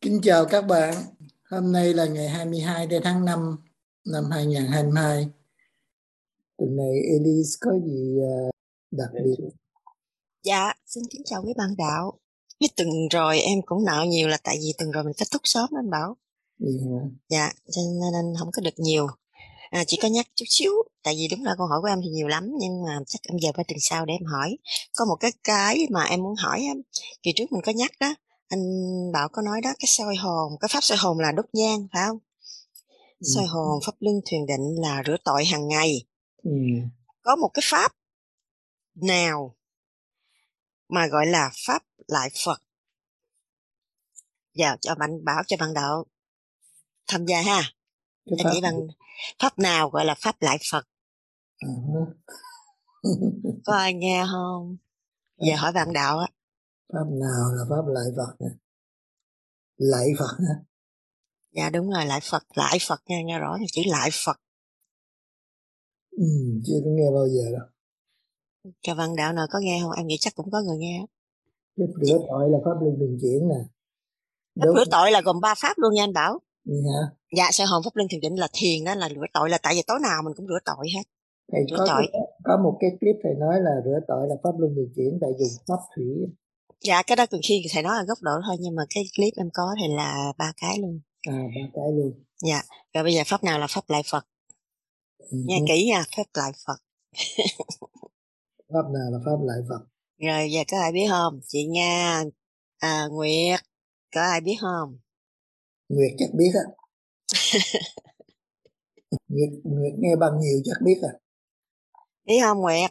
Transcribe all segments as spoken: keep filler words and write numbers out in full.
Kính chào các bạn. Hôm nay là ngày hai mươi hai tháng năm năm hai nghìn không trăm hai mươi hai. Tuần này Elise có gì ờ, đặc biệt? Dạ, xin kính chào quý bạn đạo. Cái tuần rồi em cũng nợ nhiều là tại vì tuần rồi mình kết thúc sớm anh Bảo. Gì hả? Dạ, cho nên nên không có được nhiều. À, chỉ có nhắc chút xíu, tại vì đúng là câu hỏi của em thì nhiều lắm, nhưng mà chắc em giờ qua tuần sau để em hỏi. Có một cái cái mà em muốn hỏi em, kỳ trước mình có nhắc đó, anh Bảo có nói đó, cái soi hồn, cái pháp soi hồn là đốt nhang, phải không? Ừ. Soi hồn, pháp luân thiền định là rửa tội hàng ngày. Ừ. Có một cái pháp nào mà gọi là pháp lại Phật? Giờ cho bạn Bảo cho bạn đạo tham gia ha. Cái Em pháp chỉ bằng pháp nào gọi là pháp lại Phật? à, Có ai nghe không? pháp, Giờ hỏi bạn đạo á. pháp nào là pháp lại Phật nè? Lạy Phật hả? Dạ đúng rồi, lại Phật, lại Phật nha, nghe rõ thì chữ lại Phật. Ừ, chưa có nghe bao giờ đâu. Cho bạn đạo nào có nghe không? Em nghĩ chắc cũng có người nghe. Cái Chị, rửa tội là pháp luân thường chuyển nè. pháp Đốt rửa tội là gồm ba pháp luôn nha anh Bảo. gì hả? Dạ, soi hồn pháp luân thiền định là thiền, đó là rửa tội, là tại vì tối nào mình cũng rửa tội hết. Thầy Rửa có cái tội. có một cái clip thầy nói là rửa tội là pháp luân thường chuyển tại dùng pháp thủy. Dạ, cái đó cần khi thầy nói ở góc độ thôi, nhưng mà cái clip em có thì là ba cái luôn. À, ba cái luôn. Dạ, rồi bây giờ pháp nào là pháp lại Phật? Ừ. Nghe kỹ nha, pháp lại Phật. Pháp nào là pháp lại Phật? Rồi giờ có ai biết không? Chị Nga, à, Nguyệt, có ai biết không? Nguyệt chắc biết á. Nguyệt, Nguyệt nghe bằng nhiều chắc biết à. Biết không Nguyệt?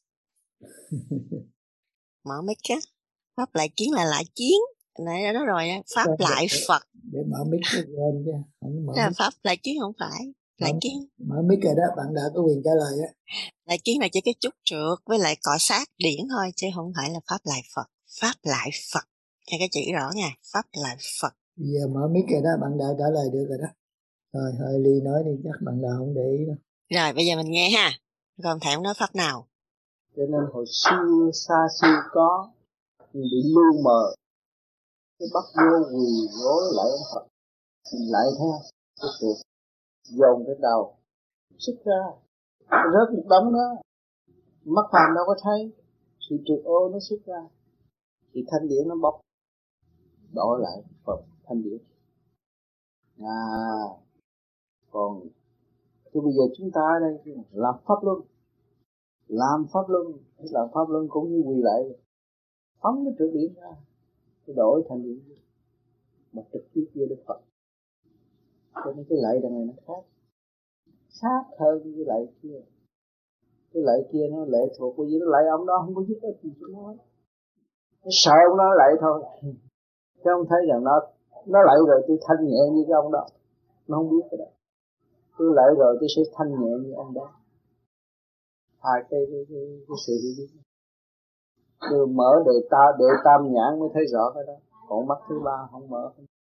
Mở mic á. Pháp lại kiến là lại chiến. Nãy đã nói rồi á, pháp Để, lại để, Phật. để mở mic cho quên chứ không mở Đó là mic. pháp lại kiến không phải. mở, Lại kiến. mở mic rồi đó, bạn đã có quyền trả lời á. Lại kiến là chỉ cái chút trượt với lại cọ sát điển thôi, chứ không phải là pháp lại Phật. Pháp lại Phật. Nghe cái chữ rõ nha. Pháp lại Phật. Giờ mở mic rồi đó, bạn đã trả lời được rồi đó. Rồi hơi Ly nói đi, chắc bạn đã không để ý đâu. Rồi bây giờ mình nghe ha. Còn thầy không nói pháp nào. Cho nên hồi xưa xa xưa có, nhưng bị lu mờ, cái bắt vô quỳ gối lại ông Phật, lại theo cái trượt dồn cái đầu sức ra, rớt một đống đó, mắt phàm đâu có thấy, sự trượt ô nó xuất ra, thì thanh điển nó bóc đổi lại Phật thanh điển. À, còn thì bây giờ chúng ta ở đây làm pháp luân, làm pháp luân, làm pháp luân cũng như quỳ lại, phóng cái trượt điển ra, cái đổi thành điển mà trực tiếp với Đức Phật. Cho nên cái lạy đằng này nó khác, sát hơn cái lạy kia. Cái lạy kia nó lệ thuộc, bởi vì nó lạy ông đó không có giúp ích gì cho nó, nó sợ ông đó lạy thôi, chứ không thấy rằng nó nó lạy rồi tôi thanh nhẹ như cái ông đó, nó không biết cái đó. Tôi lạy rồi tôi sẽ thanh nhẹ như ông đó. Hai cái cái cái, cái sự hiểu biết, tôi mở đề ta để tam nhãn mới thấy rõ cái đó, còn mắt thứ ba không mở.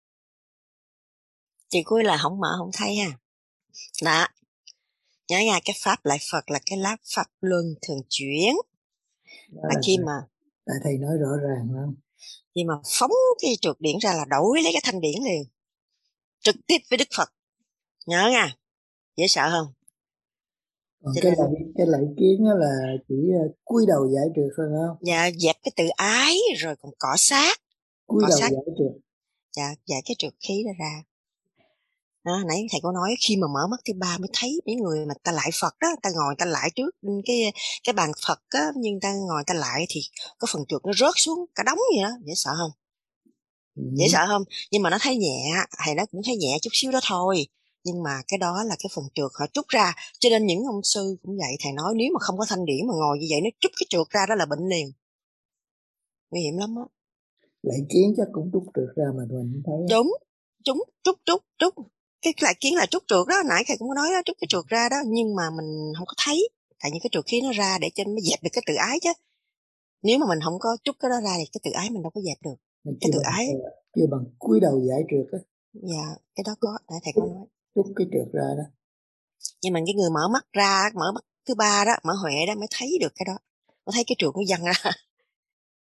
Chữ cuối là không mở không thấy ha. Đó. Nhớ nha, cái pháp lại Phật là cái lá pháp luân thường chuyển. Đó Là là khi mà tại thầy nói rõ ràng lắm. khi mà phóng cái trượt điển ra là đổi lấy cái thanh điển liền, trực tiếp với Đức Phật. Nhớ nha, dễ sợ không? Còn Cho cái nên lạy cái lạy kiến đó là chỉ uh, cúi đầu giải trượt thôi phải không? dạ, dẹp cái tự ái rồi còn cọ sát, Cúi cọ đầu sát, giải trượt. dạ, giải cái trượt khí đó ra. Đó, nãy thầy có nói khi mà mở mắt thứ ba mới thấy mấy người mà ta lại Phật đó, ta ngồi ta lại trước cái cái bàn Phật á, nhưng ta ngồi ta lại thì có phần trượt nó rớt xuống cả đống vậy đó, dễ sợ không? Ừ. Dễ sợ không? Nhưng mà nó thấy nhẹ, thầy nó cũng thấy nhẹ chút xíu đó thôi. Nhưng mà cái đó là cái phần trượt họ trút ra, cho nên những ông sư cũng vậy, thầy nói nếu mà không có thanh điển mà ngồi như vậy nó trút cái trượt ra đó là bệnh liền, nguy hiểm lắm á. Lạy kiến chắc cũng trút trượt ra mà mình không thấy. Đúng, chúng trút trút trút cái lại kiến là trút trượt đó, nãy thầy cũng có nói đó, trút cái trượt ra đó, nhưng mà mình không có thấy, tại những cái trượt khí nó ra để cho nó dẹp được cái tự ái chứ. Nếu mà mình không có trút cái đó ra thì cái tự ái mình đâu có dẹp được. Mình Cái kêu tự bằng ái, kêu bằng cúi đầu giải trượt á. dạ, cái đó có, nãy thầy Trút, có nói. trút cái trượt ra đó. Nhưng mà cái người mở mắt ra, mở mắt thứ ba đó, mở huệ đó mới thấy được cái đó, mới thấy cái trượt nó văng ra.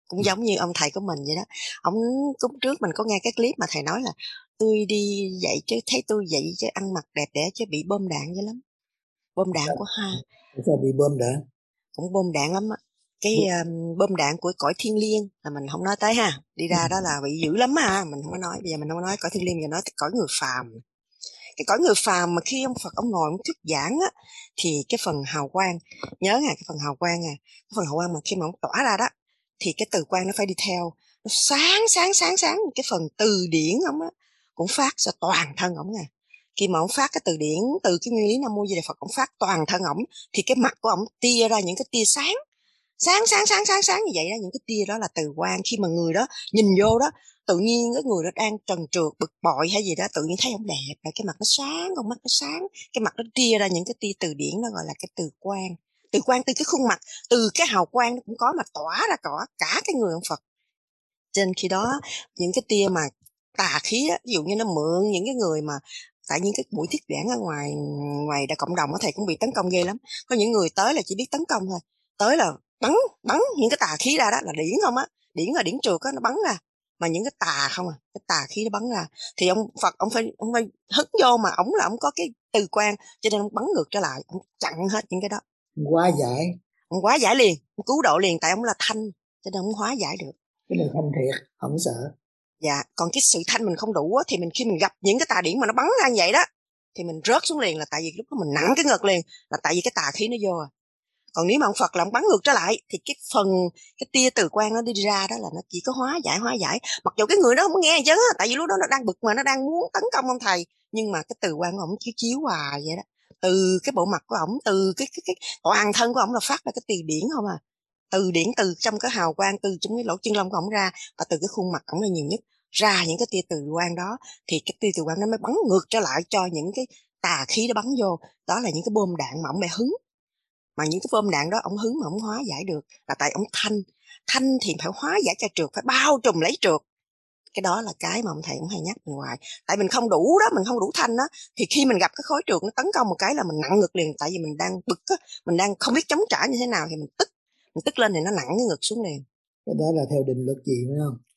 Cũng giống như ông thầy của mình vậy đó. Ông lúc trước mình có nghe cái clip mà thầy nói là tôi đi dạy chứ thấy tôi dạy chứ ăn mặc đẹp đẽ chứ bị bom đạn dữ lắm. Bom đạn của ha. Sao bị bom đạn? Cũng bom đạn lắm á. Cái um, bom đạn của cõi thiên liêng là mình không nói tới ha. Đi ra đó là bị dữ lắm à. Mình không có nói. Bây giờ mình không có nói cõi thiên liêng, giờ nói cõi người phàm. Cái cõi người phàm mà khi ông Phật ông ngồi ông thuyết giảng á, thì cái phần hào quang, nhớ nha, cái phần hào quang à, cái phần hào quang mà khi mà ông tỏa ra đó, thì cái từ quang nó phải đi theo, nó sáng sáng sáng sáng. Cái phần từ điển ông á cũng phát ra toàn thân ổng nè. Khi mà ông phát cái từ điển từ cái nguyên lý Nam Mô Di Đà Phật, ông phát toàn thân ổng, thì cái mặt của ổng tia ra những cái tia sáng sáng sáng sáng sáng sáng như vậy đó. Những cái tia đó là từ quang. Khi mà người đó nhìn vô đó, tự nhiên cái người đó đang trần trượt bực bội hay gì đó, tự nhiên thấy ông đẹp, cái mặt nó sáng, con mắt nó sáng, cái mặt nó tia ra những cái tia từ điển, đó gọi là cái từ quang. Từ quang từ cái khuôn mặt, từ cái hào quang nó cũng có mà tỏa ra cả cả cái người ông Phật. Trên khi đó những cái tia mà tà khí đó, ví dụ như nó mượn những cái người mà tại những cái buổi thuyết giảng ở ngoài ngoài đại cộng đồng, thầy cũng bị tấn công ghê lắm. Có những người tới là chỉ biết tấn công thôi, tới là bắn bắn những cái tà khí ra, đó là điển không á, điển là điển trượt á, nó bắn ra, mà những cái tà không à, cái tà khí nó bắn ra, thì ông Phật ông phải ông phải hứng vô, mà ông là ông có cái từ quan, cho nên ông bắn ngược trở lại, ông chặn hết những cái đó. Hóa giải. Ông hóa giải liền, ông cứu độ liền, tại ông là thanh, cho nên ông hóa giải được. Cái này thanh thiệt, không sợ. Dạ, còn cái sự thanh mình không đủ á, thì mình khi mình gặp những cái tà điển mà nó bắn ra như vậy đó, thì mình rớt xuống liền, là tại vì lúc đó mình nặng cái ngực liền, là tại vì cái tà khí nó vô. Còn nếu mà ông Phật là ông bắn ngược trở lại, thì cái phần cái tia từ quang nó đi ra đó là nó chỉ có hóa giải hóa giải. Mặc dù cái người đó không nghe chứ, tại vì lúc đó nó đang bực mà nó đang muốn tấn công ông thầy, nhưng mà cái từ quang của ổng chiếu chiếu hoài vậy đó. Từ cái bộ mặt của ổng, từ cái cái cái toàn thân của ổng là phát ra cái từ điển không à. Từ điển từ trong cái hào quang, từ trong cái lỗ chân lông của ổng ra, và từ cái khuôn mặt ổng là nhiều nhất, ra những cái tia từ quang đó, thì cái tia từ quang nó mới bắn ngược trở lại cho những cái tà khí nó bắn vô. Đó là những cái bom đạn mà ổng bị hứng. Mà những cái bom đạn đó ổng hứng mà ổng hóa giải được là tại ổng thanh. Thanh thì phải hóa giải cho trượt, phải bao trùm lấy trượt. Cái đó là cái mà ông thầy cũng hay nhắc mình hoài. Tại mình không đủ đó, mình không đủ thanh đó, thì khi mình gặp cái khối trượt nó tấn công một cái là mình nặng ngực liền. Tại vì mình đang bực á, mình đang không biết chống trả như thế nào, thì mình tức, mình tức lên thì nó nặng cái ngực xuống liền. Cái đó là theo định luật gì phải không?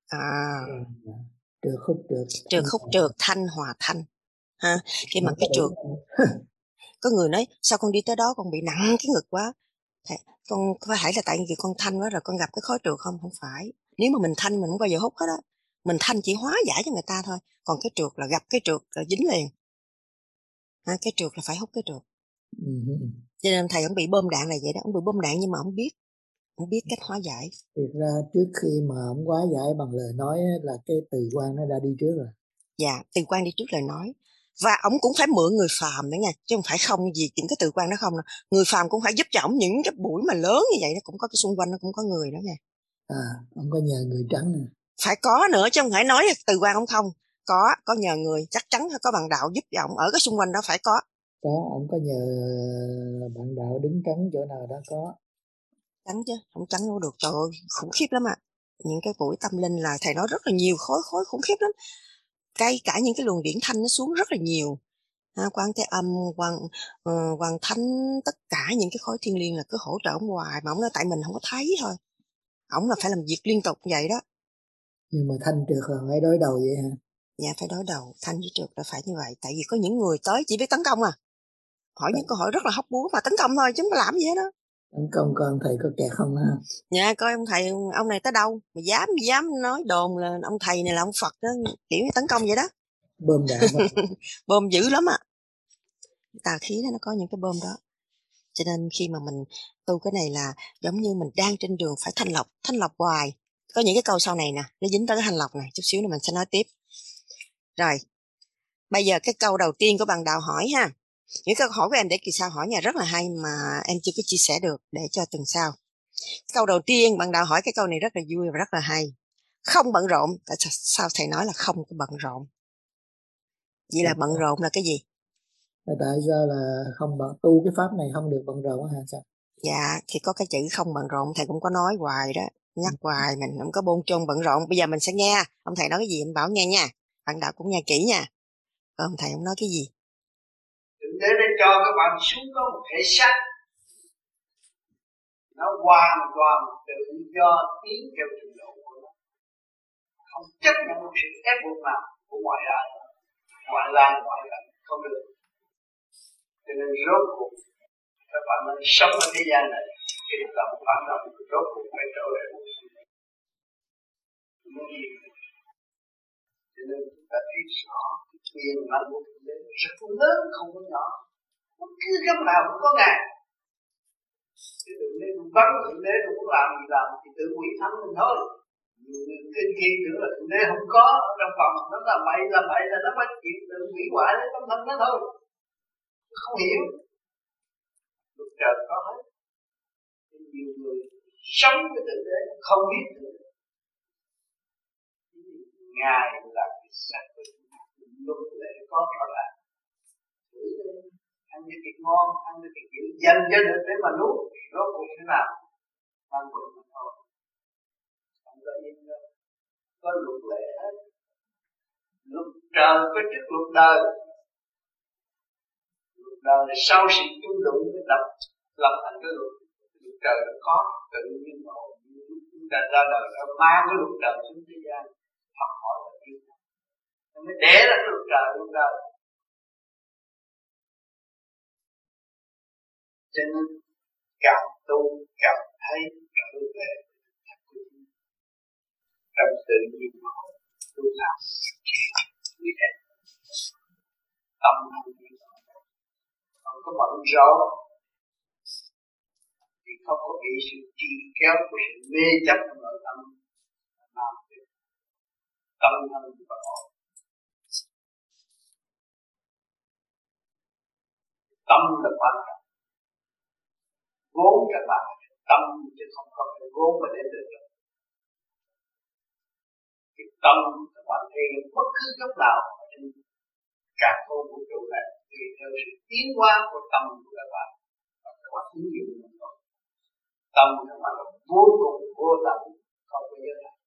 À, trượt khúc trượt, trượt khúc trượt, thanh hòa thanh ha. Khi mà cái trượt, có người nói sao con đi tới đó con bị nặng cái ngực quá, con có phải là tại vì con thanh quá rồi con gặp cái khối trượt không? Không phải. Nếu mà mình thanh mình không bao giờ hút hết á, mình thanh chỉ hóa giải cho người ta thôi, còn cái trượt là gặp cái trượt là dính liền ha. Cái trượt là phải hút cái trượt. Uh-huh. Cho nên thầy ông bị bom đạn là vậy đó, ông bị bom đạn nhưng mà ông biết ông biết cách hóa giải. Thực ra trước khi mà ông hóa giải bằng lời nói là cái từ quan nó đã đi trước rồi. Dạ, từ quan đi trước lời nói. Và ông cũng phải mượn người phàm nữa nha, chứ không phải không gì những cái từ quan đó không đâu. Người phàm cũng phải giúp cho ông, những cái buổi mà lớn như vậy nó cũng có cái xung quanh, nó cũng có người đó nha. À, ông có nhờ người trắng nè. Phải có nữa, chứ không phải nói từ quan ông không. Có, có nhờ người, chắc chắn có bạn đạo giúp cho ông, ở cái xung quanh đó phải có. Có, ông có nhờ bạn đạo đứng trắng chỗ nào đó có. Trắng chứ, không trắng đâu được, trời ơi, khủng khiếp lắm ạ. À. Những cái buổi tâm linh là thầy nói rất là nhiều khối khối khủng khiếp lắm. Cái cả những cái luồng điển thanh nó xuống rất là nhiều. Ha, Quán Thế Âm, Quang uh, Quang Thánh, tất cả những cái khối thiên liêng là cứ hỗ trợ ông hoài, mà ông nói tại mình không có thấy thôi. Ông là phải làm việc liên tục vậy đó. Nhưng mà thanh trượt là phải đối đầu vậy hả? Dạ phải đối đầu, thanh với trượt là phải như vậy. Tại vì có những người tới chỉ biết tấn công à. Hỏi những câu hỏi rất là hóc búa mà tấn công thôi chứ không có làm gì hết đó. Tấn công con thầy có kẹt không ha? Dạ coi ông thầy, ông này tới đâu mà dám dám nói đồn là ông thầy này là ông Phật đó, kiểu như tấn công vậy đó. Bơm đạn Bơm dữ lắm ạ. À. Tà khí đó nó có những cái bơm đó. Cho nên khi mà mình tu cái này là giống như mình đang trên đường phải thanh lọc, thanh lọc hoài. Có những cái câu sau này nè, nó dính tới cái thanh lọc này, chút xíu nữa mình sẽ nói tiếp. Rồi, bây giờ cái câu đầu tiên của bạn đạo hỏi ha. Những câu hỏi của em để kỳ sau hỏi nha, rất là hay mà em chưa có chia sẻ được, để cho tuần sau. Câu đầu tiên bạn đạo hỏi cái câu này rất là vui và rất là hay. Không bận rộn, tại sao thầy nói là không có bận rộn? Vậy là bận rộn là cái gì? Tại sao là không bận, tu cái pháp này không được bận rộn hả sao? Dạ, thì có cái chữ không bận rộn, thầy cũng có nói hoài đó, nhắc hoài, mình không có bôn chôn bận rộn. Bây giờ mình sẽ nghe, ông thầy nói cái gì anh bảo nghe nha, bạn đạo cũng nghe kỹ nha. Ông thầy ông nói cái gì? Đừng để để cho các bạn xuống có một thể xác nó hoàn toàn tự do tiến theo trình độ của nó, không chấp nhận một sự ép buộc nào của ngoại lai, ngoại lai ngoại cảnh không được. Cho nên rốt cuộc các bạn nên sống ở thế gian này, cái tâm phản động rốt cuộc phải trở lại một muốn gì. Cho nên chúng ta thấy rõ cái quyền năng của Thượng Đế rất lớn, không có nhỏ, bất cứ góc nào cũng có ngài. Chứ Thượng Đế cũng vắng, Thượng Đế cũng muốn làm gì làm thì tự quỷ thắng mình thôi. Nhiều người kinh khi tưởng là Thượng Đế không có ở trong phòng, nó là bậy là bậy là nó bắt chuyện tự quỷ hoại lấy tâm thân nó thôi. Không hiểu. Luật trời có hết. Nhiều người sống với Thượng Đế không biết Thượng Đế. Ngài là cái sắc của chúng ta, luật lệ có rõ ràng. Thử đi, ăn được thịt ngon, ăn được thịt dữ, dành cho được để mà nuốt, rốt cuộc thế nào? Ăn bụng mà thôi. Không có yên đâu. Có luật lệ hết. Luật trời có trước luật đời. Luật đời là sau sự chung đụng mới lập lập thành cái luật. Luật trời nó có tự nhiên mà chúng ta ra đời nó mang cái luật trời xuống thế gian. Học hỏi là yêu thương. Nó mới để ra cái luật trời luôn đời. Cho nên càng tu càng thấy trở về thật của chúng. Trong tự nhiên mẫu tu làm như thế. Tâm không như vậy. Không có bận rộn thì không có bị sự trì kéo của sự mê chấp trong nội tâm. Tâm thân và ổn. Tâm là quan trọng. Vốn các bạn tâm chứ không có phải vốn mà để được. Cái tâm các bạn thấy bất cứ lúc nào trên cả không vũ trụ này tùy theo sự tiến hóa của tâm của các bạn và các bạn ứng dụng nó thôi. Tâm các bạn là vô cùng vô tận, không có giới hạn.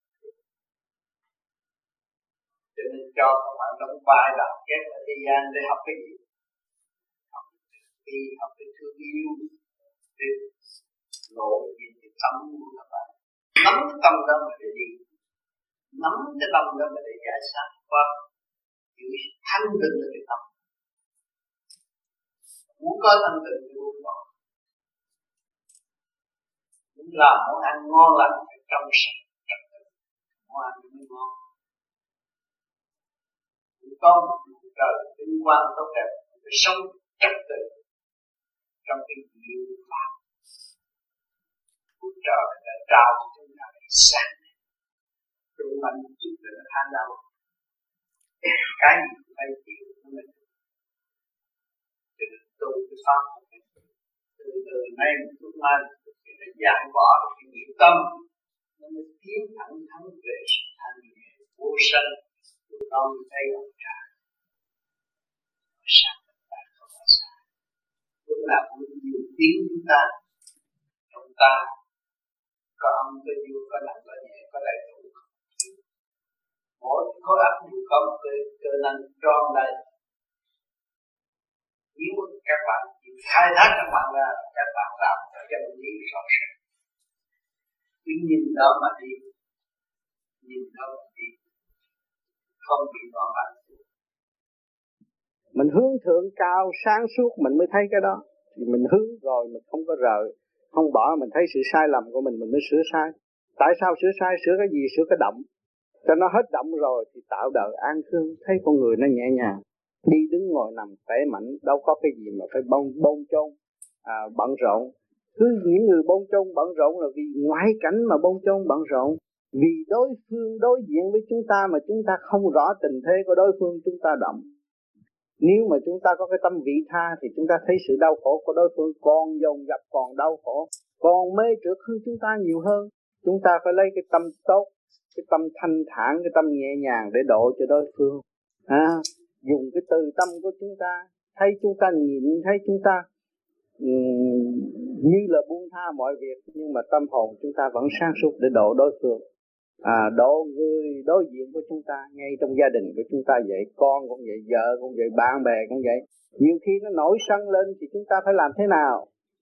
Cho nên cho các bạn đóng vai làm kết ở thế gian để học cái gì? Học đi, học cái thương yêu, để lộ diện cái tâm của các bạn. Nắm cái tâm đó mà để đi, nắm cái tâm đó mà để giải sát và giữ thanh tịnh ở cái tâm. Muốn có thanh tịnh thì buông bỏ. Muốn làm món ăn ngon lành phải trong sạch trật tự, món ăn mới ngon. Muốn có một cuộc đời vinh quang tốt đẹp phải sống trật tự trong cái diệu pháp của trời đã trao cho chúng ta để sáng. Đủ mạnh một chút để nó than đau. Cái gì cũng phải chịu nó mình. Cho nên tu cái pháp của mình. Từ từ nay một chút mai thì nó giải bỏ được cái nghiệp tâm. Nó mới tiến thẳng thẳng về sự thanh nhẹ vô sân. Từ đó mới thấy ông trả. Nó sáng tất cả không có sai. Lúc nào cũng nhiều tiếng chúng ta. Trong ta có âm, có dương, có nặng, có nhẹ, có đầy đủ. Mỗi khối óc đều có một cái cơ năng tròn đầy. Nếu các bạn chịu khai thác các bạn ra, các bạn làm cho chân lý rõ ràng. Cứ nhìn đó mà đi, nhìn đó mà đi, không bị loạn lạc. Mình hướng thượng cao sáng suốt mình mới thấy cái đó. Thì mình hướng rồi mình không có rời, không bỏ, mình thấy sự sai lầm của mình mình mới sửa sai. Tại sao sửa sai? Sửa cái gì? Sửa cái động. Cho nó hết động rồi thì tạo đời an khương, thấy con người nó nhẹ nhàng, đi đứng ngồi nằm khỏe mạnh, đâu có cái gì mà phải bông bông chôn à, bận rộn. Cứ những người bông chôn bận rộn là vì ngoại cảnh mà bông chôn bận rộn, vì đối phương đối diện với chúng ta mà chúng ta không rõ tình thế của đối phương chúng ta động. Nếu mà chúng ta có cái tâm vị tha thì chúng ta thấy sự đau khổ của đối phương còn dồn dập, còn đau khổ, còn mê trượt hơn chúng ta nhiều hơn. Chúng ta phải lấy cái tâm tốt, cái tâm thanh thản, cái tâm nhẹ nhàng để độ cho đối phương. À, dùng cái từ tâm của chúng ta, thấy chúng ta nhịn, thấy chúng ta um, như là buông tha mọi việc, nhưng mà tâm hồn chúng ta vẫn sáng suốt để độ đối phương. À, độ người đối diện của chúng ta, ngay trong gia đình của chúng ta vậy, con cũng vậy, vợ cũng vậy, bạn bè cũng vậy. Nhiều khi nó nổi sân lên thì chúng ta phải làm thế nào?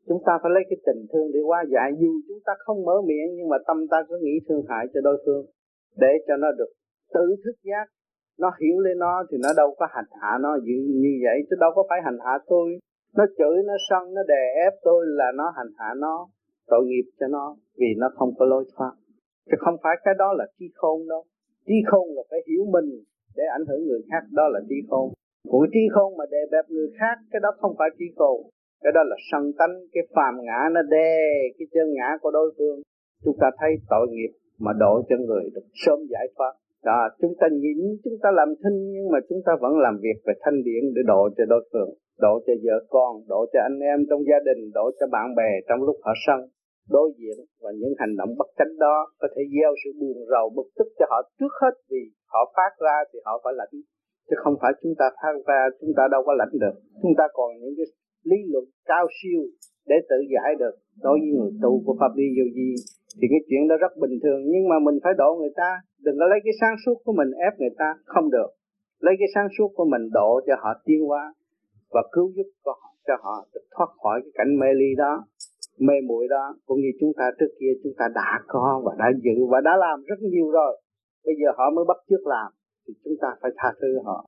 Chúng ta phải lấy cái tình thương để hóa giải. Dù chúng ta không mở miệng nhưng mà tâm ta cứ nghĩ thương hại cho đối phương, để cho nó được tự thức giác. Nó hiểu lên nó thì nó đâu có hành hạ nó như, như vậy, chứ đâu có phải hành hạ tôi. Nó chửi, nó sân, nó đè ép tôi là nó hành hạ nó, tội nghiệp cho nó, vì nó không có lối thoát. Chứ không phải cái đó là trí khôn đâu. Trí khôn là phải hiểu mình để ảnh hưởng người khác, đó là trí khôn. Của trí khôn mà đè bẹp người khác, cái đó không phải trí khôn. Cái đó là sân tánh, cái phàm ngã nó đè cái chân ngã của đối phương. Chúng ta thấy tội nghiệp mà độ cho người được sớm giải thoát. Đó, chúng ta nhịn, chúng ta làm thinh, nhưng mà chúng ta vẫn làm việc về thanh điển để độ cho đối phương, độ cho vợ con, độ cho anh em trong gia đình, độ cho bạn bè trong lúc họ sân đối diện. Và những hành động bất chánh đó có thể gieo sự buồn rầu bực tức cho họ trước hết, vì họ phát ra thì họ phải lãnh, chứ không phải chúng ta phát ra chúng ta đâu có lãnh được. Chúng ta còn những cái lý luận cao siêu để tự giải được. Đối với người tu của Pháp Lý Vô Vi thì cái chuyện đó rất bình thường, nhưng mà mình phải độ người ta. Đừng có lấy cái sáng suốt của mình ép người ta, không được. Lấy cái sáng suốt của mình độ cho họ tiến hóa và cứu giúp cho họ, cho họ được thoát khỏi cái cảnh mê ly đó, mê muội đó. Cũng như chúng ta trước kia chúng ta đã có và đã dự và đã làm rất nhiều rồi. Bây giờ họ mới bắt chước làm thì chúng ta phải tha thứ họ.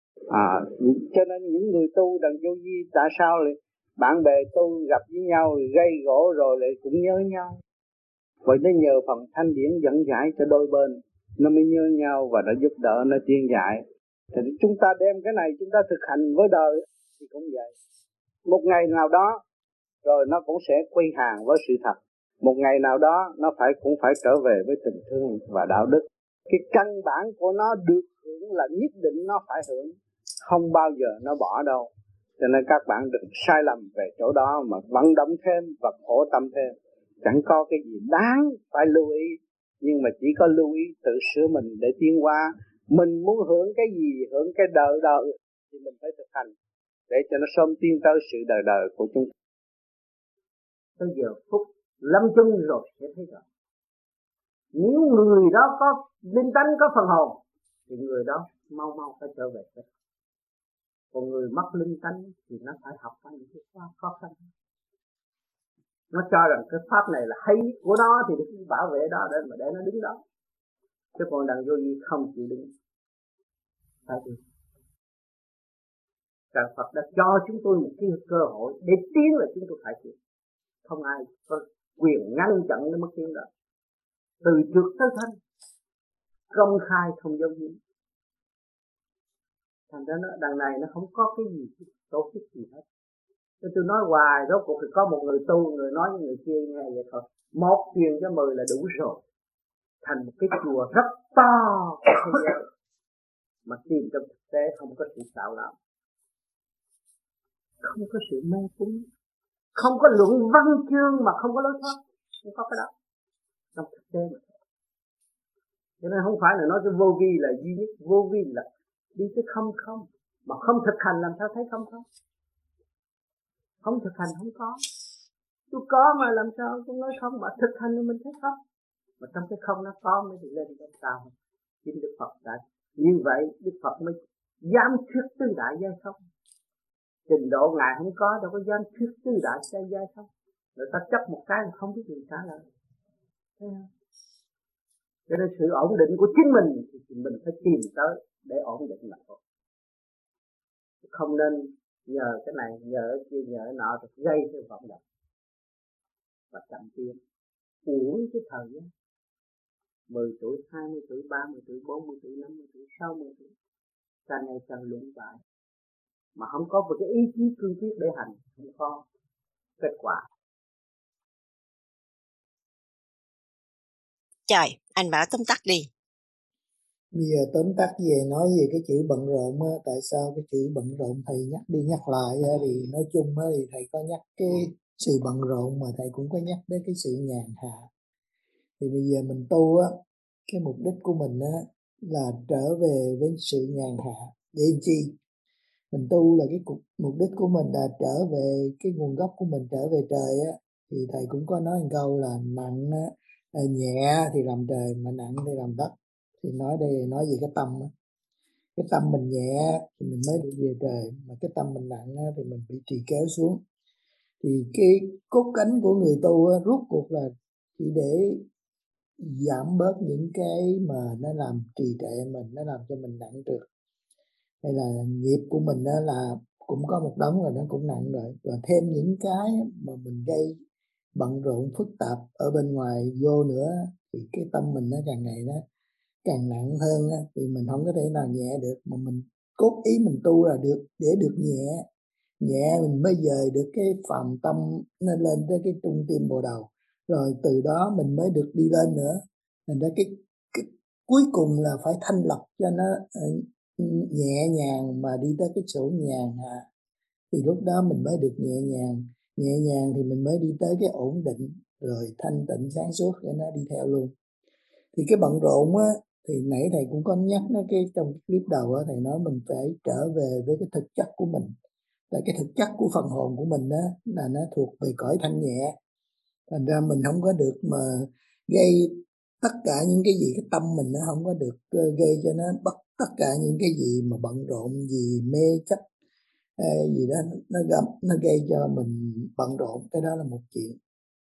À, cho nên những người tu đằng Vô Vi tại sao lại bạn bè tu gặp với nhau gây gỗ rồi lại cũng nhớ nhau? Vậy nó nhờ phần thanh điển dẫn giải cho đôi bên, nó mới nhớ nhau và nó giúp đỡ, nó tiên giải. Thì chúng ta đem cái này chúng ta thực hành với đời thì cũng vậy. Một ngày nào đó rồi nó cũng sẽ quy hàng với sự thật. Một ngày nào đó nó phải cũng phải trở về với tình thương và đạo đức. Cái căn bản của nó được hưởng là nhất định nó phải hưởng, không bao giờ nó bỏ đâu. Cho nên các bạn đừng sai lầm về chỗ đó mà vận động thêm và khổ tâm thêm. Chẳng có cái gì đáng phải lưu ý, nhưng mà chỉ có lưu ý tự sửa mình để tiến hóa. Mình muốn hưởng cái gì, hưởng cái đời đời thì mình phải thực hành để cho nó sớm tiến tới sự đời đời của chúng ta. Tới giờ phút lâm chung rồi sẽ thấy rõ. Nếu người đó có linh tánh, có phần hồn thì người đó mau mau phải trở về. Còn người mất linh tánh thì nó phải học qua những cái khó khăn. Nó cho rằng cái pháp này là hay của nó thì được bảo vệ đó để mà để nó đứng đó. Chứ còn đằng Vô Vi không chịu đứng. Phải đi. Trời Phật đã cho chúng tôi một cái cơ hội để tiến là chúng tôi phải tiến. Không ai có quyền ngăn chặn cái mất tiến đó. Từ trước tới thanh công khai không giấu giếm. Thành ra nó đằng này nó không có cái gì tổ chức gì hết. Nên tôi nói hoài, rốt cuộc thì có một người tu, người nói với người kia nghe vậy thôi. Một truyền cho mười là đủ rồi. Thành một cái chùa rất to thế giới. Mà tìm trong thực tế không có sự tạo làm, không có sự mê tín, không có luận văn chương mà không có lối thoát, không có cái đó trong thực tế mà. Cho nên không phải là nói cái vô vi là duy nhất, vô vi là đi tới không không, mà không thực hành làm sao thấy không không? Không thực hành không có. Tôi có mà làm sao tôi nói không, mà thực hành thì mình thấy không. Mà trong cái không nó có mới đi lên trong sao. Chính Đức Phật đã như vậy, Đức Phật mới dám thuyết tứ đại giai không. Trình độ Ngài không có, đâu có dám thuyết tứ đại giai không. Người ta chấp một cái là không biết gì trả lời. Thấy không? Cho nên sự ổn định của chính mình thì mình phải tìm tới để ổn định mà thôi. Không nên nhờ cái này, nhờ cái kia, nhờ cái nọ rồi gây theo vọng động và chậm tiến. Uổng cái thời gian mười tuổi, hai mươi tuổi, ba mươi tuổi, bốn mươi tuổi, năm mươi tuổi, sáu mươi tuổi, càng ngày càng lũng bại mà không có một cái ý chí cương quyết để hành, không có kết quả. Trời, anh bảo tóm tắt đi. Bây giờ tóm tắt về nói về cái chữ bận rộn á, tại sao cái chữ bận rộn thầy nhắc đi nhắc lại á, thì nói chung á thì thầy có nhắc cái sự bận rộn mà thầy cũng có nhắc đến cái sự nhàn hạ. Thì bây giờ mình tu á, cái mục đích của mình á là trở về với sự nhàn hạ. Để chi? Mình tu là cái cục, mục đích của mình là trở về cái nguồn gốc của mình, trở về trời á. Thì thầy cũng có nói một câu là nặng á, là nhẹ thì làm trời, mà nặng thì làm đất. Thì nói đây nói về cái tâm á. Cái tâm mình nhẹ thì mình mới được về trời, mà cái tâm mình nặng á, thì mình bị trì kéo xuống. Thì cái cốt cánh của người tu á, rốt cuộc là chỉ để giảm bớt những cái mà nó làm trì trệ mình, nó làm cho mình nặng trược. Hay là nghiệp của mình đó là cũng có một đống rồi, nó cũng nặng rồi. Và thêm những cái mà mình gây bận rộn phức tạp ở bên ngoài vô nữa, thì cái tâm mình nó càng ngày nó càng nặng hơn á, thì mình không có thể nào nhẹ được. Mà mình cốt ý mình tu là được để được nhẹ, nhẹ mình mới dời được cái phàm tâm nó lên tới cái trung tim bồ đầu, rồi từ đó mình mới được đi lên nữa. Thành ra cái, cái cuối cùng là phải thanh lọc cho nó uh, nhẹ nhàng mà đi tới cái chỗ nhàn hạ, thì lúc đó mình mới được nhẹ nhàng. Nhẹ nhàng thì mình mới đi tới cái ổn định, rồi thanh tịnh sáng suốt để nó đi theo luôn. Thì cái bận rộn á, thì nãy thầy cũng có nhắc nó cái trong clip đầu á, thầy nói mình phải trở về với cái thực chất của mình. Tại cái thực chất của phần hồn của mình đó là nó thuộc về cõi thanh nhẹ. Thành ra mình không có được mà gây tất cả những cái gì, cái tâm mình nó không có được gây cho nó bắt tất cả những cái gì mà bận rộn, gì mê chấp gì đó nó gặp nó gây cho mình bận rộn. Cái đó là một chuyện.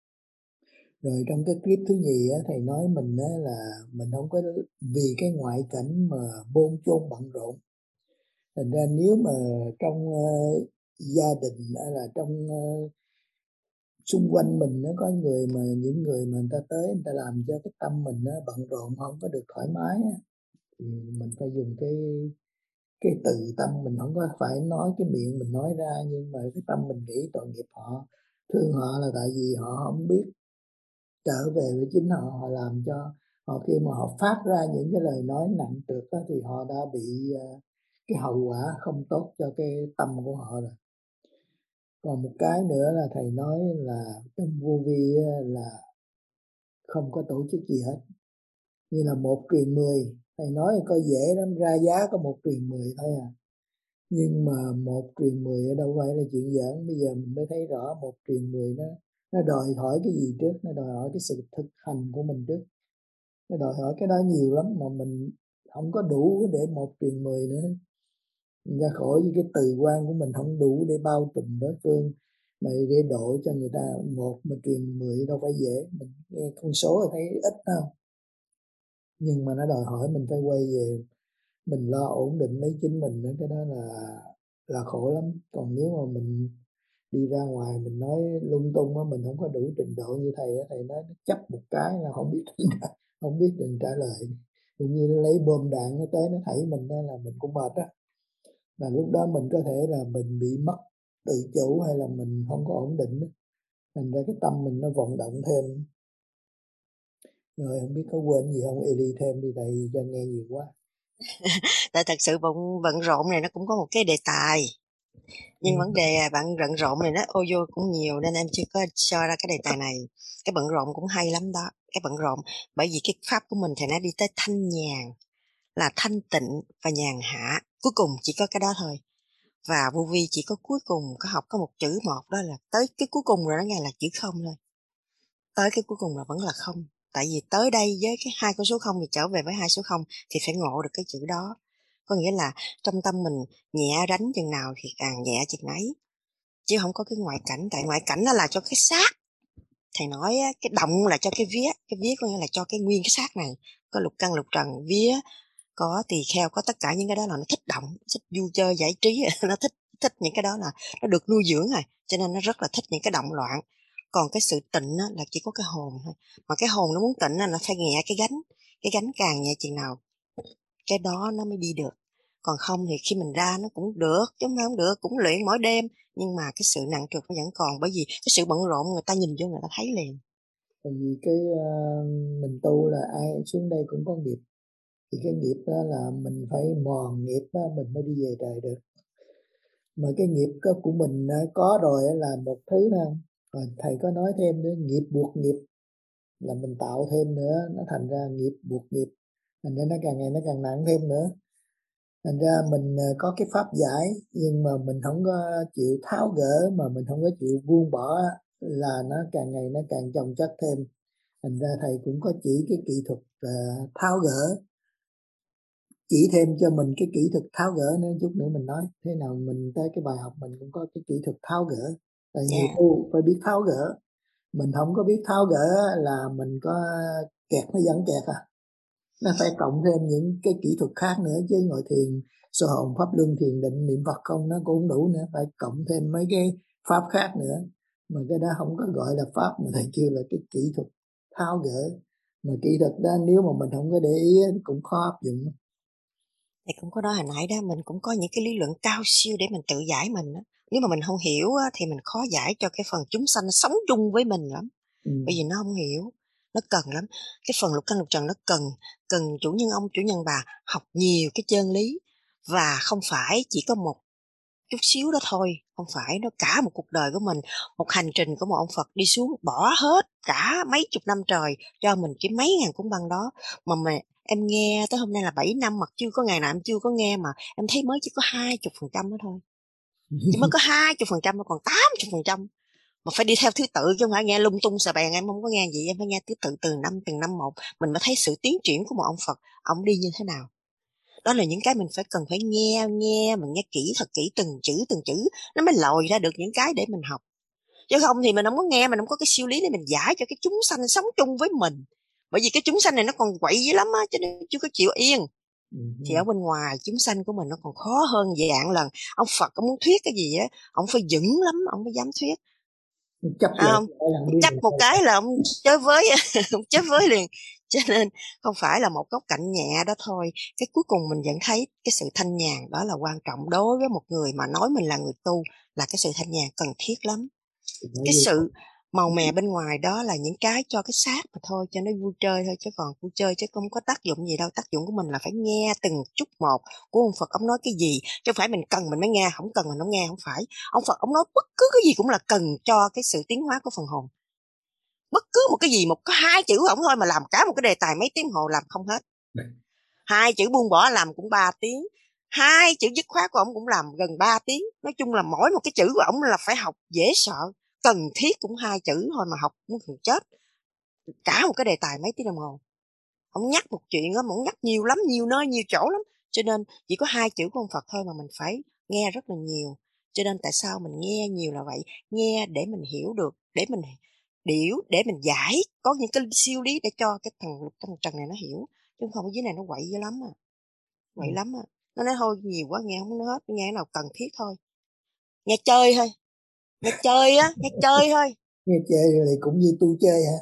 Rồi trong cái clip thứ nhì á, thầy nói mình á, là mình không có vì cái ngoại cảnh mà bôn chôn bận rộn. Thành ra nếu mà trong uh, gia đình hay là trong uh, xung quanh mình nó có người mà những người mà người ta tới người ta làm cho cái tâm mình nó bận rộn, không có được thoải mái á, thì mình phải dùng cái cái từ tâm. Mình không có phải nói cái miệng mình nói ra, nhưng mà cái tâm mình nghĩ tội nghiệp họ, thương họ, là tại vì họ không biết trở về với chính họ. Họ làm cho họ, khi mà họ phát ra những cái lời nói nặng trược đó, thì họ đã bị uh, cái hậu quả không tốt cho cái tâm của họ rồi. Còn một cái nữa là thầy nói là trong vô vi là không có tổ chức gì hết, như là một truyền mười. Thầy nói coi dễ lắm, ra giá có một truyền mười thôi à, nhưng mà một truyền mười đâu phải là chuyện giỡn. Bây giờ mình mới thấy rõ một truyền mười nó nó đòi hỏi cái gì trước, nó đòi hỏi cái sự thực hành của mình trước, nó đòi hỏi cái đó nhiều lắm mà mình không có đủ để một truyền mười nữa. Mình ra khỏi với cái từ quan của mình không đủ để bao trùm đối phương, mà để độ cho người ta. Một mà truyền mười đâu phải dễ. Mình nghe con số là thấy ít đâu, nhưng mà nó đòi hỏi mình phải quay về mình lo ổn định lấy chính mình đó. Cái đó là là khổ lắm. Còn nếu mà mình đi ra ngoài mình nói lung tung á, mình không có đủ trình độ như thầy á. Thầy nói chấp một cái là không biết không biết đừng trả lời, cũng như nó lấy bom đạn nó tới nó thảy mình, đó là mình cũng mệt á. Là lúc đó mình có thể là mình bị mất tự chủ, hay là mình không có ổn định đó. Thành ra cái tâm mình nó vọng động thêm. Rồi không biết có quên gì không, Eli thêm đi, tại cho nghe nhiều quá. Tại thật sự bận bận rộn này nó cũng có một cái đề tài, nhưng ừ. vấn đề bạn bận rộn này nó ô vô cũng nhiều, nên em chưa có cho ra cái đề tài này. Cái bận rộn cũng hay lắm đó, cái bận rộn, bởi vì cái pháp của mình thì nó đi tới thanh nhàn, là thanh tịnh và nhàn hạ, cuối cùng chỉ có cái đó thôi. Và vô vi chỉ có cuối cùng có học có một chữ một, đó là tới cái cuối cùng rồi, nó nghe là chữ không thôi. Tới cái cuối cùng là vẫn là không. Tại vì tới đây với cái hai con số không thì trở về với hai số không, thì phải ngộ được cái chữ đó. Có nghĩa là trong tâm mình nhẹ đánh chừng nào thì càng nhẹ chừng nấy, chứ không có cái ngoại cảnh. Tại ngoại cảnh nó là cho cái xác. Thầy nói cái động là cho cái vía, cái vía có nghĩa là cho cái nguyên cái xác này. Có lục căn lục trần, vía, có tỳ kheo, có tất cả những cái đó là nó thích động, thích vui chơi giải trí, nó thích thích những cái đó, là nó được nuôi dưỡng rồi, cho nên nó rất là thích những cái động loạn. Còn cái sự tịnh là chỉ có cái hồn thôi, mà cái hồn nó muốn tịnh là nó phải nhẹ cái gánh, cái gánh càng nhẹ chừng nào cái đó nó mới đi được. Còn không thì khi mình ra nó cũng được, chứ không được, cũng luyện mỗi đêm, nhưng mà cái sự nặng trược nó vẫn còn, bởi vì cái sự bận rộn người ta nhìn vô người ta thấy liền. Tại vì cái uh, mình tu là ai xuống đây cũng có nghiệp, thì cái nghiệp đó là mình phải mòn nghiệp đó, mình mới đi về trời được. Mà cái nghiệp của mình có rồi là một thứ không. Rồi thầy có nói thêm nữa, nghiệp buộc nghiệp là mình tạo thêm nữa, nó thành ra nghiệp buộc nghiệp, thành ra nó càng ngày nó càng nặng thêm nữa. Thành ra mình có cái pháp giải, nhưng mà mình không có chịu tháo gỡ, mà mình không có chịu buông bỏ, là nó càng ngày nó càng chồng chất thêm. Thành ra thầy cũng có chỉ cái kỹ thuật uh, tháo gỡ, chỉ thêm cho mình cái kỹ thuật tháo gỡ nữa. Chút nữa mình nói thế nào mình tới cái bài học mình cũng có cái kỹ thuật tháo gỡ, Tại người Yeah. tu phải biết tháo gỡ. Mình không có biết tháo gỡ là mình có kẹt, nó vẫn kẹt à. Nó phải cộng thêm những cái kỹ thuật khác nữa, chứ ngồi thiền sơ hồn pháp luân thiền định niệm Phật không nó cũng không đủ nữa, phải cộng thêm mấy cái pháp khác nữa, mà cái đó không có gọi là pháp, mà thầy kêu là cái kỹ thuật tháo gỡ. Mà kỹ thuật đó nếu mà mình không có để ý cũng khó áp dụng. Thầy cũng có nói hồi nãy đó, mình cũng có những cái lý luận cao siêu để mình tự giải mình đó. Nếu mà mình không hiểu á, thì mình khó giải cho cái phần chúng sanh sống chung với mình lắm. Ừ. Bởi vì nó không hiểu, nó cần lắm. Cái phần lục căn lục trần nó cần, cần chủ nhân ông, chủ nhân bà học nhiều cái chân lý, và không phải chỉ có một chút xíu đó thôi, không phải, nó cả một cuộc đời của mình, một hành trình của một ông Phật đi xuống bỏ hết cả mấy chục năm trời cho mình cái mấy ngàn cuốn băng đó, mà mà em nghe tới hôm nay là bảy năm mà chưa có ngày nào em chưa có nghe, mà em thấy mới chỉ có hai chục phần trăm đó thôi, chỉ mới có hai chục phần trăm, nó còn tám chục phần trăm, mà phải đi theo thứ tự chứ không phải nghe lung tung xà bèn. Em không có nghe gì, em phải nghe thứ tự từng năm từng năm một, mình mới thấy sự tiến triển của một ông Phật, ông đi như thế nào. Đó là những cái mình phải cần phải nghe, nghe, mình nghe kỹ thật kỹ từng chữ từng chữ, nó mới lòi ra được những cái để mình học. Chứ không thì mình không có nghe, mình không có cái siêu lý để mình giải cho cái chúng sanh sống chung với mình. Bởi vì cái chúng sanh này nó còn quậy dữ lắm á, cho nên chưa có chịu yên. Ừ. Thì ở bên ngoài chúng sanh của mình nó còn khó hơn vạn lần. Ông Phật ông muốn thuyết cái gì á, ông phải vững lắm, ông mới dám thuyết. Chấp À, không? Chấp một cái là ông chơi với, ông chơi với liền. Cho nên không phải là một góc cạnh nhẹ đó thôi. Cái cuối cùng mình vẫn thấy cái sự thanh nhàn đó là quan trọng đối với một người mà nói mình là người tu, là cái sự thanh nhàn cần thiết lắm. Cái sự màu mè bên ngoài đó là những cái cho cái xác mà thôi, cho nó vui chơi thôi, chứ còn vui chơi chứ không có tác dụng gì đâu. Tác dụng của mình là phải nghe từng chút một của ông Phật ông nói cái gì, chứ không phải mình cần mình mới nghe, không cần mình không nghe. Không phải, ông Phật ông nói bất cứ cái gì cũng là cần cho cái sự tiến hóa của phần hồn. Bất cứ một cái gì, một có hai chữ của ổng thôi mà làm cả một cái đề tài mấy tiếng hồ làm không hết. Hai chữ buông bỏ làm cũng ba tiếng, hai chữ dứt khoát của ổng cũng làm gần ba tiếng. Nói chung là mỗi một cái chữ của ổng là phải học dễ sợ, cần thiết cũng hai chữ thôi mà học muốn thường chết. Cả một cái đề tài mấy tiếng đồng hồ. Ông nhắc một chuyện á, mà ông nhắc nhiều lắm, nhiều nơi, nhiều chỗ lắm. Cho nên chỉ có hai chữ của ông Phật thôi mà mình phải nghe rất là nhiều. Cho nên tại sao mình nghe nhiều là vậy? Nghe để mình hiểu được, để mình điểu, để mình giải. Có những cái siêu lý để cho cái thằng lục căn trần này nó hiểu. Chứ không ở dưới này nó quậy dữ lắm à. Quậy ừ. lắm à. Nó nói thôi nhiều quá nghe không hết, nghe cái nào cần thiết thôi. Nghe chơi thôi. Nghe chơi á, nghe chơi thôi. Nghe chơi thì cũng như tu chơi hả?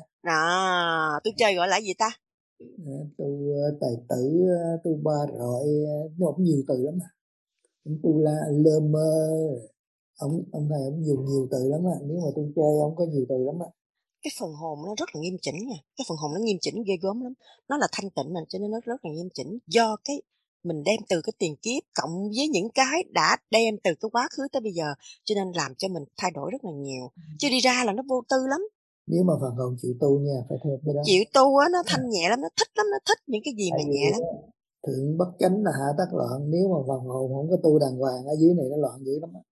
À, tôi chơi gọi là gì ta? Tu tài tử, tu ba rọi, nó cũng nhiều từ lắm. Ông tu la lơ mơ, ông ông thầy ông dùng nhiều từ lắm á. Nếu mà tu chơi ông có nhiều từ lắm á. Cái phần hồn nó rất là nghiêm chỉnh nha, cái phần hồn nó nghiêm chỉnh ghê gớm lắm. Nó là thanh tịnh mình, cho nên nó rất là nghiêm chỉnh. Do cái mình đem từ cái tiền kiếp cộng với những cái đã đem từ cái quá khứ tới bây giờ, cho nên làm cho mình thay đổi rất là nhiều. Chứ đi ra là nó vô tư lắm. Nếu mà phần hồn chịu tu nha, phải theo cái đó. Chịu tu á, nó thanh nhẹ lắm, nó thích lắm, nó thích những cái gì mà nhẹ lắm. Thượng bất chánh là hạ tắc loạn. Nếu mà phần hồn không có tu đàng hoàng, ở dưới này nó loạn dữ lắm á.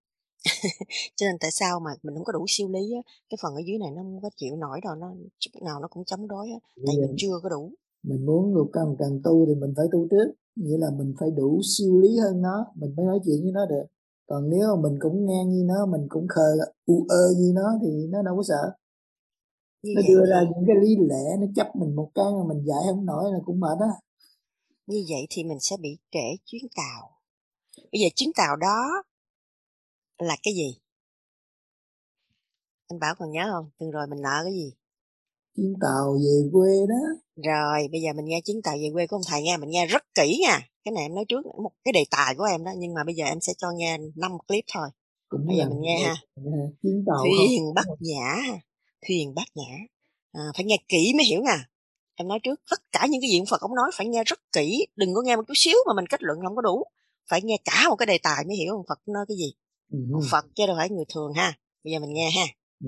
Cho nên tại sao mà mình không có đủ siêu lý á, cái phần ở dưới này nó không có chịu nổi đâu, nó chút nào nó cũng chống đối á, tại mình chưa có đủ. Mình muốn lục căn cần tu thì mình phải tu trước, nghĩa là mình phải đủ siêu lý hơn nó, mình mới nói chuyện với nó được. Còn nếu mà mình cũng ngang như nó, mình cũng khờ u ơ như nó thì nó đâu có sợ. Như nó đưa thì... ra những cái lý lẽ, nó chấp mình một cái mà mình giải không nổi là cũng mệt á. Như vậy thì mình sẽ bị trễ chuyến tàu. Bây giờ chuyến tàu đó là cái gì? Anh Bảo còn nhớ không? Từng rồi mình nợ cái gì? Chuyến tàu về quê đó. Rồi bây giờ mình nghe chuyến tàu về quê của ông thầy nghe, mình nghe rất kỹ nha. Cái này em nói trước, một cái đề tài của em đó, nhưng mà bây giờ em sẽ cho nghe năm clip thôi. Cũng bây giờ mình nghe ha. Chuyến tàu Thuyền Bát Nhã, thuyền Bát Nhã, à, phải nghe kỹ mới hiểu nha. Em nói trước, tất cả những cái gì ông Phật ông nói phải nghe rất kỹ, đừng có nghe một chút xíu mà mình kết luận không có đủ. Phải nghe cả một cái đề tài mới hiểu ông Phật nói cái gì. Ừ. Ông Phật chứ đâu phải người thường ha. Bây giờ mình nghe ha. Ừ.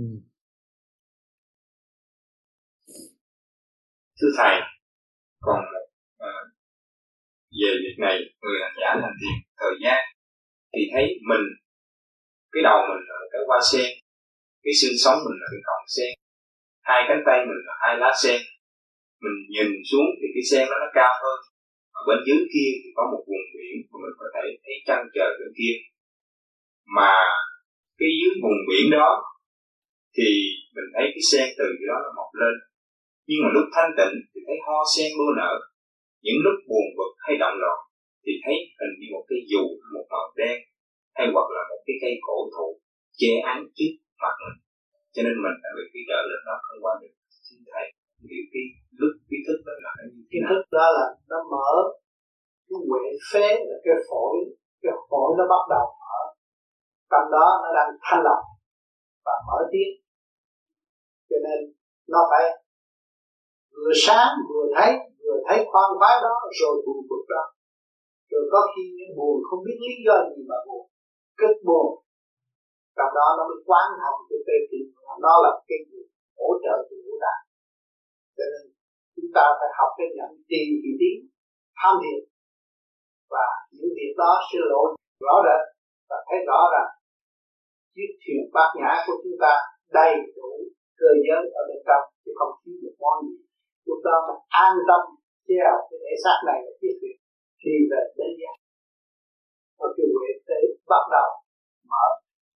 Thưa thầy, còn uh, về việc này, người hành giả hành thiền thời gian thì thấy mình, cái đầu mình là cái hoa sen, cái xương sống mình là cái cọng sen, hai cánh tay mình là hai lá sen. Mình nhìn xuống thì cái sen đó nó cao hơn, ở bên dưới kia thì có một vùng biển mà mình có thể thấy chân trời bên kia. Mà cái dưới vùng biển đó thì mình thấy cái sen từ cái đó nó mọc lên. Nhưng mà lúc thanh tịnh thì thấy hoa sen đua nở. Những lúc buồn bực hay động loạn thì thấy hình như một cái dù, một màu đen, hay hoặc là một cái cây cổ thụ che án trước mặt mình. Cho nên mình đã bị cái trở lên đó không qua được. Xin thầy hiểu cái lúc cái thức đó là cái gì? Cái thức đó là nó mở cái huệ phế, là cái phổi, cái phổi nó bắt đầu mở, trong đó nó đang thanh lọc và mở tiếng, cho nên nó phải vừa sáng vừa thấy, vừa thấy khoan khoái đó, rồi buồn bực đó, rồi có khi buồn không biết lý do gì mà buồn, cực buồn, trong đó nó mới quán thông cái tê tim, nó là cái gì hỗ trợ cho ngũ tạng. Cho nên chúng ta phải học cái nhận tiền vị tiến, tham thiền, và những việc đó sẽ lộ rõ rệt và thấy rõ rằng chiếc thuyền bát nhã của chúng ta đầy đủ cơ giới ở bên trong, chứ không thiếu một món gì. Lúc đó mình an tâm treo cái thể xác này là chiếc thuyền đi về đến giác, và cái huệ tế bắt đầu mở.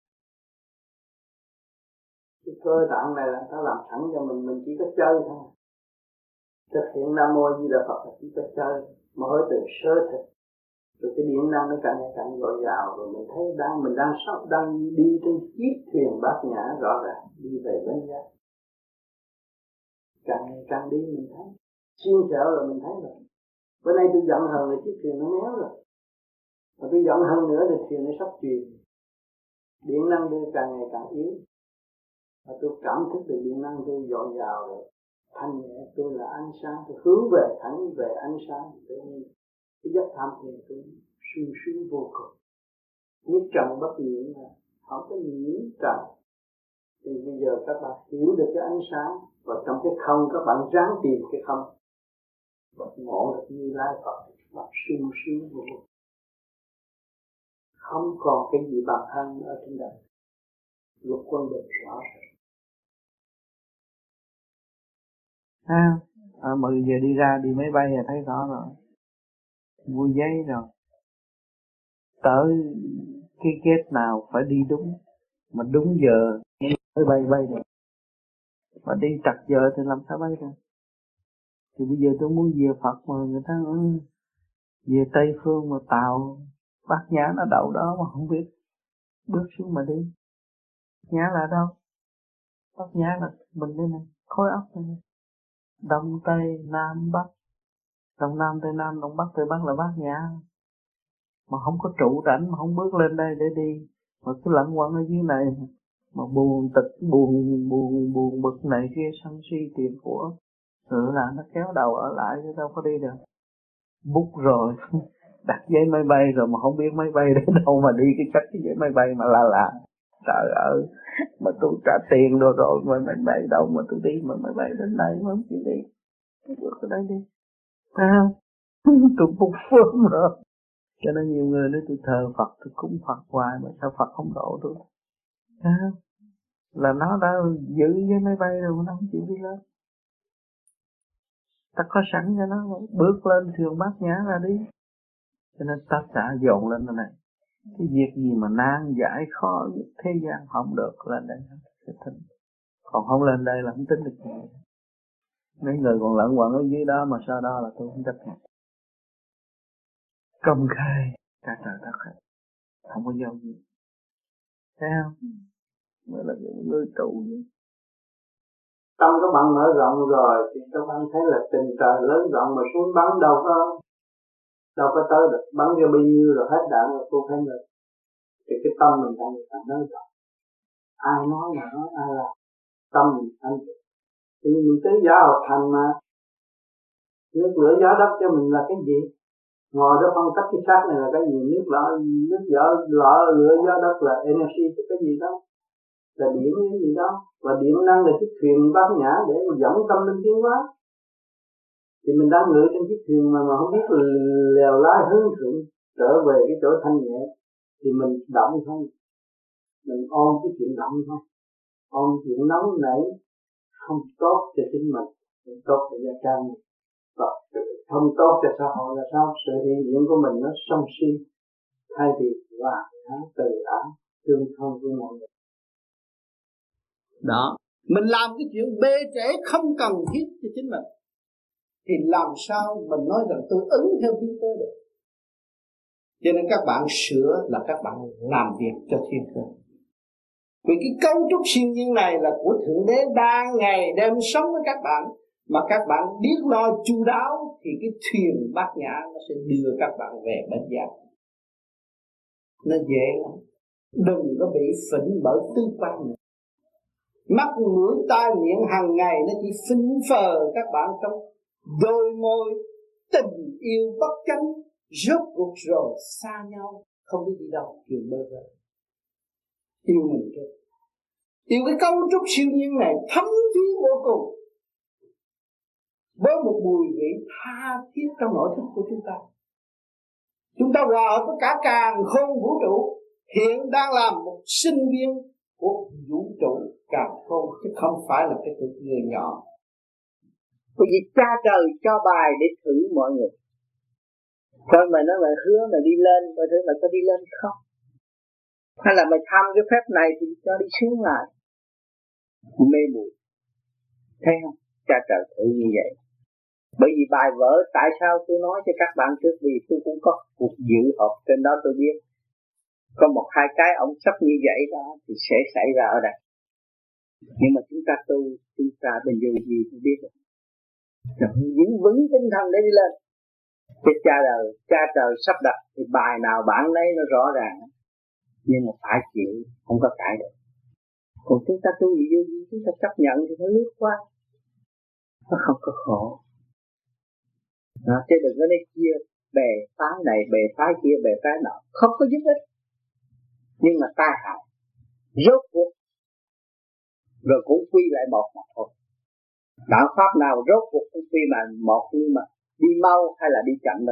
Cái cơ tạng này là nó làm sẵn cho mình, mình chỉ có chơi thôi. Thực hiện Nam Mô Di Đà Phật là chỉ có chơi, mở từ sơ thực, rồi cái điện năng nó càng ngày càng dồi dào, rồi mình thấy đang mình đang sống, đang đi trên chiếc thuyền bát nhã rõ ràng đi về bên giác. Càng ngày càng đi mình thấy, xuyên sợ là mình thấy rồi. Bữa nay tôi giận hờn là chiếc thuyền nó méo rồi, mà tôi giận hơn nữa thì thuyền nó sắp chìm. Điện năng tôi càng ngày càng yếu, và tôi cảm thức được điện năng tôi dồi dào rồi. Thanh nhẹ, tôi là ánh sáng, tôi hướng về thẳng về ánh sáng, tự nhiên cái giấc tham thiền tôi sung sướng vô cùng. Nhất trần bất nhiễm là không có nhiễm trần. Thì bây giờ các bạn hiểu được cái ánh sáng, và trong cái không các bạn ráng tìm cái không, và ngộ được Như Lai Phật, các bạn sung sướng vô cùng. Không còn cái gì bằng hơn ở trên đời. Luật quân bình rõ ràng. À, à, mười giờ đi ra đi máy bay là thấy rõ rồi, mua giấy rồi, tới cái gate nào phải đi đúng, mà đúng giờ mới bay bay được, mà đi trật giờ thì làm sao bay được. Thì bây giờ tôi muốn về Phật mà người ta ừ, về Tây Phương mà tàu Bát Nhã nó đậu đó mà không biết, bước xuống mà đi. Nhã là đâu? Bát Nhã là mình đây này, khối óc này, Đông Tây Nam Bắc, Đông Nam Tây Nam, Đông Bắc Tây Bắc là Bát Nhã, mà không có trụ rảnh, mà không bước lên đây để đi, mà cứ lẩn quẩn ở dưới này, mà buồn tịch, buồn buồn buồn bực này kia, sân si tiền của, rồi là nó kéo đầu ở lại chứ đâu có đi được. Bút rồi đặt giấy máy bay rồi mà không biết máy bay đến đâu mà đi cái cách cái giấy máy bay mà là là trời ơi, mà tôi trả tiền rồi rồi mà máy bay đâu mà tôi đi, mà máy bay đến đây mà không chịu đi, tôi bước ở đây đi, à, tôi bút phương rồi. Cho nên nhiều người nói tôi thờ Phật, tôi cúng Phật hoài mà sao Phật không độ tôi, à, là nó đã giữ với máy bay rồi mà nó không chịu đi lên. Ta có sẵn cho nó bước lên thuyền Bát Nhã ra đi. Cho nên tất cả dồn lên cái này. Cái việc gì mà nan giải khó thế gian không được, lên đây sẽ tính. Còn không lên đây là không tính được gì. Mấy người còn lẫn quẩn ở dưới đó mà sau đó là tôi không chấp nhận. Công khai cả trời đất hết, không có dâu gì. Thấy không? Mới là những người trụ vậy. Tâm các bạn mở rộng rồi thì các bạn thấy là tình trời lớn rộng, mà xuống bắn đâu có đâu có tới được, bắn cho bao nhiêu rồi hết đạn rồi cô thấy được. Thì cái tâm mình đang được lớn rộng. Ai nói mà nói ai là tâm mình thanh tịnh. Thì mình tới giáo học thành mà, nước lửa gió đất cho mình là cái gì? Ngồi đó phân tích cái xác này là cái gì? Nước lửa, nước gió, lửa, lửa gió đất là energy, cái gì đó? Là điểm cái gì đó, và điểm năng là chiếc thuyền Bát Nhã để dẫn tâm linh tiến hóa. Thì mình đang ngự trên chiếc thuyền mà mà không biết lèo lái hướng thượng trở về cái chỗ thanh nhẹ, thì mình động thôi, mình ôm cái chuyện động thôi, ôm chuyện nóng nảy không tốt cho chính mình, không tốt cho gia can mình, và không tốt cho xã hội là sao? Sự hiện diện của mình nó sân si, thay vì hòa ái, từ ái, tương thân với mọi người. Đó, mình làm cái chuyện bê trễ không cần thiết cho chính mình thì làm sao mình nói rằng tôi ứng theo thiên cơ được. Cho nên các bạn sửa là các bạn làm việc cho thiên cơ. Vì cái cấu trúc siêu nhiên này là của Thượng Đế đang ngày đêm sống với các bạn, mà các bạn biết lo chu đáo thì cái thuyền bát nhã nó sẽ đưa các bạn về bến giác. Nó dễ lắm. Đừng có bị phỉnh bởi tư quan nữa. Mắt mũi tai miệng hàng ngày nó chỉ phỉnh phờ các bạn trong đôi môi tình yêu bất chánh, rốt cuộc rồi xa nhau không biết đi đâu, chuyện bơ vơ. Yêu mình trước, yêu cái cấu trúc siêu nhiên này thấm thía vô cùng, với một mùi vị tha thiết trong nội thức của chúng ta. Chúng ta hòa hợp với cả càn khôn vũ trụ, hiện đang làm một sinh viên của vũ trụ càn khôn, chứ không phải là cái tụi người nhỏ. Bởi vì cha trời cho bài để thử mọi người. Thôi mày nói mày hứa mày đi lên, coi thử mày có đi lên không? Hay là mày tham cái phép này thì cho đi xuống lại. Mê muội. Thấy không? Cha trời thử như vậy. Bởi vì bài vở tại sao tôi nói cho các bạn trước, vì tôi cũng có cuộc dự họp trên đó tôi biết. Có một hai cái ông sắp như vậy đó thì sẽ xảy ra ở đây. Nhưng mà chúng ta tu, chúng ta bên dù gì cũng biết được. Giữ vững tinh thần để đi lên. Cái cha đời, cha trời sắp đặt thì bài nào bản lấy nó rõ ràng. Nhưng mà phải chịu, không có cãi được. Còn chúng ta tu gì vô gì, chúng ta chấp nhận thì nó lướt qua. Nó không có khổ. Đó, chứ đừng có nói chia bè phái này, bè phái kia, bè phái nọ. Không có giúp ích. Nhưng mà tai hại. Rốt cuộc. Rồi cũng quy lại một mà thôi. Đạo pháp nào rốt cuộc cũng quy mà một, nhưng mà đi mau hay là đi chậm đó.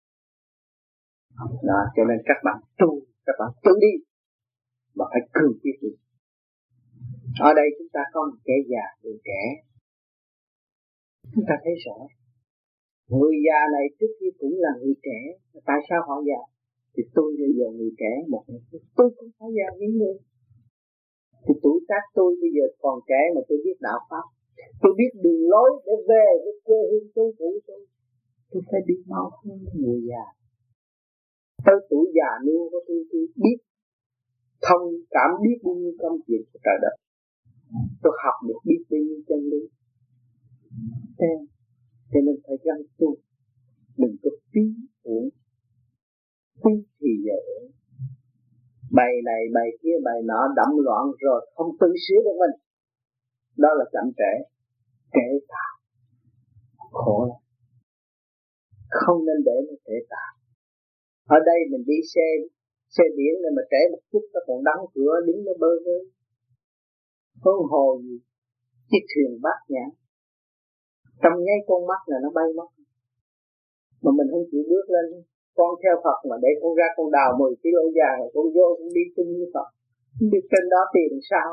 Đó, cho nên các bạn tu, các bạn tự đi. Mà phải cương quyết đi. Ở đây chúng ta có một kẻ già, người trẻ. Chúng ta thấy rõ. Người già này trước kia cũng là người trẻ. Tại sao họ già? Thì tôi bây giờ người trẻ, một người tôi cũng phải già những người. Thì tuổi tác tôi bây giờ còn trẻ mà tôi biết đạo pháp. Tôi biết đường lối để về với quê hương tôi cũ tôi. Tôi phải đi mau hơn người già. Tới tuổi già nua của tôi, tôi biết thông cảm biết bao nhiêu công chuyện của trời đất. Tôi học được biết bao nhiêu chân lý. Thế cho nên phải gắng tu. Đừng có phí uổng. Phí thì giờ bài này bài kia bài nọ đậm loạn rồi không tự sửa được mình. Đó là chậm trễ. Trễ tạm. Khổ lắm. Không nên để nó trễ tạm. Ở đây mình đi xe xe điện này mà trễ một chút nó còn đóng cửa đứng nó bơ vơ. Hôn hồ gì? Chiếc thuyền bát nhã. Trong nháy con mắt là nó bay mất. Mà mình không chịu bước lên. Con theo Phật mà để con ra con đào mười ký lô vàng rồi con vô con đi chung với Phật. Không biết trên đó tiền sao.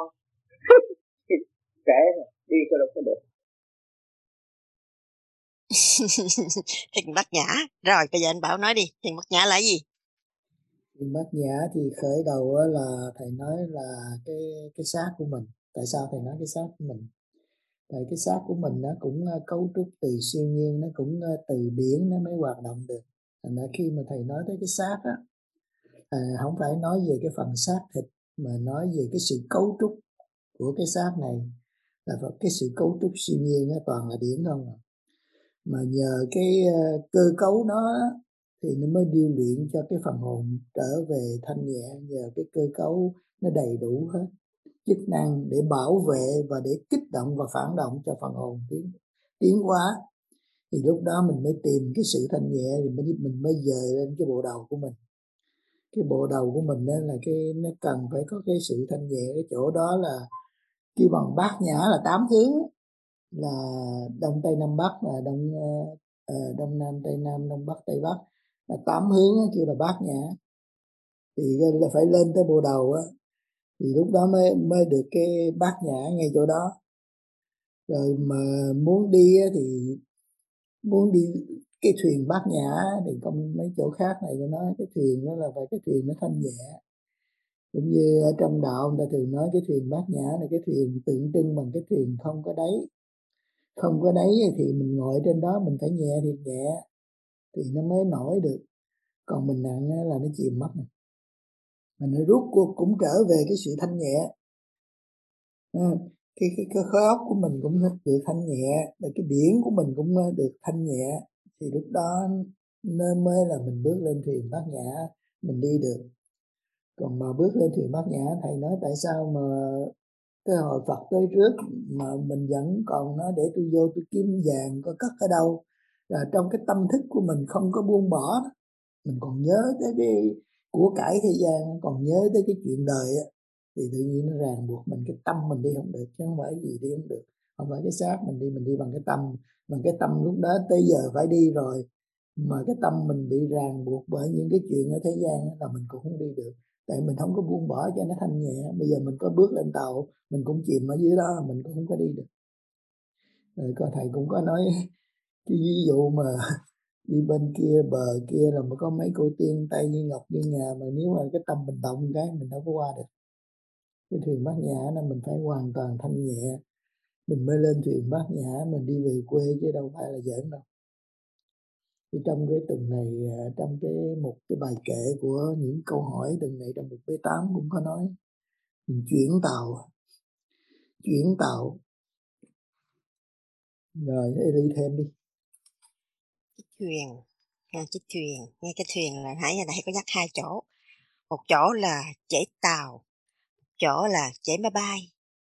Trễ rồi, đi có đâu có được. Thiền bát nhã. Rồi bây giờ anh Bảo nói đi, thiền bát nhã là gì? Thiền bát nhã thì khởi đầu là thầy nói là cái cái xác của mình. Tại sao thầy nói cái xác của mình? Tại cái xác của mình nó cũng cấu trúc từ siêu nhiên, nó cũng từ điển nó mới hoạt động được. Thành ra khi mà thầy nói tới cái xác á, à, không phải nói về cái phần xác thịt mà nói về cái sự cấu trúc của cái xác này, là cái sự cấu trúc siêu nhiên nó toàn là điển không à. Mà nhờ cái uh, cơ cấu đó thì nó mới điêu luyện cho cái phần hồn trở về thanh nhẹ, nhờ cái cơ cấu nó đầy đủ hết chức năng để bảo vệ và để kích động và phản động cho phần hồn tiến tiến hóa. Thì lúc đó mình mới tìm cái sự thanh nhẹ, thì mình, mình mới dời lên cái bộ đầu của mình. Cái bộ đầu của mình đó là cái nó cần phải có cái sự thanh nhẹ. Cái chỗ đó là kêu bằng bát nhã là tám hướng, là đông tây nam bắc, là đông uh, đông nam tây nam, đông bắc tây bắc, là tám hướng kêu là bát nhã. Thì là phải lên tới bộ đầu á, thì lúc đó mới mới được cái bát nhã ngay chỗ đó. Rồi mà muốn đi á, thì muốn đi cái thuyền bát nhã thì không mấy chỗ khác này nó nói cái thuyền đó là phải cái thuyền nó thanh nhẹ. Cũng như ở trong đạo người ta thường nói cái thuyền Bát Nhã là cái thuyền tượng trưng bằng cái thuyền không có đáy. Không có đáy thì mình ngồi trên đó mình phải nhẹ thì nhẹ thì nó mới nổi được. Còn mình nặng là nó chìm mất. Mình nó rút cuộc cũng trở về cái sự thanh nhẹ. À, cái, cái, cái khối óc của mình cũng được thanh nhẹ, cái điển của mình cũng được thanh nhẹ. Thì lúc đó nên mới là mình bước lên thuyền Bát Nhã, mình đi được. Còn mà bước lên thuyền Bát Nhã, thầy nói tại sao mà cái hồi Phật tới trước mà mình vẫn còn nói để tôi vô tôi kiếm vàng có cất ở đâu, là trong cái tâm thức của mình không có buông bỏ đó. Mình còn nhớ tới cái của cải thế gian, còn nhớ tới cái chuyện đời á, thì tự nhiên nó ràng buộc mình, cái tâm mình đi không được, chứ không phải gì đi không được. Không phải cái xác mình đi, mình đi bằng cái tâm. Bằng cái tâm lúc đó tới giờ phải đi rồi, mà cái tâm mình bị ràng buộc bởi những cái chuyện ở thế gian là mình cũng không đi được. Tại mình không có buông bỏ cho nó thanh nhẹ. Bây giờ mình có bước lên tàu, mình cũng chìm ở dưới đó, mình cũng không có đi được. Rồi có thầy cũng có nói cái ví dụ mà đi bên kia bờ kia là mà có mấy cô tiên tay như ngọc như ngà, mà nếu mà cái tâm mình động cái mình đâu có qua được. Cái thuyền Bát Nhã là mình phải hoàn toàn thanh nhẹ mình mới lên thuyền Bát Nhã, mình đi về quê chứ đâu phải là giỡn đâu. Thì trong cái tuần này, trong cái một cái bài kệ của những câu hỏi tuần này trong một B tám cũng có nói mình chuyển tàu, chuyển tàu. Rồi đi thêm đi. Chiếc thuyền, nghe chiếc thuyền, nghe cái thuyền là nãy giờ thầy có nhắc hai chỗ. Một chỗ là chở tàu, một chỗ là chở máy bay.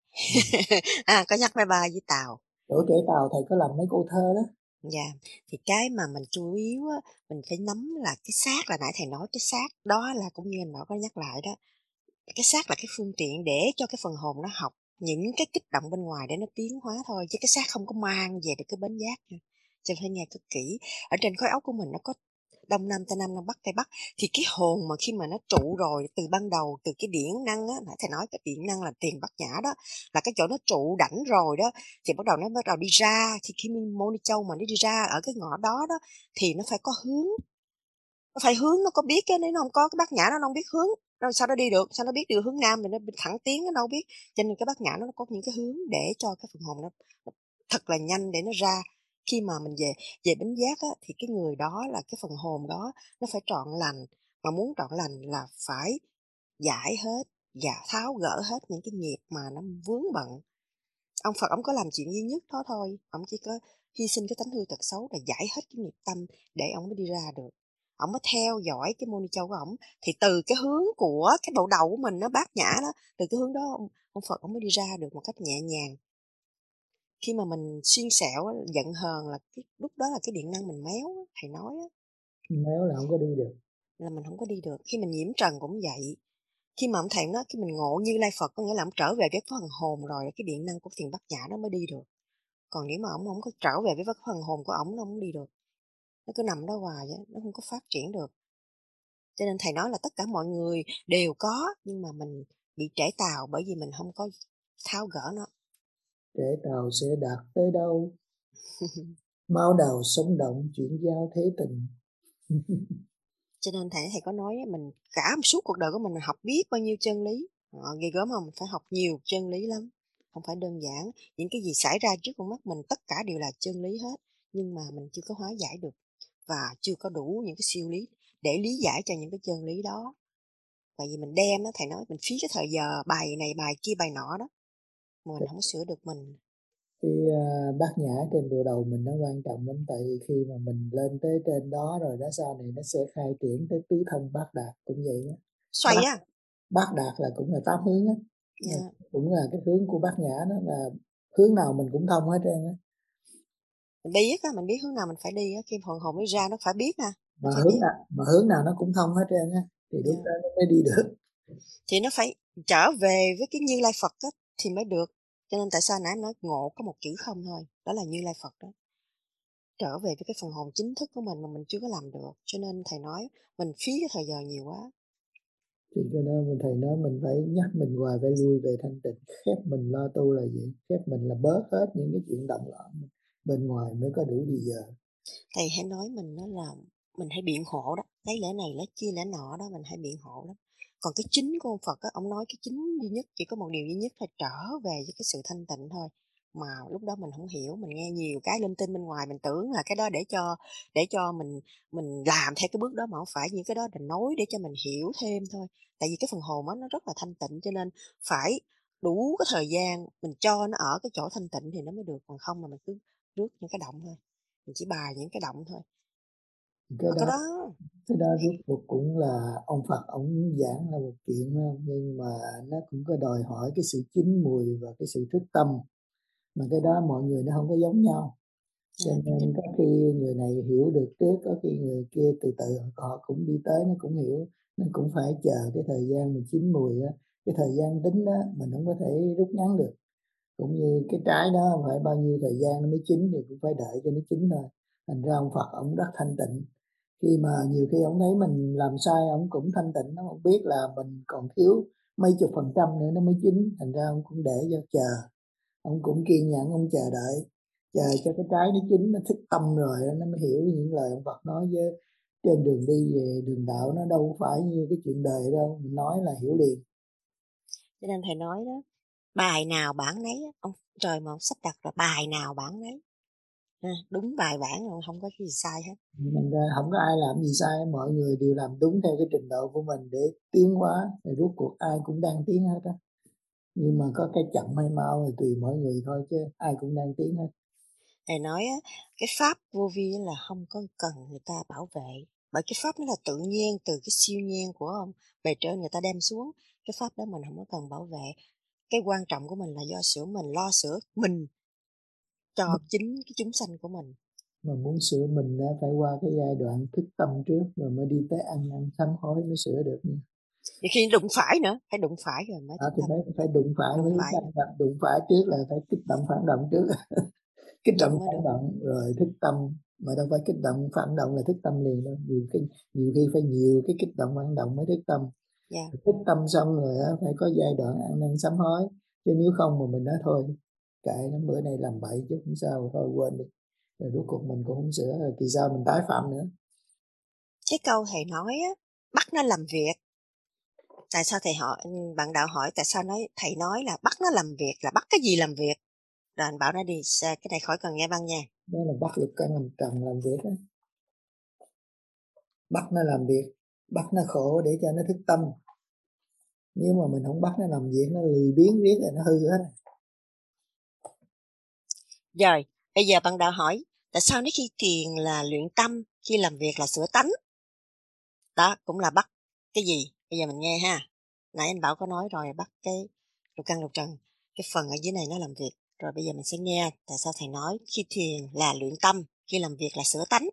À, có nhắc máy bay với tàu. Chỗ chở tàu thầy có làm mấy câu thơ đó. Dạ, yeah. Thì cái mà mình chú yếu á, mình phải nắm là cái xác, là nãy thầy nói cái xác đó là cũng như anh bảo có nhắc lại đó. Cái xác là cái phương tiện để cho cái phần hồn nó học những cái kích động bên ngoài để nó tiến hóa thôi, chứ cái xác không có mang về được cái bến giác nha. Cho nên phải nghe cực kỹ. Ở trên khối óc của mình nó có đông nam tây nam, nam bắc tây bắc, thì cái hồn mà khi mà nó trụ rồi từ ban đầu, từ cái điển năng á, nãy thầy nói cái điển năng là tiền Bát Nhã đó, là cái chỗ nó trụ đảnh rồi đó, thì bắt đầu nó bắt đầu đi ra. Thì khi Moni Châu mà nó đi ra ở cái ngõ đó đó thì nó phải có hướng, nó phải hướng, nó có biết cái, nếu nó không có cái Bát Nhã nó không biết hướng, rồi sao nó đi được, sao nó biết được hướng nam thì nó thẳng tiến, nó đâu biết. Cho nên cái Bát Nhã nó có những cái hướng để cho cái phần hồn nó, nó thật là nhanh để nó ra. Khi mà mình về về bính giác á, thì cái người đó là cái phần hồn đó nó phải trọn lành, mà muốn trọn lành là phải giải hết và tháo gỡ hết những cái nghiệp mà nó vướng bận. Ông Phật ông có làm chuyện duy nhất đó thôi, ông chỉ có hy sinh cái tánh hư tật xấu để giải hết cái nghiệp tâm để ông mới đi ra được. Ông mới theo dõi cái Moni Châu của ông, thì từ cái hướng của cái bộ đầu của mình nó Bát Nhã đó, từ cái hướng đó ông, ông Phật ông mới đi ra được một cách nhẹ nhàng. Khi mà mình xiên xẻo, giận hờn là cái, lúc đó là cái điện năng mình méo, thầy nói á. Méo là không có đi được. Là mình không có đi được. Khi mình nhiễm trần cũng vậy. Khi mà ông thầy nói, khi mình ngộ Như Lai Phật, có nghĩa là ông trở về với phần hồn rồi, cái điện năng của thiền Bát Nhã nó mới đi được. Còn nếu mà ông không có trở về với phần hồn của ông, nó không đi được. Nó cứ nằm đó hoài vậy, nó không có phát triển được. Cho nên thầy nói là tất cả mọi người đều có, nhưng mà mình bị trễ tàu bởi vì mình không có tháo gỡ nó. Trễ tàu sẽ đạt tới đâu? Máu đầu sống động chuyển giao thế tình. Cho nên thầy thầy có nói mình cả một suốt cuộc đời của mình học biết bao nhiêu chân lý. À, ghê gớm không? Phải học nhiều chân lý lắm. Không phải đơn giản. Những cái gì xảy ra trước con mắt mình tất cả đều là chân lý hết. Nhưng mà mình chưa có hóa giải được. Và chưa có đủ những cái siêu lý để lý giải cho những cái chân lý đó. Tại vì mình đem đó, thầy nói mình phí cái thời giờ bài này bài kia bài nọ đó. Mà mình không có sửa được mình. Cái uh, Bát Nhã trên bộ đầu mình nó quan trọng lắm. Tại vì khi mà mình lên tới trên đó rồi đó, sau này nó sẽ khai triển tới tứ thông Bát Đạt cũng vậy đó. Xoay Bát, á. Bát Đạt là cũng là tám hướng á. Yeah. Cũng là cái hướng của Bát Nhã đó, là hướng nào mình cũng thông hết trơn á. Mình biết á, mình biết hướng nào mình phải đi á, khi hồn hồn nó ra nó phải biết nè. Mà hướng biết. nào mà hướng nào nó cũng thông hết trơn á, thì lúc yeah. đó nó mới đi được. Thì nó phải trở về với cái Như Lai Phật á thì mới được. Cho nên tại sao nãy em nói ngộ có một chữ không thôi, đó là Như Lai Phật đó. Trở về với cái phần hồn chính thức của mình mà mình chưa có làm được. Cho nên thầy nói mình phí cái thời giờ nhiều quá. Thì cho nên mình thầy nói mình phải nhắc mình hoài phải lui về thanh tịnh, khép mình lo tu là gì, khép mình là bớt hết những cái chuyện động loạn bên ngoài mới có đủ bây giờ. Thầy hãy nói mình đó là mình hãy biện hộ đó, lấy lẽ này lẽ kia lẽ nọ đó, mình hay biện hộ lắm. Còn cái chính của ông Phật á, ông nói cái chính duy nhất, chỉ có một điều duy nhất là trở về với cái sự thanh tịnh thôi. Mà lúc đó mình không hiểu, mình nghe nhiều cái linh tinh bên ngoài, mình tưởng là cái đó để cho để cho mình mình làm theo cái bước đó, mà không phải, những cái đó là nói để cho mình hiểu thêm thôi. Tại vì cái phần hồn á nó rất là thanh tịnh, cho nên phải đủ cái thời gian mình cho nó ở cái chỗ thanh tịnh thì nó mới được, còn không là mình cứ rước những cái động thôi, mình chỉ bài những cái động thôi. Cái Mà cái đó đó cái đó rốt cuộc cũng là ông Phật ông giảng là một chuyện, nhưng mà nó cũng có đòi hỏi cái sự chín mùi và cái sự thức tâm, mà cái đó mọi người nó không có giống nhau, cho nên có khi người này hiểu được trước, có khi người kia từ từ họ cũng đi tới nó cũng hiểu, nên cũng phải chờ cái thời gian mình chín mùi á. Cái thời gian tính đó mình không có thể rút ngắn được, cũng như cái trái đó phải bao nhiêu thời gian nó mới chín thì cũng phải đợi cho nó chín thôi. Thành ra ông Phật ông rất thanh tịnh, khi mà nhiều khi ông thấy mình làm sai ông cũng thanh tịnh, nó không biết là mình còn thiếu mấy chục phần trăm nữa nó mới chín, thành ra ông cũng để cho chờ, ông cũng kiên nhẫn, ông chờ đợi, chờ cho cái trái nó chín, nó thức tâm rồi nó mới hiểu những lời ông Phật nói. Với trên đường đi về đường đạo nó đâu phải như cái chuyện đời đâu, mình nói là hiểu liền. cho nên thầy nói đó, bài nào bản nấy, ông trời mà ông sắp đặt là bài nào bản nấy, à, đúng bài bản rồi, không có cái gì sai hết. Mình ra không có ai làm gì sai, mọi người đều làm đúng theo cái trình độ của mình để tiến hóa, thì rốt cuộc ai cũng đang tiến hết á, nhưng mà có cái chậm hay mau thì tùy mỗi người thôi, chứ ai cũng đang tiến hết. Thầy nói á, cái pháp vô vi là không có cần người ta bảo vệ, bởi cái pháp nó là tự nhiên, từ cái siêu nhiên của ông bề trên người ta đem xuống, cái pháp đó mình không có cần bảo vệ. Cái quan trọng của mình là do sửa mình, lo sửa mình cho chính cái chúng sanh của mình. Mà muốn sửa mình phải qua cái giai đoạn thức tâm trước rồi mới đi tới ăn năn sám hối mới sửa được nha. Thì khi đụng phải nữa, phải đụng phải rồi mới À, thức thì tâm. phải phải đụng phải Đụng với phải đụng, đụng phải trước là phải kích động phản động trước. Kích động đụng mới phản được. động rồi thức tâm, mà đâu phải kích động phản động là thức tâm liền đâu, nhiều khi nhiều khi phải nhiều cái kích động phản động mới thức tâm. Yeah. Thức tâm xong rồi á phải có giai đoạn ăn năn sám hối, chứ nếu không mà mình nói thôi kệ nó, bữa nay làm bậy chứ không sao, thôi quên đi, rồi rốt cuộc mình cũng không sửa, rồi kỳ sau mình tái phạm nữa. Cái câu thầy nói á, bắt nó làm việc. Tại sao thầy hỏi, bạn đạo hỏi tại sao nói thầy nói là bắt nó làm việc, là bắt cái gì làm việc? Rồi anh bảo nó đi, cái này khỏi cần nghe băng nha. Đó là bắt lực căn làm trần làm việc đó. Bắt nó làm việc, bắt nó khổ để cho nó thức tâm. Nếu mà mình không bắt nó làm việc, nó lười biếng riết rồi nó hư hết. Rồi, bây giờ bạn đạo hỏi, tại sao nếu khi thiền là luyện tâm, khi làm việc là sửa tánh? Đó, cũng là bắt cái gì? Bây giờ mình nghe ha. Nãy anh Bảo có nói rồi, bắt cái lục căn lục trần, cái phần ở dưới này nó làm việc. Rồi bây giờ mình sẽ nghe tại sao thầy nói khi thiền là luyện tâm, khi làm việc là sửa tánh.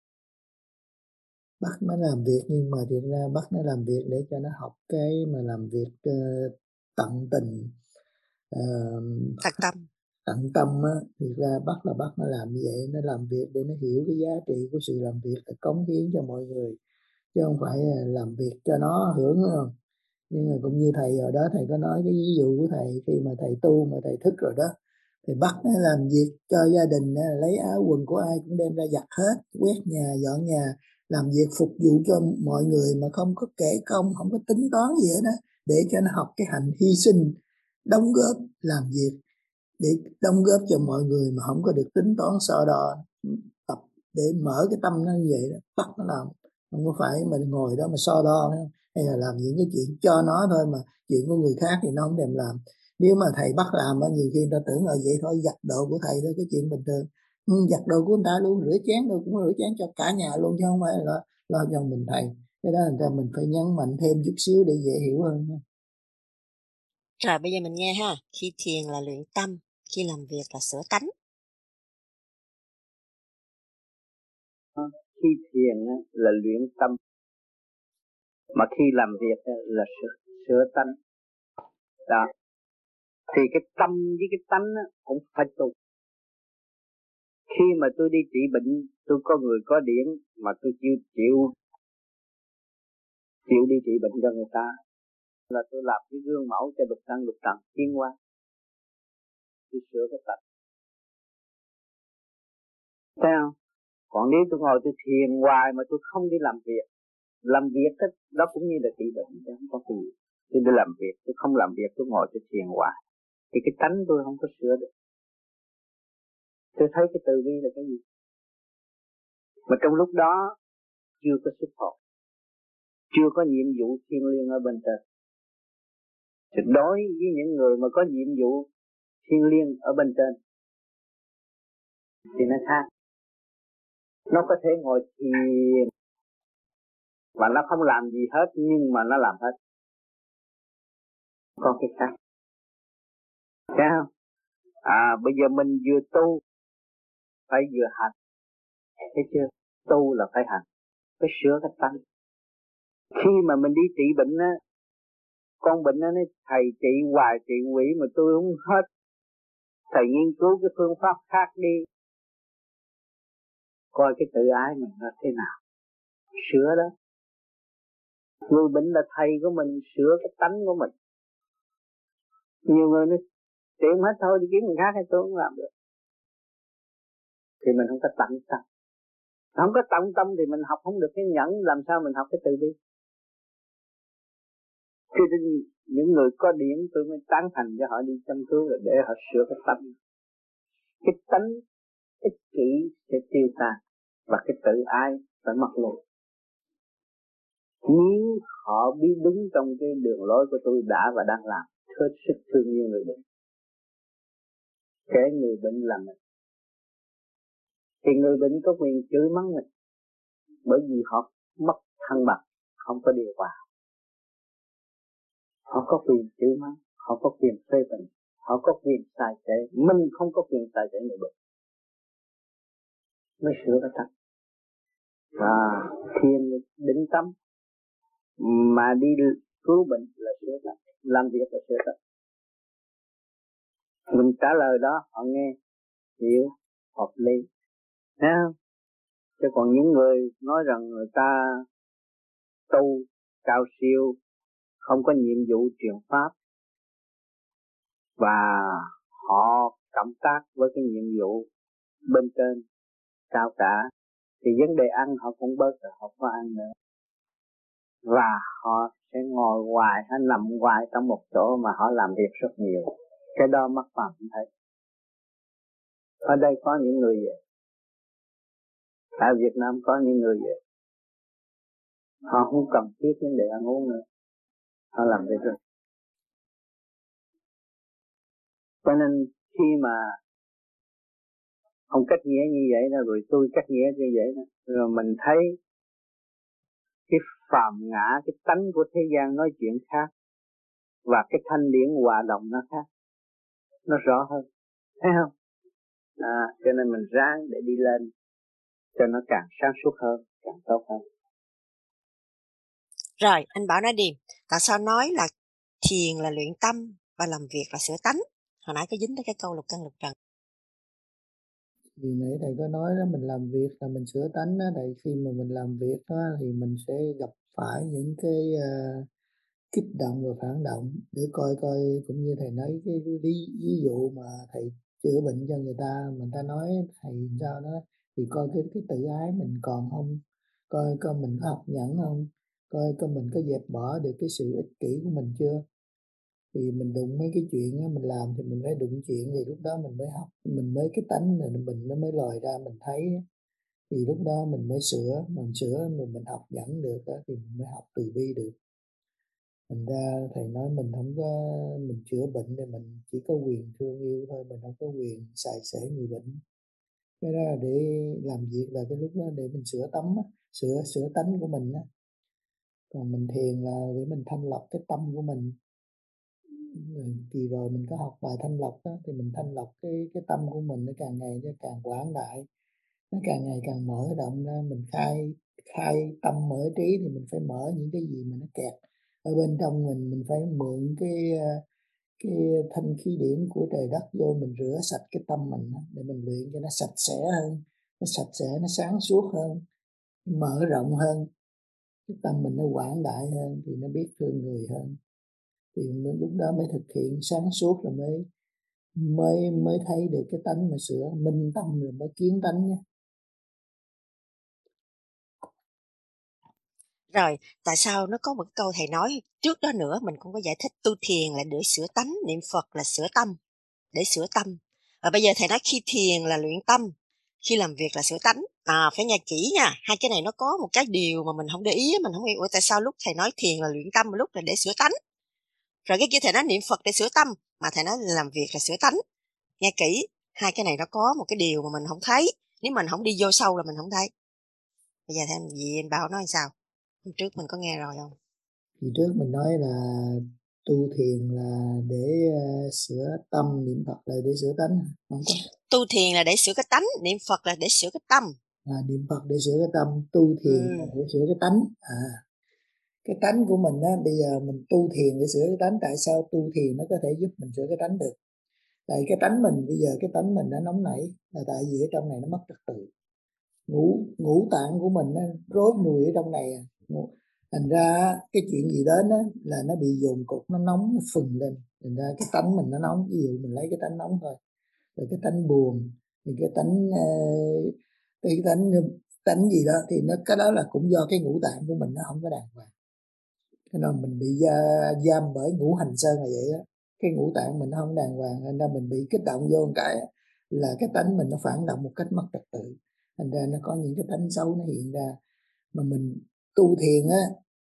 Bắt nó làm việc, nhưng mà thiệt ra bắt nó làm việc để cho nó học cái mà làm việc uh, tận tình, uh, Thật tâm. tận tâm á. Thiệt ra bắt là bắt nó làm như vậy, nó làm việc để nó hiểu cái giá trị của sự làm việc, là cống hiến cho mọi người, chứ không phải làm việc cho nó hưởng không. Nhưng mà cũng như thầy ở đó, thầy có nói cái ví dụ của thầy khi mà thầy tu mà thầy thức rồi đó, thì bắt nó làm việc cho gia đình, lấy áo quần của ai cũng đem ra giặt hết, quét nhà dọn nhà, làm việc phục vụ cho mọi người mà không có kể công, không có tính toán gì hết đó, để cho nó học cái hành hy sinh, đóng góp, làm việc để đóng góp cho mọi người mà không có được tính toán so đo. Tập để mở cái tâm nó như vậy đó, bắt nó làm, không có phải mà ngồi đó mà so đo nữa, hay là làm những cái chuyện cho nó thôi, mà chuyện của người khác thì nó không thèm làm. Nếu mà thầy bắt làm á, nhiều khi người ta tưởng là vậy thôi, giặt đồ của thầy thôi, cái chuyện bình thường. Ừ, giặt đồ của người ta luôn, rửa chén đâu cũng rửa chén cho cả nhà luôn, chứ không phải là lo cho mình thầy. Cái đó người ta mình phải nhấn mạnh thêm chút xíu để dễ hiểu hơn. Rồi bây giờ mình nghe ha, khi thiền là luyện tâm, khi làm việc là sửa tánh. Khi thiền là luyện tâm, mà khi làm việc là sửa, sửa tánh. Đó. Thì cái tâm với cái tánh cũng phải tu. Khi mà tôi đi trị bệnh, tôi có người có điển mà tôi chịu chịu chịu đi trị bệnh cho người ta, là tôi làm cái gương mẫu cho lục căn lục trần tiến hóa. Tôi sửa cái tật. Thấy không? Còn nếu tôi ngồi tôi thiền hoài mà tôi không đi làm việc, Làm việc đó, đó cũng như là trị bệnh, chứ không có gì. Tôi đi làm việc, tôi không làm việc, tôi ngồi tôi thiền hoài thì cái tánh tôi không có sửa được. Tôi thấy cái từ bi là cái gì? Mà trong lúc đó chưa có xuất hồn, chưa có nhiệm vụ thiêng liêng ở bên trên. Thì đối với những người mà có nhiệm vụ thiêng liêng ở bên trên thì nó khác. Nó có thể ngồi thiền và nó không làm gì hết, nhưng mà nó làm hết. Có cái khác. Thấy không? À, bây giờ mình vừa tu phải vừa hành. Thấy chưa? Tu là phải hành, phải sửa cái tánh. Khi mà mình đi trị bệnh á, con bệnh nó nói thầy trị hoài trị quỷ mà tôi không hết. Thầy nghiên cứu cái phương pháp khác đi, coi cái tự ái mình nó thế nào, sửa đó. Người bệnh là thầy của mình, sửa cái tánh của mình. Nhiều người nói tiện hết thôi, đi kiếm người khác hay tôi không làm được. Thì mình không có tận tâm. Không có tận tâm thì mình học không được cái nhẫn, làm sao mình học cái từ bi. Khi những người có điển tôi mới tán thành cho họ đi chăm cứu rồi để họ sửa cái tâm. Cái tánh ích kỷ sẽ tiêu tan và cái tự ái phải mất luôn. Nếu họ biết đúng trong cái đường lối của tôi đã và đang làm, hết sức thương yêu người bệnh, kể người bệnh là mình, thì người bệnh có quyền chửi mắng mình, bởi vì họ mất thăng bằng, không có điều hòa. Họ có quyền chửi mắng, họ có quyền phê bình, họ có quyền sai trái, mình không có quyền sai trái người bệnh. Mới sửa cái tật. Và thiền định tâm mà đi cứu bệnh là sửa tật, làm việc là sửa tật. Mình trả lời đó họ nghe hiểu hợp lý, thấy không? Chứ còn những người nói rằng người ta tu cao siêu, không có nhiệm vụ truyền pháp và họ cộng tác với cái nhiệm vụ bên trên cao cả, thì vấn đề ăn họ cũng bớt rồi, họ có ăn nữa. Và họ sẽ ngồi hoài hay nằm hoài trong một chỗ mà họ làm việc rất nhiều. Cái đó mất phàm không thấy. Ở đây có những người vậy. Tại Việt Nam có những người vậy. Họ không cần thiết vấn đề ăn uống nữa. Họ làm việc rồi. Cho nên khi mà ông cách nghĩa như vậy đó, rồi tôi cách nghĩa như vậy đó, rồi mình thấy cái phàm ngã, cái tánh của thế gian nói chuyện khác, và cái thanh điển hòa đồng nó khác, nó rõ hơn, thấy không? À, cho nên mình ráng để đi lên cho nó càng sáng suốt hơn, càng tốt hơn. Rồi, anh Bảo nói đi, tại sao nói là thiền là luyện tâm và làm việc là sửa tánh? Hồi nãy có dính tới cái câu lục căn lục trần. Vì nãy thầy có nói đó, mình làm việc là mình sửa tánh đó. Thầy, khi mà mình làm việc đó thì mình sẽ gặp phải những cái uh, kích động và phản động, để coi coi cũng như thầy nói cái ví, ví dụ mà thầy chữa bệnh cho người ta, mình ta nói thầy sao đó, thì coi cái cái tự ái mình còn không, coi coi mình có học nhẫn không, coi coi mình có dẹp bỏ được cái sự ích kỷ của mình chưa. Thì mình đụng mấy cái chuyện đó, mình làm thì mình phải đụng chuyện, thì lúc đó mình mới học, mình mới cái tánh này mình nó mới lòi ra, mình thấy, thì lúc đó mình mới sửa, mình sửa mình mình học nhẫn được đó, thì mình mới học từ bi được. Thành ra thầy nói mình không có, mình chữa bệnh thì mình chỉ có quyền thương yêu thôi, mình không có quyền xài xể người bệnh. Cái đó là để làm việc, là cái lúc đó để mình sửa tấm á, sửa sửa tánh của mình á. Còn mình thiền là để mình thanh lọc cái tâm của mình. Kỳ rồi mình có học bài thanh lọc đó, thì mình thanh lọc cái cái tâm của mình, nó càng ngày nó càng quảng đại, nó càng ngày càng mở rộng ra. Mình khai khai tâm mở trí thì mình phải mở những cái gì mà nó kẹt ở bên trong mình. Mình phải mượn cái cái thanh khí điển của trời đất vô, mình rửa sạch cái tâm mình đó, để mình luyện cho nó sạch sẽ hơn, nó sạch sẽ, nó sáng suốt hơn, mở rộng hơn, cái tâm mình nó quảng đại hơn, thì nó biết thương người hơn. Thì lúc đó mới thực hiện sáng suốt, rồi mới mới mới thấy được cái tánh mà sửa, minh tâm rồi mới kiến tánh nhé. Rồi, tại sao nó có một cái câu thầy nói trước đó nữa, mình cũng có giải thích tu thiền là để sửa tánh, niệm Phật là sửa tâm, để sửa tâm. Và bây giờ thầy nói khi thiền là luyện tâm, khi làm việc là sửa tánh. À, phải nghe kỹ nha, hai cái này nó có một cái điều mà mình không để ý, mình không hiểu tại sao lúc thầy nói thiền là luyện tâm, lúc là để sửa tánh. Rồi cái kia thầy nói niệm Phật để sửa tâm, mà thầy nói làm việc là sửa tánh. Nghe kỹ, hai cái này nó có một cái điều mà mình không thấy, nếu mình không đi vô sâu là mình không thấy. Bây giờ thầy gì anh Bảo nói sao? Hôm trước mình có nghe rồi không? Thì trước mình nói là tu thiền là để uh, sửa tâm, niệm Phật là để sửa tánh, không có. Tu thiền là để sửa cái tánh, niệm Phật là để sửa cái tâm. À, niệm Phật để sửa cái tâm, tu thiền Ừ. là để sửa cái tánh. À, cái tánh của mình á, bây giờ mình tu thiền để sửa cái tánh, tại sao tu thiền nó có thể giúp mình sửa cái tánh được? Tại cái tánh mình bây giờ cái tánh mình nó nóng nảy là tại vì ở trong này nó mất trật tự, ngũ ngũ tạng của mình nó rối nùi ở trong này, thành ra cái chuyện gì đến đó là nó bị dồn cục, nó nóng, nó phừng lên, thành ra cái tánh mình nó nóng. Ví dụ mình lấy cái tánh nóng thôi, rồi cái tánh buồn, thì cái tánh uh, cái tánh tánh gì đó thì nó cái đó là cũng do cái ngũ tạng của mình nó không có đàng hoàng, cho nên mình bị uh, giam bởi ngũ hành sơn là vậy đó. Cái ngũ tạng mình nó không đàng hoàng nên ra mình bị kích động vô một cái là cái tánh mình nó phản động một cách mất trật tự, thành ra nó có những cái tánh xấu nó hiện ra. Mà mình tu thiền á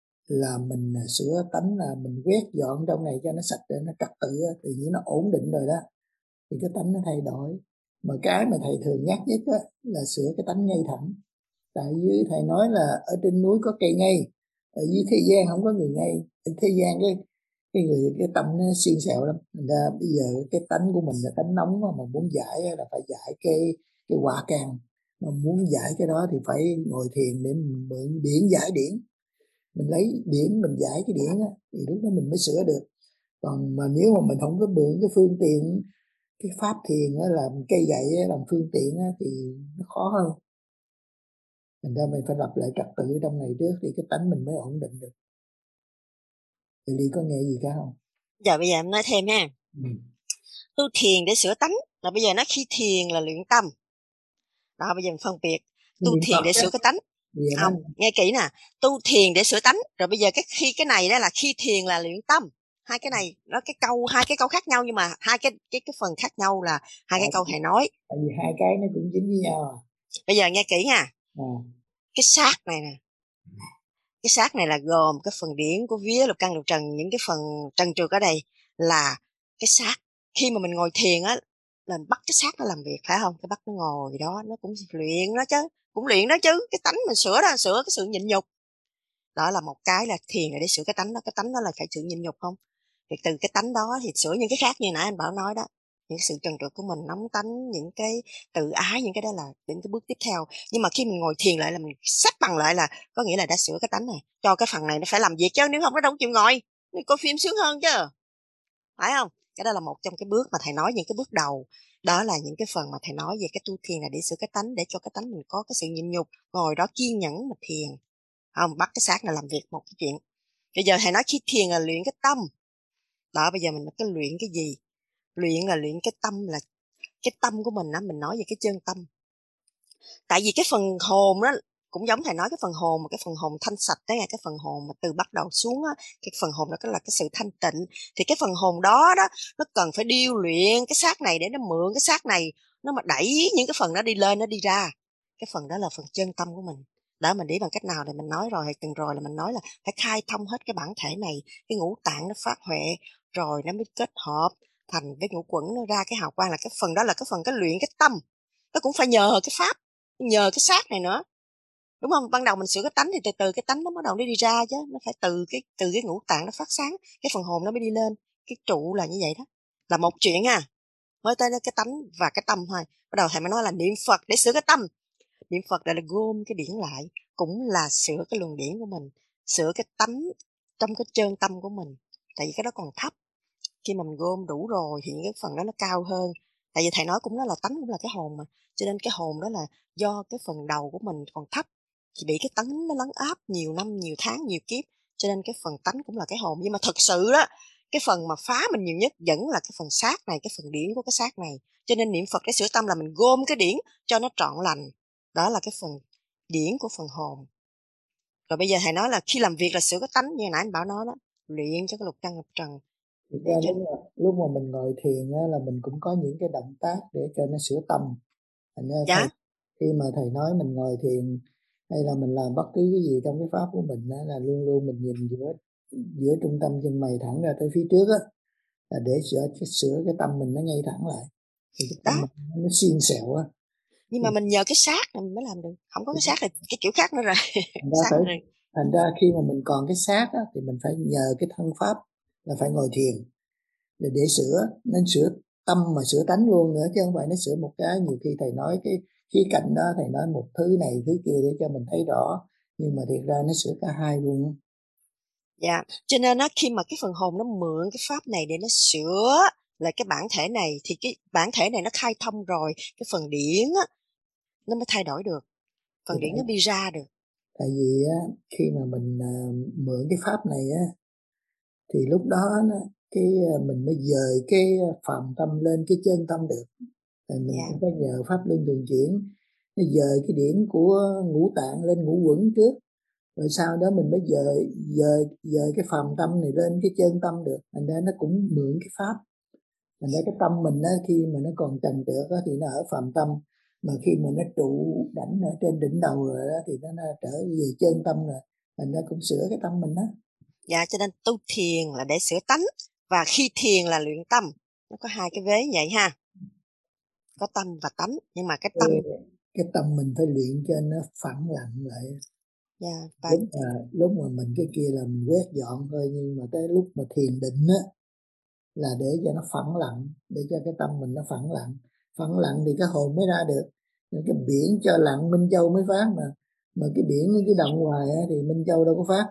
là mình sửa tánh, là mình quét dọn trong này cho nó sạch để nó trật tự á, tự nhiên nó ổn định rồi đó thì cái tánh nó thay đổi. Mà cái mà thầy thường nhắc nhất á là sửa cái tánh ngay thẳng. Tại dưới thầy nói là ở trên núi có cây ngay, ở dưới thế gian không có người ngay. Ở thế gian cái cái người cái tâm nó xiên xẹo lắm, thành ra bây giờ cái tánh của mình là tánh nóng, mà, mà muốn giải là phải giải cái cái hỏa can, mà muốn giải cái đó thì phải ngồi thiền để mình mượn điển giải điển, mình lấy điển mình giải cái điển á, thì lúc đó mình mới sửa được. Còn mà nếu mà mình không có mượn cái phương tiện, cái pháp thiền á, làm cây gậy á, làm phương tiện á, thì nó khó hơn. Thành ra mình phải lập lại trật tự trong này trước thì cái tánh mình mới ổn định được. Thì Ly có nghe gì cả không? Giờ bây giờ em nói thêm ha. Ừ. Tu thiền để sửa tánh là bây giờ nó khi thiền là luyện tâm. Đó, bây giờ mình phân biệt tu Niệm thiền Phật để chứ. sửa cái tánh. Không, nghe kỹ nè, tu thiền để sửa tánh. Rồi bây giờ cái khi cái này đó là khi thiền là luyện tâm. Hai cái này nó cái câu hai cái câu khác nhau, nhưng mà hai cái cái cái phần khác nhau là hai cái câu thầy nói. Tại vì hai cái nó cũng dính với nhau à. Bây giờ nghe kỹ nha. À. Cái xác này nè, cái xác này là gồm cái phần điển của vía lục căn lục trần, những cái phần trần trượt ở đây là cái xác. Khi mà mình ngồi thiền á là bắt cái xác nó làm việc, phải không? Cái bắt nó ngồi đó, nó cũng luyện đó chứ, cũng luyện đó chứ. Cái tánh mình sửa đó, sửa cái sự nhịn nhục. Đó là một cái là thiền là để sửa cái tánh đó. Cái tánh đó là phải sự nhịn nhục không? Thì từ cái tánh đó thì sửa những cái khác như nãy anh Bảo nói đó. Những sự trần trượt của mình, nóng tánh, những cái tự ái, những cái đó là những cái bước tiếp theo. Nhưng mà khi mình ngồi thiền lại là mình xếp bằng lại là có nghĩa là đã sửa cái tánh này. Cho cái phần này nó phải làm việc chứ, nếu không nó đâu chịu ngồi. Coi phim sướng hơn chứ. Phải không? Cái đó là một trong cái bước mà thầy nói, những cái bước đầu. Đó là những cái phần mà thầy nói về cái tu thiền là để sửa cái tánh, để cho cái tánh mình có cái sự nhịn nhục, ngồi đó kiên nhẫn mà thiền. Không, bắt cái xác này làm việc một cái chuyện. Bây giờ thầy nói khi thiền là luyện cái tâm. Đó, bây giờ mình cái luyện cái gì? Luyện là luyện cái tâm, là cái tâm của mình á, mình nói về cái chân tâm. Tại vì cái phần hồn đó cũng giống thầy nói, cái phần hồn mà cái phần hồn thanh sạch đó, cái phần hồn mà từ bắt đầu xuống á, cái phần hồn đó là cái sự thanh tịnh, thì cái phần hồn đó đó nó cần phải điêu luyện cái xác này để nó mượn cái xác này, nó mà đẩy những cái phần đó đi lên, nó đi ra. Cái phần đó là phần chân tâm của mình. Đó, mình đi bằng cách nào thì mình nói rồi, từng rồi là mình nói là phải khai thông hết cái bản thể này, cái ngũ tạng nó phát huệ, rồi nó mới kết hợp thành với ngũ quẩn, nó ra cái hào quang. Là cái phần đó là cái phần cái luyện cái tâm. Nó cũng phải nhờ cái pháp, nhờ cái xác này nữa, đúng không? Ban đầu mình sửa cái tánh thì từ từ cái tánh nó bắt đầu nó đi ra chứ, nó phải từ cái từ cái ngũ tạng nó phát sáng, cái phần hồn nó mới đi lên. Cái trụ là như vậy đó, là một chuyện à, mới tới cái tánh và cái tâm thôi. Bắt đầu thầy mới nói là niệm Phật để sửa cái tâm. Niệm Phật là, là gom cái điển lại, cũng là sửa cái luồng điển của mình, sửa cái tánh trong cái chân tâm của mình. Tại vì cái đó còn thấp, khi mà mình gom đủ rồi thì cái phần đó nó cao hơn. Tại vì thầy nói cũng đó là tánh, cũng là cái hồn mà, cho nên cái hồn đó là do cái phần đầu của mình còn thấp, thì bị cái tánh nó lấn áp nhiều năm, nhiều tháng, nhiều kiếp, cho nên cái phần tánh cũng là cái hồn. Nhưng mà thật sự đó, cái phần mà phá mình nhiều nhất vẫn là cái phần xác này, cái phần điển của cái xác này. Cho nên niệm Phật để sửa tâm là mình gom cái điển cho nó trọn lành. Đó là cái phần điển của phần hồn. Rồi bây giờ thầy nói là khi làm việc là sửa cái tánh như nãy anh Bảo nói đó, luyện cho cái lục căn lục trần. Thực ra lúc mà, lúc mà mình ngồi thiền á, là mình cũng có những cái động tác để cho nó sửa tâm. Thành ra Dạ. thầy, khi mà thầy nói mình ngồi thiền hay là mình làm bất cứ cái gì trong cái pháp của mình á, là luôn luôn mình nhìn giữa giữa trung tâm chân mày thẳng ra tới phía trước á, là để sửa sửa cái tâm mình nó ngay thẳng lại, thì cái tâm Đó. mình nó xiên xẹo á. Nhưng mà mình nhờ cái sát này mình mới làm được, không có cái sát là cái kiểu khác nữa rồi. Thành ra, phải, thành ra khi mà mình còn cái xác á, thì mình phải nhờ cái thân pháp là phải ngồi thiền để, để sửa, nên sửa tâm mà sửa tánh luôn nữa, chứ không phải nó sửa một cái. Nhiều khi thầy nói cái khía cạnh đó, thầy nói một thứ này thứ kia để cho mình thấy rõ, nhưng mà thiệt ra nó sửa cả hai luôn. Dạ, cho nên nó khi mà cái phần hồn nó mượn cái pháp này để nó sửa lại cái bản thể này, thì cái bản thể này nó khai thông rồi, cái phần điển á, nó mới thay đổi được, phần điển nó đi ra được. Tại vì á, khi mà mình uh, mượn cái pháp này á, thì lúc đó nó, cái mình mới dời cái phàm tâm lên cái chân tâm được. Thì mình Yeah. cũng phải nhờ pháp luân thường chuyển, nó dời cái điển của ngũ tạng lên ngũ quẩn trước, rồi sau đó mình mới dời dời dời cái phàm tâm này lên cái chân tâm được. Thành ra nó cũng mượn cái pháp. Thành ra cái tâm mình á, khi mà nó còn trần trượt á, thì nó ở phàm tâm, mà khi mà nó trụ đảnh ở trên đỉnh đầu rồi đó, thì nó, nó trở về chân tâm rồi. Thành ra cũng sửa cái tâm mình đó. Dạ, cho nên tu thiền là để sửa tánh, và khi thiền là luyện tâm. Nó có hai cái vế vậy ha, có tâm và tánh. Nhưng mà cái tâm cái, cái tâm mình phải luyện cho nó phẳng lặng lại. Dạ, và... lúc mà lúc mà mình cái kia là mình quét dọn thôi, nhưng mà tới lúc mà thiền định á, là để cho nó phẳng lặng, để cho cái tâm mình nó phẳng lặng. Phẳng lặng thì cái hồn mới ra được. Những cái biển cho lặng Minh Châu mới phát, mà mà cái biển nó cứ động hoài á, thì Minh Châu đâu có phát.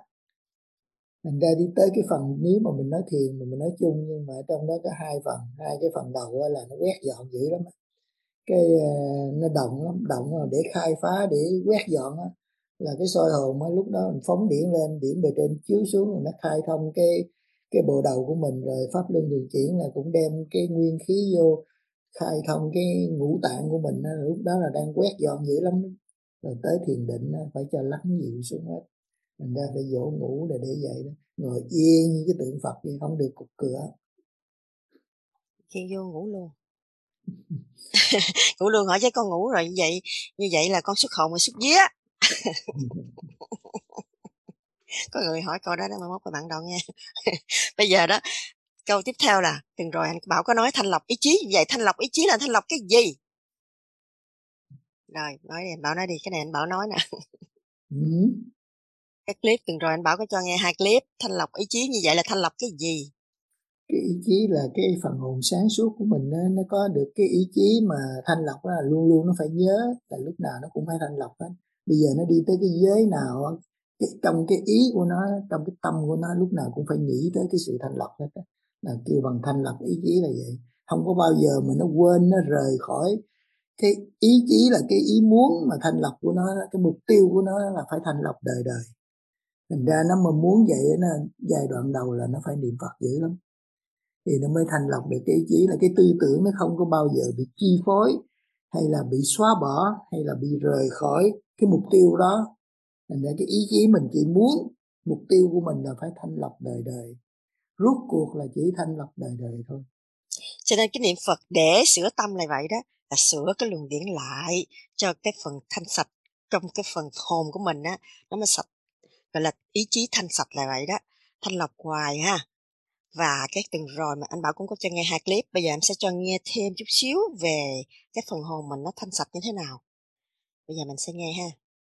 Thành ra đi tới cái phần, nếu mà mình nói thiền mà mình nói chung, nhưng mà trong đó có hai phần, hai cái phần đầu là nó quét dọn dữ lắm. Cái uh, nó động lắm, động là để khai phá, để quét dọn á, là cái soi hồn á, lúc đó mình phóng điển lên, điển bề trên chiếu xuống, rồi nó khai thông cái cái bộ đầu của mình, rồi pháp luân thường chuyển là cũng đem cái nguyên khí vô, khai thông cái ngũ tạng của mình. Lúc đó là đang quét dọn dữ lắm. Rồi tới thiền định phải cho lắng dịu xuống hết. Mình ra phải dỗ ngủ để để vậy đó, ngồi yên như cái tượng Phật vậy, không được cục cửa. Khi vô ngủ luôn. Ngủ luôn hỏi chứ con ngủ rồi như vậy, như vậy là con xuất hồn hay xuất vía? Có người hỏi câu đó đó, mai mốt các bạn đón nghe. Bây giờ đó, câu tiếp theo là từng rồi anh Bảo có nói thanh lọc ý chí, vậy thanh lọc ý chí là thanh lọc cái gì? Rồi nói đi, anh Bảo nói đi, cái này anh Bảo nói nè. Ừ. Cái clip từng rồi anh Bảo có cho nghe hai clip, thanh lọc ý chí như vậy là thanh lọc cái gì? Cái ý chí là cái phần hồn sáng suốt của mình, nó, nó có được cái ý chí mà thanh lọc đó, là luôn luôn nó phải nhớ là lúc nào nó cũng phải thanh lọc hết. Bây giờ nó đi tới cái giới nào, cái, trong cái ý của nó, trong cái tâm của nó, lúc nào cũng phải nghĩ tới cái sự thanh lọc hết đó. Là kêu bằng thanh lọc ý chí là vậy. Không có bao giờ mà nó quên, nó rời khỏi cái ý chí, là cái ý muốn mà thanh lọc của nó, cái mục tiêu của nó là phải thanh lọc đời đời. Thành ra nó mà muốn vậy, nó giai đoạn đầu là nó phải niệm Phật dữ lắm, thì nó mới thành lọc được cái ý chí, là cái tư tưởng nó không có bao giờ bị chi phối, hay là bị xóa bỏ, hay là bị rời khỏi cái mục tiêu đó. Thành ra cái ý chí mình chỉ muốn, mục tiêu của mình là phải thanh lọc đời đời, rốt cuộc là chỉ thanh lọc đời đời thôi. Cho nên cái niệm Phật để sửa tâm là vậy đó, là sửa cái luồng điển lại cho cái phần thanh sạch trong cái phần hồn của mình á, nó mới sạch, gọi là ý chí thanh sạch là vậy đó, thanh lọc hoài ha. Và cái từng rồi mà anh Bảo cũng có cho nghe hai clip, bây giờ em sẽ cho nghe thêm chút xíu về cái phần hồn mình nó thanh sạch như thế nào. Bây giờ mình sẽ nghe ha.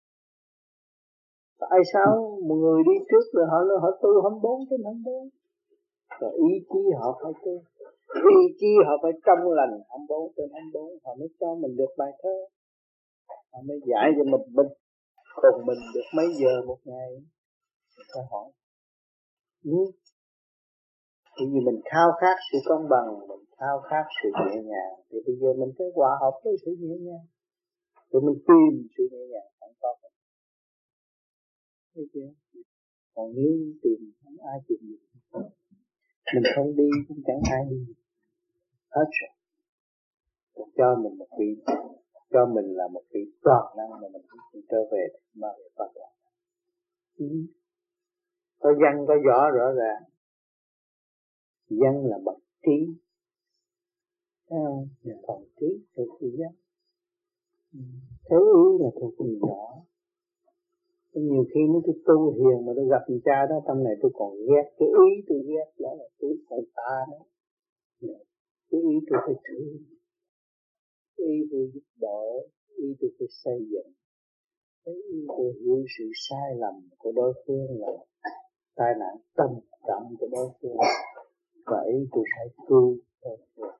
Tại sao một người đi trước rồi họ nói họ tu hai mươi bốn trên hai mươi bốn, rồi ý chí họ phải tu, ý chí họ phải trong lành hai mươi bốn trên hai mươi bốn, họ mới cho mình được bài thơ, họ mới giải cho mình mình cùng mình được mấy giờ một ngày. Phải hỏi ừ. Bởi vì mình khao khát sự công bằng, mình khao khát sự nhẹ nhàng, thì bây giờ mình phải hòa hợp với sự nhẹ nhàng, rồi mình tìm sự nhẹ nhàng không có mình. Thấy chưa? Còn nếu tìm không ai tìm được, mình không đi cũng chẳng ai đi hết rồi. Rồi cho mình một vị, cho mình là một vị toàn năng mà mình không trở về mà để phát triển. Ừ. Có văn có võ rõ ràng. Văn là bậc trí, thấy không? Còn trí thuộc về văn. Ừ. Thế ý là thuộc về võ. Nhiều khi nó tôi tu hiền mà tôi gặp người cha đó, trong này tôi còn ghét cái ý, tôi ghét đó là tôi còn ta đó. Cái ý tôi phải thương, cái ý tôi giúp đỡ, ý tôi phải xây dựng, cái ý tôi hiểu sự sai lầm của đối phương là tai nạn trầm trọng của đối phương, và ý tôi phải cứu đối phương.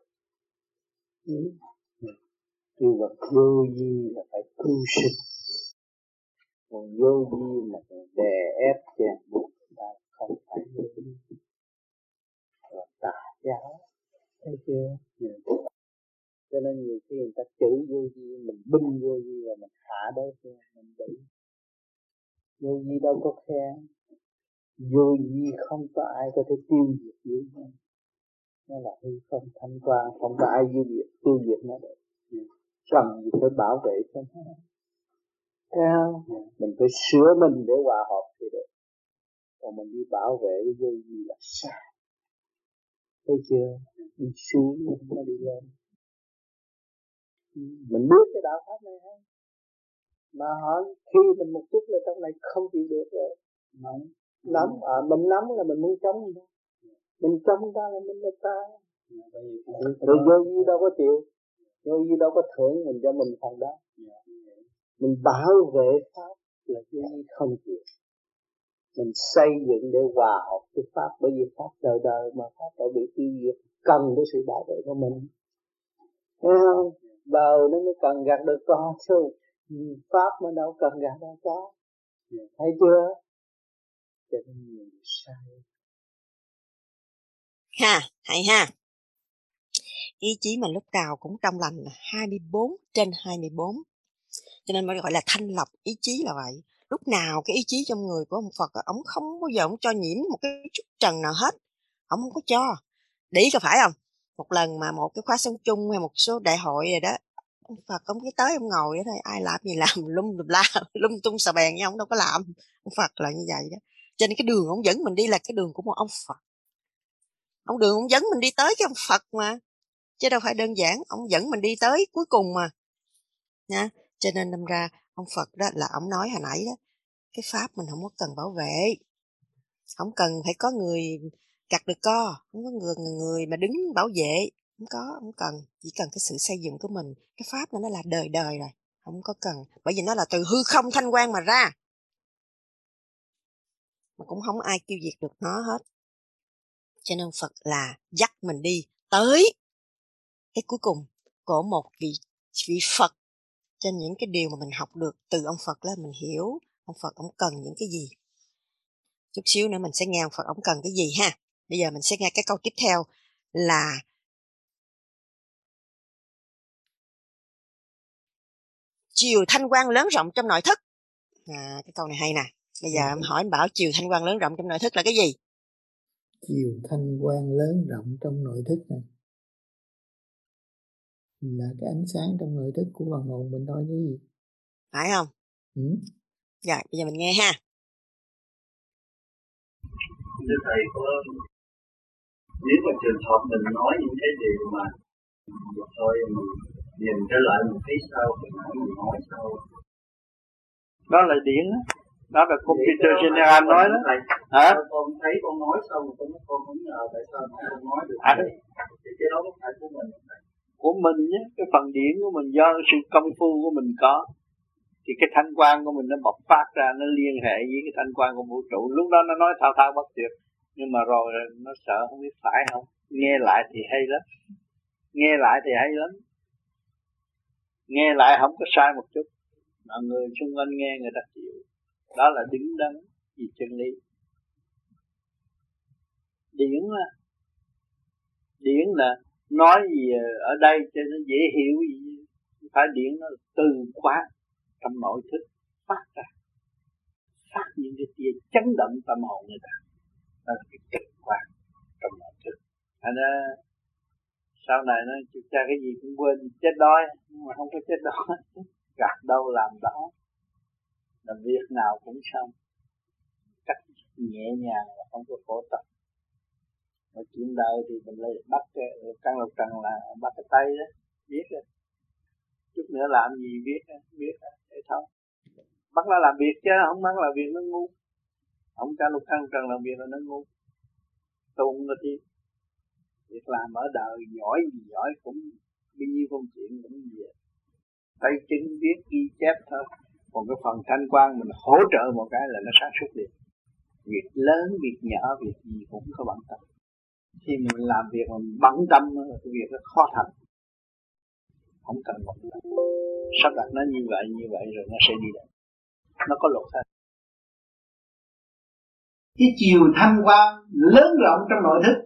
Yêu vật vô vi là phải cứu sinh, còn vô vi mà đè ép chèn buộc ta không phải vô vi, là tà giáo, thấy chưa? Cho nên nhiều khi người ta chửi vô vi, mình binh vô vi và mình hạ đối phương, mình bị vô vi đâu có khen, vô vi không có ai có thể tiêu diệt vô vi, nó là hư không thanh quan, không có ai tiêu diệt tiêu diệt nó được, cần gì phải bảo vệ cho nó, thấy không? Mình phải sửa mình để hòa hợp thì được, còn mình đi bảo vệ cái vô vi là sai, thấy chưa? Đi xuống nó đi lên. Mình biết cái đạo pháp này hay, mà hỏi khi mình một chút là trong này không chịu được rồi, nóng nắm à, mình nắm là mình muốn chống người ta, mình chống ta là mình là ta, rồi vô gì đâu có chịu, vô gì đâu có thưởng mình cho mình phần đó, mình bảo vệ pháp là vô gì không chịu, mình xây dựng để hòa hợp với pháp, bởi vì pháp đời đời mà pháp đã bị tiêu diệt, cần cái sự bảo vệ của mình, thấy không? Đời nó mới cần gạt được con chứ pháp mà đâu cần gạt được con, thấy chưa? Cho nên nhiều sai ha, hay ha. Ý chí mình lúc nào cũng trong lành là hai mươi bốn trên hai mươi bốn, cho nên mới gọi là thanh lọc ý chí là vậy. Lúc nào cái ý chí trong người của ông Phật, ông không bao giờ ông cho nhiễm một cái chút trần nào hết, ông không có cho. Để ý có phải không? Một lần mà một cái khóa sống chung hay một số đại hội rồi đó, ông Phật ông cứ tới ông ngồi đó thôi, ai làm gì làm, lung la lung tung xà bèn nha, ông đâu có làm. Ông Phật là như vậy đó. Cho nên cái đường ông dẫn mình đi là cái đường của một ông Phật. Ông đường ông dẫn mình đi tới cái ông Phật mà, chứ đâu phải đơn giản. Ông dẫn mình đi tới cuối cùng mà nha. Cho nên đâm ra ông Phật đó là ông nói hồi nãy đó, cái pháp mình không có cần bảo vệ, không cần phải có người cặt được co, không có người người mà đứng bảo vệ, không có, không cần, chỉ cần cái sự xây dựng của mình. Cái pháp này nó là đời đời rồi, không có cần, bởi vì nó là từ hư không thanh quan mà ra, mà cũng không ai tiêu diệt được nó hết. Cho nên Phật là dắt mình đi tới cái cuối cùng của một vị vị Phật. Trên những cái điều mà mình học được từ ông Phật đó, mình hiểu ông Phật ông cần những cái gì. Chút xíu nữa mình sẽ nghe ông Phật ông cần cái gì ha. Bây giờ mình sẽ nghe cái câu tiếp theo là chiều thanh quan lớn rộng trong nội thức. À, cái câu này hay nè. Bây giờ em hỏi anh Bảo, chiều thanh quan lớn rộng trong nội thức là cái gì? Chiều thanh quan lớn rộng trong nội thức này là cái ánh sáng trong nội thức của phần hồn mình thôi chứ gì. Phải không? Ừ. Rồi, bây giờ mình nghe ha. Thưa thầy, có nếu mà trường hợp mình nói những cái điều mà thôi mình nhìn trở lại một tí sau thì mình nói sau, đó là điển đó, đó là computer general nói đó. Hả? Con thấy con nói xong rồi con con không ngờ tại sao mà con nói được. À, thì cái đó không phải của mình, của mình nhé. Cái phần điển của mình do sự công phu của mình có, thì cái thanh quan của mình nó bộc phát ra, nó liên hệ với cái thanh quan của vũ trụ. Lúc đó nó nói thao thao bất tuyệt, nhưng mà rồi nó sợ không biết phải không. Nghe lại thì hay lắm, nghe lại thì hay lắm, nghe lại không có sai một chút, mà người xung quanh nghe người ta chịu. Đó là đứng đắn vì chân lý. Điển là điển là nói gì ở đây cho nó dễ hiểu gì, phải điển nó từ khóa trong nội thức phát ra, phát những cái tia chấn động tâm hồn người ta. Đó là cái trực quan trong nội thức. Thành ra sau này nó chụp ra cái gì cũng quên, chết đói, nhưng mà không có chết đói. Gạt đâu làm đó, làm việc nào cũng xong. nhẹ nhàng và không có khổ tập. Mà chuyện đời thì mình lại bắt cái căn lục trần là bắt cái tay đó, biết rồi. Chút nữa làm gì biết biết thế thôi. Bắt nó làm việc chứ không bắt làm việc nó ngu. Không căn lục căn trần làm việc là nó ngu. Tu không có tiếng. Việc làm ở đời giỏi gì giỏi cũng bao nhiêu công chuyện cũng vậy. Tay chân biết ghi chép thôi. Còn cái phần thanh quan mình hỗ trợ một cái là nó sáng suốt liền. Việc lớn, việc nhỏ, việc gì cũng có bận tâm. Khi mình làm việc mà mình bận tâm là cái việc nó khó thành. Không cần bận tâm. Sắp đặt nó như vậy, như vậy rồi nó sẽ đi đến. Nó có lộ thanh. Cái chiều thanh quan lớn rộng trong nội thức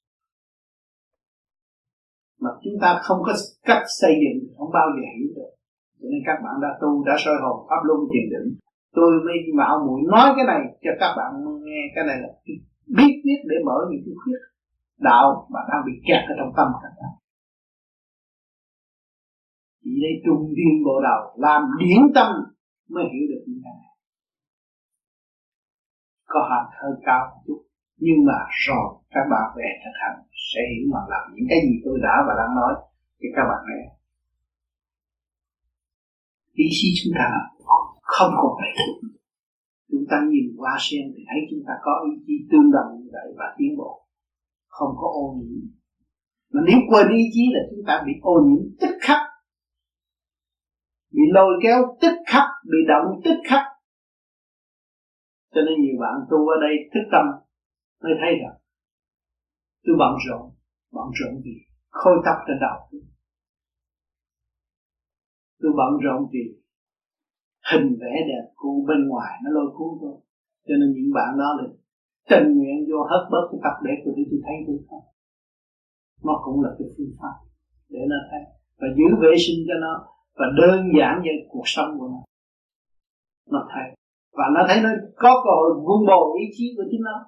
mà chúng ta không có cách xây dựng, không bao giờ hiểu được. Cho nên các bạn đã tu, đã soi hồn pháp luân thiền định. Tôi mới mạo muội nói cái này cho các bạn nghe. Cái này là biết biết để mở những cái khuyết đạo mà đang bị kẹt ở trong tâm các bạn. Chỉ lấy trung thiên bộ đầu làm điển tâm mới hiểu được những cái này. Có hạt hơi cao một chút, nhưng mà rồi các bạn về thực hành sẽ hiểu mà làm những cái gì tôi đã và đang nói cho các bạn nghe. Ý chí chúng ta không còn vậy. Chúng ta nhìn qua xem thì thấy chúng ta có ý chí tương đồng như vậy và tiến bộ, không có ô nhiễm. Mà nếu quên ý chí là chúng ta bị ô nhiễm tức khắc, bị lôi kéo tức khắc, bị động tức khắc. Cho nên nhiều bạn tu ở đây thức tâm mới thấy rằng tôi bận rộn, bận rộn vì khôi tóc trên đầu tôi. Tôi bận rộn vì hình vẽ đẹp của bên ngoài nó lôi cuốn tôi. Cho nên những bạn đó là tình nguyện vô hớt bớt cái tóc để tôi tôi thấy tôi không. Nó cũng là cái phương pháp để nó thấy và giữ vệ sinh cho nó và đơn giản về cuộc sống của nó. Nó thấy và nó thấy nó có cơ hội vun bồi ý chí của chính nó.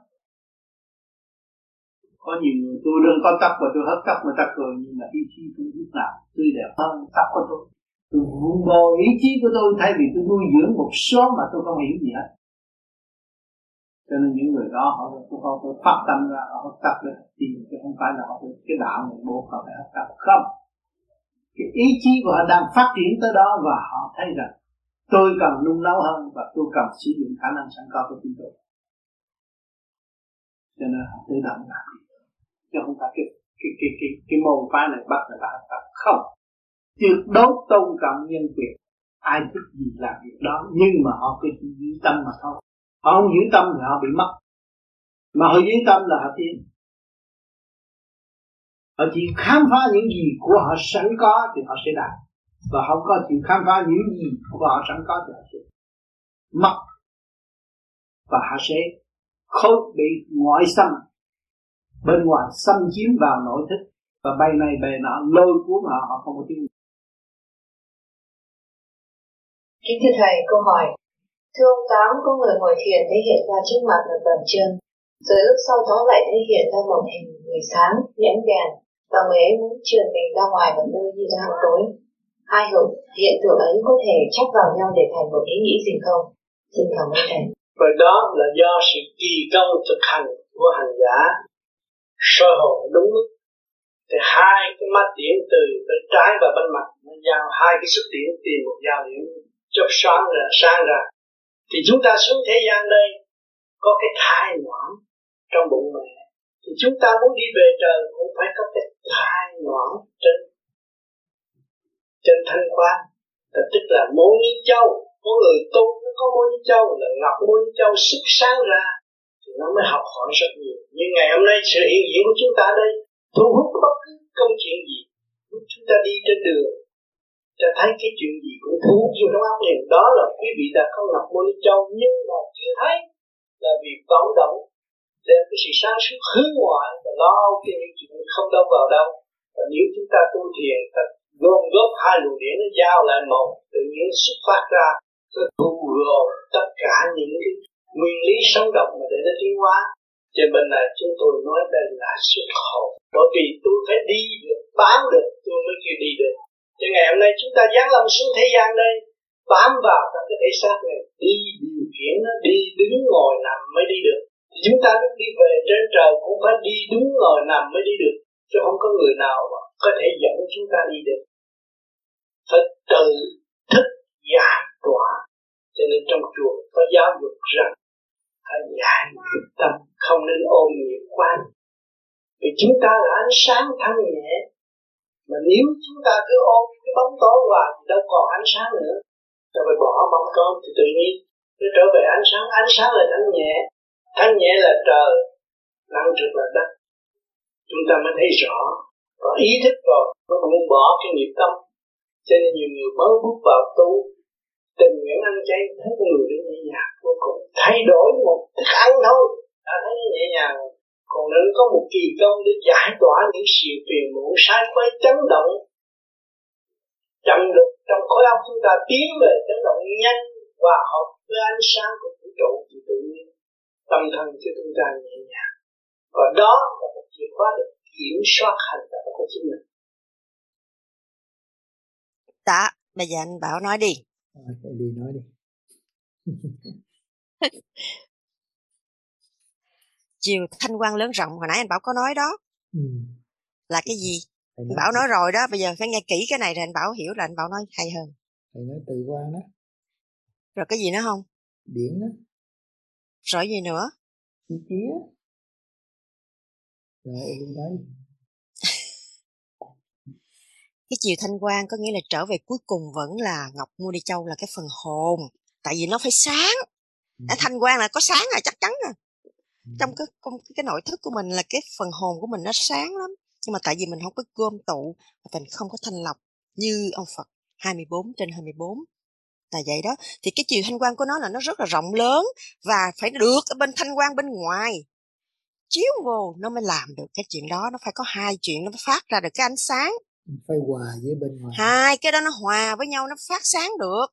Có nhiều người tôi đừng có tóc và tôi hớt tóc người ta cười, nhưng mà ý chí tôi lúc nào tươi đẹp hơn tóc của tôi. Tôi vun bồi ý chí của tôi thay vì tôi nuôi dưỡng một số mà tôi không hiểu gì hết. Cho nên những người đó họ họ phải phát tâm ra họ hớt tóc lên thì chứ không phải là họ cái đạo này buộc họ phải hớt tóc không. Cái ý chí của họ đang phát triển tới đó và họ thấy rằng tôi cần nung nấu hơn và tôi cần sử dụng khả năng sẵn có của chính tôi. Cho nên họ tự động làm gì chứ không phải cái cái cái cái cái môn phái này bắt người ta tập không. Tuyệt đối tôn trọng nhân quyền, ai thích gì làm việc đó, nhưng mà họ cứ giữ tâm mà thôi. Họ không giữ tâm thì họ bị mất, mà họ giữ tâm là họ tiến. Họ chỉ khám phá những gì của họ sẵn có thì họ sẽ đạt, và không có chịu khám phá những gì của họ sẵn có thì họ sẽ mất, và họ sẽ khối bị ngoại xâm bên ngoài xâm chiếm vào nội thức và bay này bay nọ lôi cuốn họ, họ không có tiếng. Kính thưa thầy, câu hỏi: thưa ông Tám, có người ngồi thiền thấy hiện ra trước mặt một bàn chân, rồi lúc sau đó lại thấy hiện ra một hình người sáng như ánh đèn, và người ấy muốn truyền mình ra ngoài một nơi như ra hang tối. Hai hiện tượng ấy có thể chắp vào nhau để thành một ý nghĩ gì không? Xin cảm ơn thầy. Và đó là do sự kỳ công thực hành của hành giả soi hồn đúng mức. Thì hai cái mắt điển từ bên trái và bên mặt nó giao hai cái xuất điển tìm một giao điểm chớp sáng ra sáng ra. Thì chúng ta xuống thế gian đây có cái thai noãn trong bụng mẹ, thì chúng ta muốn đi về trời cũng phải có cái thai noãn trên trên thanh quan, tức là môn Ni Châu. Có người tu nó có môn Ni Châu là ngọc môn Ni Châu xuất sáng ra thì nó mới học hỏi rất nhiều. Nhưng ngày hôm nay sự hiện diện của chúng ta đây thu hút bất cứ công chuyện gì, lúc chúng ta đi trên đường ta thấy cái chuyện gì cũng thu hút vô trong óc liền. Đó là quý vị đã có ngọc môn Ni Châu nhưng mà chưa thấy, là vì vọng động đem cái sự sáng suốt hướng ngoại và lo âu cái chuyện không đâu vào đâu. Và nếu chúng ta tu thiền ta gom góp hai luồng điển nó giao lại một, tự nhiên xuất phát ra nó thu gồm tất cả những cái nguyên lý sống động mà để nó tiến hóa. Trên bên này chúng tôi nói đây là xuất hồn, bởi vì tôi phải đi được, bám được tôi mới kêu đi được. Cho ngày hôm nay chúng ta giáng lâm xuống thế gian đây, bám vào trong cái thể xác này, đi điều khiển nó, đi đứng ngồi nằm mới đi được. Chúng ta lúc đi về trên trời cũng phải đi đúng ngồi nằm mới đi được, chứ không có người nào mà có thể dẫn chúng ta đi được. Phải tự thức giải tỏa. Cho nên trong chùa có giáo dục rằng phải giải nghiệp tâm, không nên ôm nghiệp quan. Vì chúng ta là ánh sáng thanh nhẹ, mà nếu chúng ta cứ ôm cái bóng tối hoài thì đâu còn ánh sáng nữa. Rồi phải bỏ mâm cơm thì tự nhiên nó trở về ánh sáng. Ánh sáng là thanh nhẹ, thanh nhẹ là trời, năng trực là đất. Chúng ta mới thấy rõ, có ý thức rồi mới buông bỏ cái nghiệp tâm. Cho nên nhiều người mới bước vào tu, tình nguyện ăn chay, thấy con người nó nhẹ nhàng vô cùng, thay đổi một thức ăn thôi đã thấy nó nhẹ nhàng. Còn nên có một kỳ công để giải tỏa những sự phiền muộn sai quay, chấn động chậm lực trong khối óc chúng ta tiến về chấn động nhanh và hợp với ánh sáng của vũ trụ thì tự nhiên tâm thần cho chúng ta nhẹ nhàng. Và đó là một chìa khóa để kiểm soát hành động của chính mình. Đó, bây giờ anh Bảo nói đi. À, đi nói đi. Chiều thanh quan lớn rộng hồi nãy anh Bảo có nói đó. Ừ. Là cái gì? Thầy Anh nói Bảo nói rồi đó, bây giờ phải nghe kỹ cái này rồi anh Bảo hiểu là anh Bảo nói hay hơn. Thầy nói tự quan đó. Rồi cái gì nữa không? Điển đó. Rồi gì nữa? Ý chí á. Rồi em đi nói. Cái chiều thanh quan có nghĩa là trở về cuối cùng vẫn là Ngọc Mua Đi Châu là cái phần hồn. Tại vì nó phải sáng. Ừ. À, thanh quan là có sáng là chắc chắn à. Ừ. Trong cái, cái cái nội thức của mình là cái phần hồn của mình nó sáng lắm. Nhưng mà tại vì mình không có gom tụ, mình không có thanh lọc như ông Phật hai mươi bốn trên hai mươi bốn. Là vậy đó. Thì cái chiều thanh quan của nó là nó rất là rộng lớn và phải được ở bên thanh quan bên ngoài. Chiếu vô nó mới làm được cái chuyện đó. Nó phải có hai chuyện nó mới phát ra được cái ánh sáng. Phải hòa với bên ngoài. Hai cái đó nó hòa với nhau nó phát sáng được.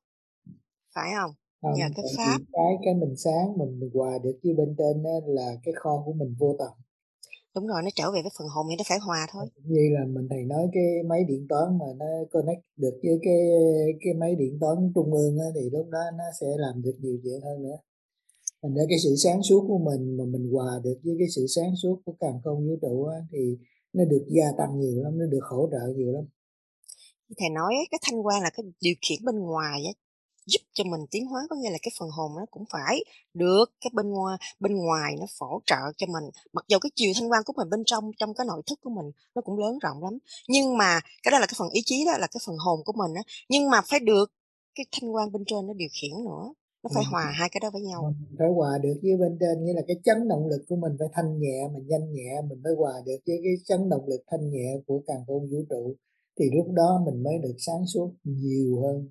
Phải không? Không, nhờ cái pháp. Cái cái mình sáng mình hòa được với bên trên đó là cái kho của mình vô tận. Đúng rồi, nó trở về với phần hồn thì nó phải hòa thôi. Như là mình thầy nói cái máy điện toán mà nó connect được với cái cái máy điện toán trung ương á, thì lúc đó nó sẽ làm được nhiều chuyện hơn nữa. Thành ra cái sự sáng suốt của mình mà mình hòa được với cái sự sáng suốt của càn khôn vũ trụ á, thì nó được gia tăng nhiều lắm, nó được hỗ trợ nhiều lắm. Thầy nói cái thanh quan là cái điều khiển bên ngoài á, giúp cho mình tiến hóa, có nghĩa là cái phần hồn nó cũng phải được cái bên ngoài bên ngoài nó hỗ trợ cho mình. Mặc dù cái chiều thanh quan của mình bên trong trong cái nội thức của mình nó cũng lớn rộng lắm, nhưng mà cái đó là cái phần ý chí, đó là cái phần hồn của mình á, nhưng mà phải được cái thanh quan bên trên nó điều khiển nữa. Nó phải hòa hai cái đó với nhau. Phải hòa được với bên trên, nghĩa là cái chấn động lực của mình phải thanh nhẹ, mình nhanh nhẹ, mình mới hòa được với cái chấn động lực thanh nhẹ của càn khôn vũ trụ. Thì lúc đó mình mới được sáng suốt nhiều hơn.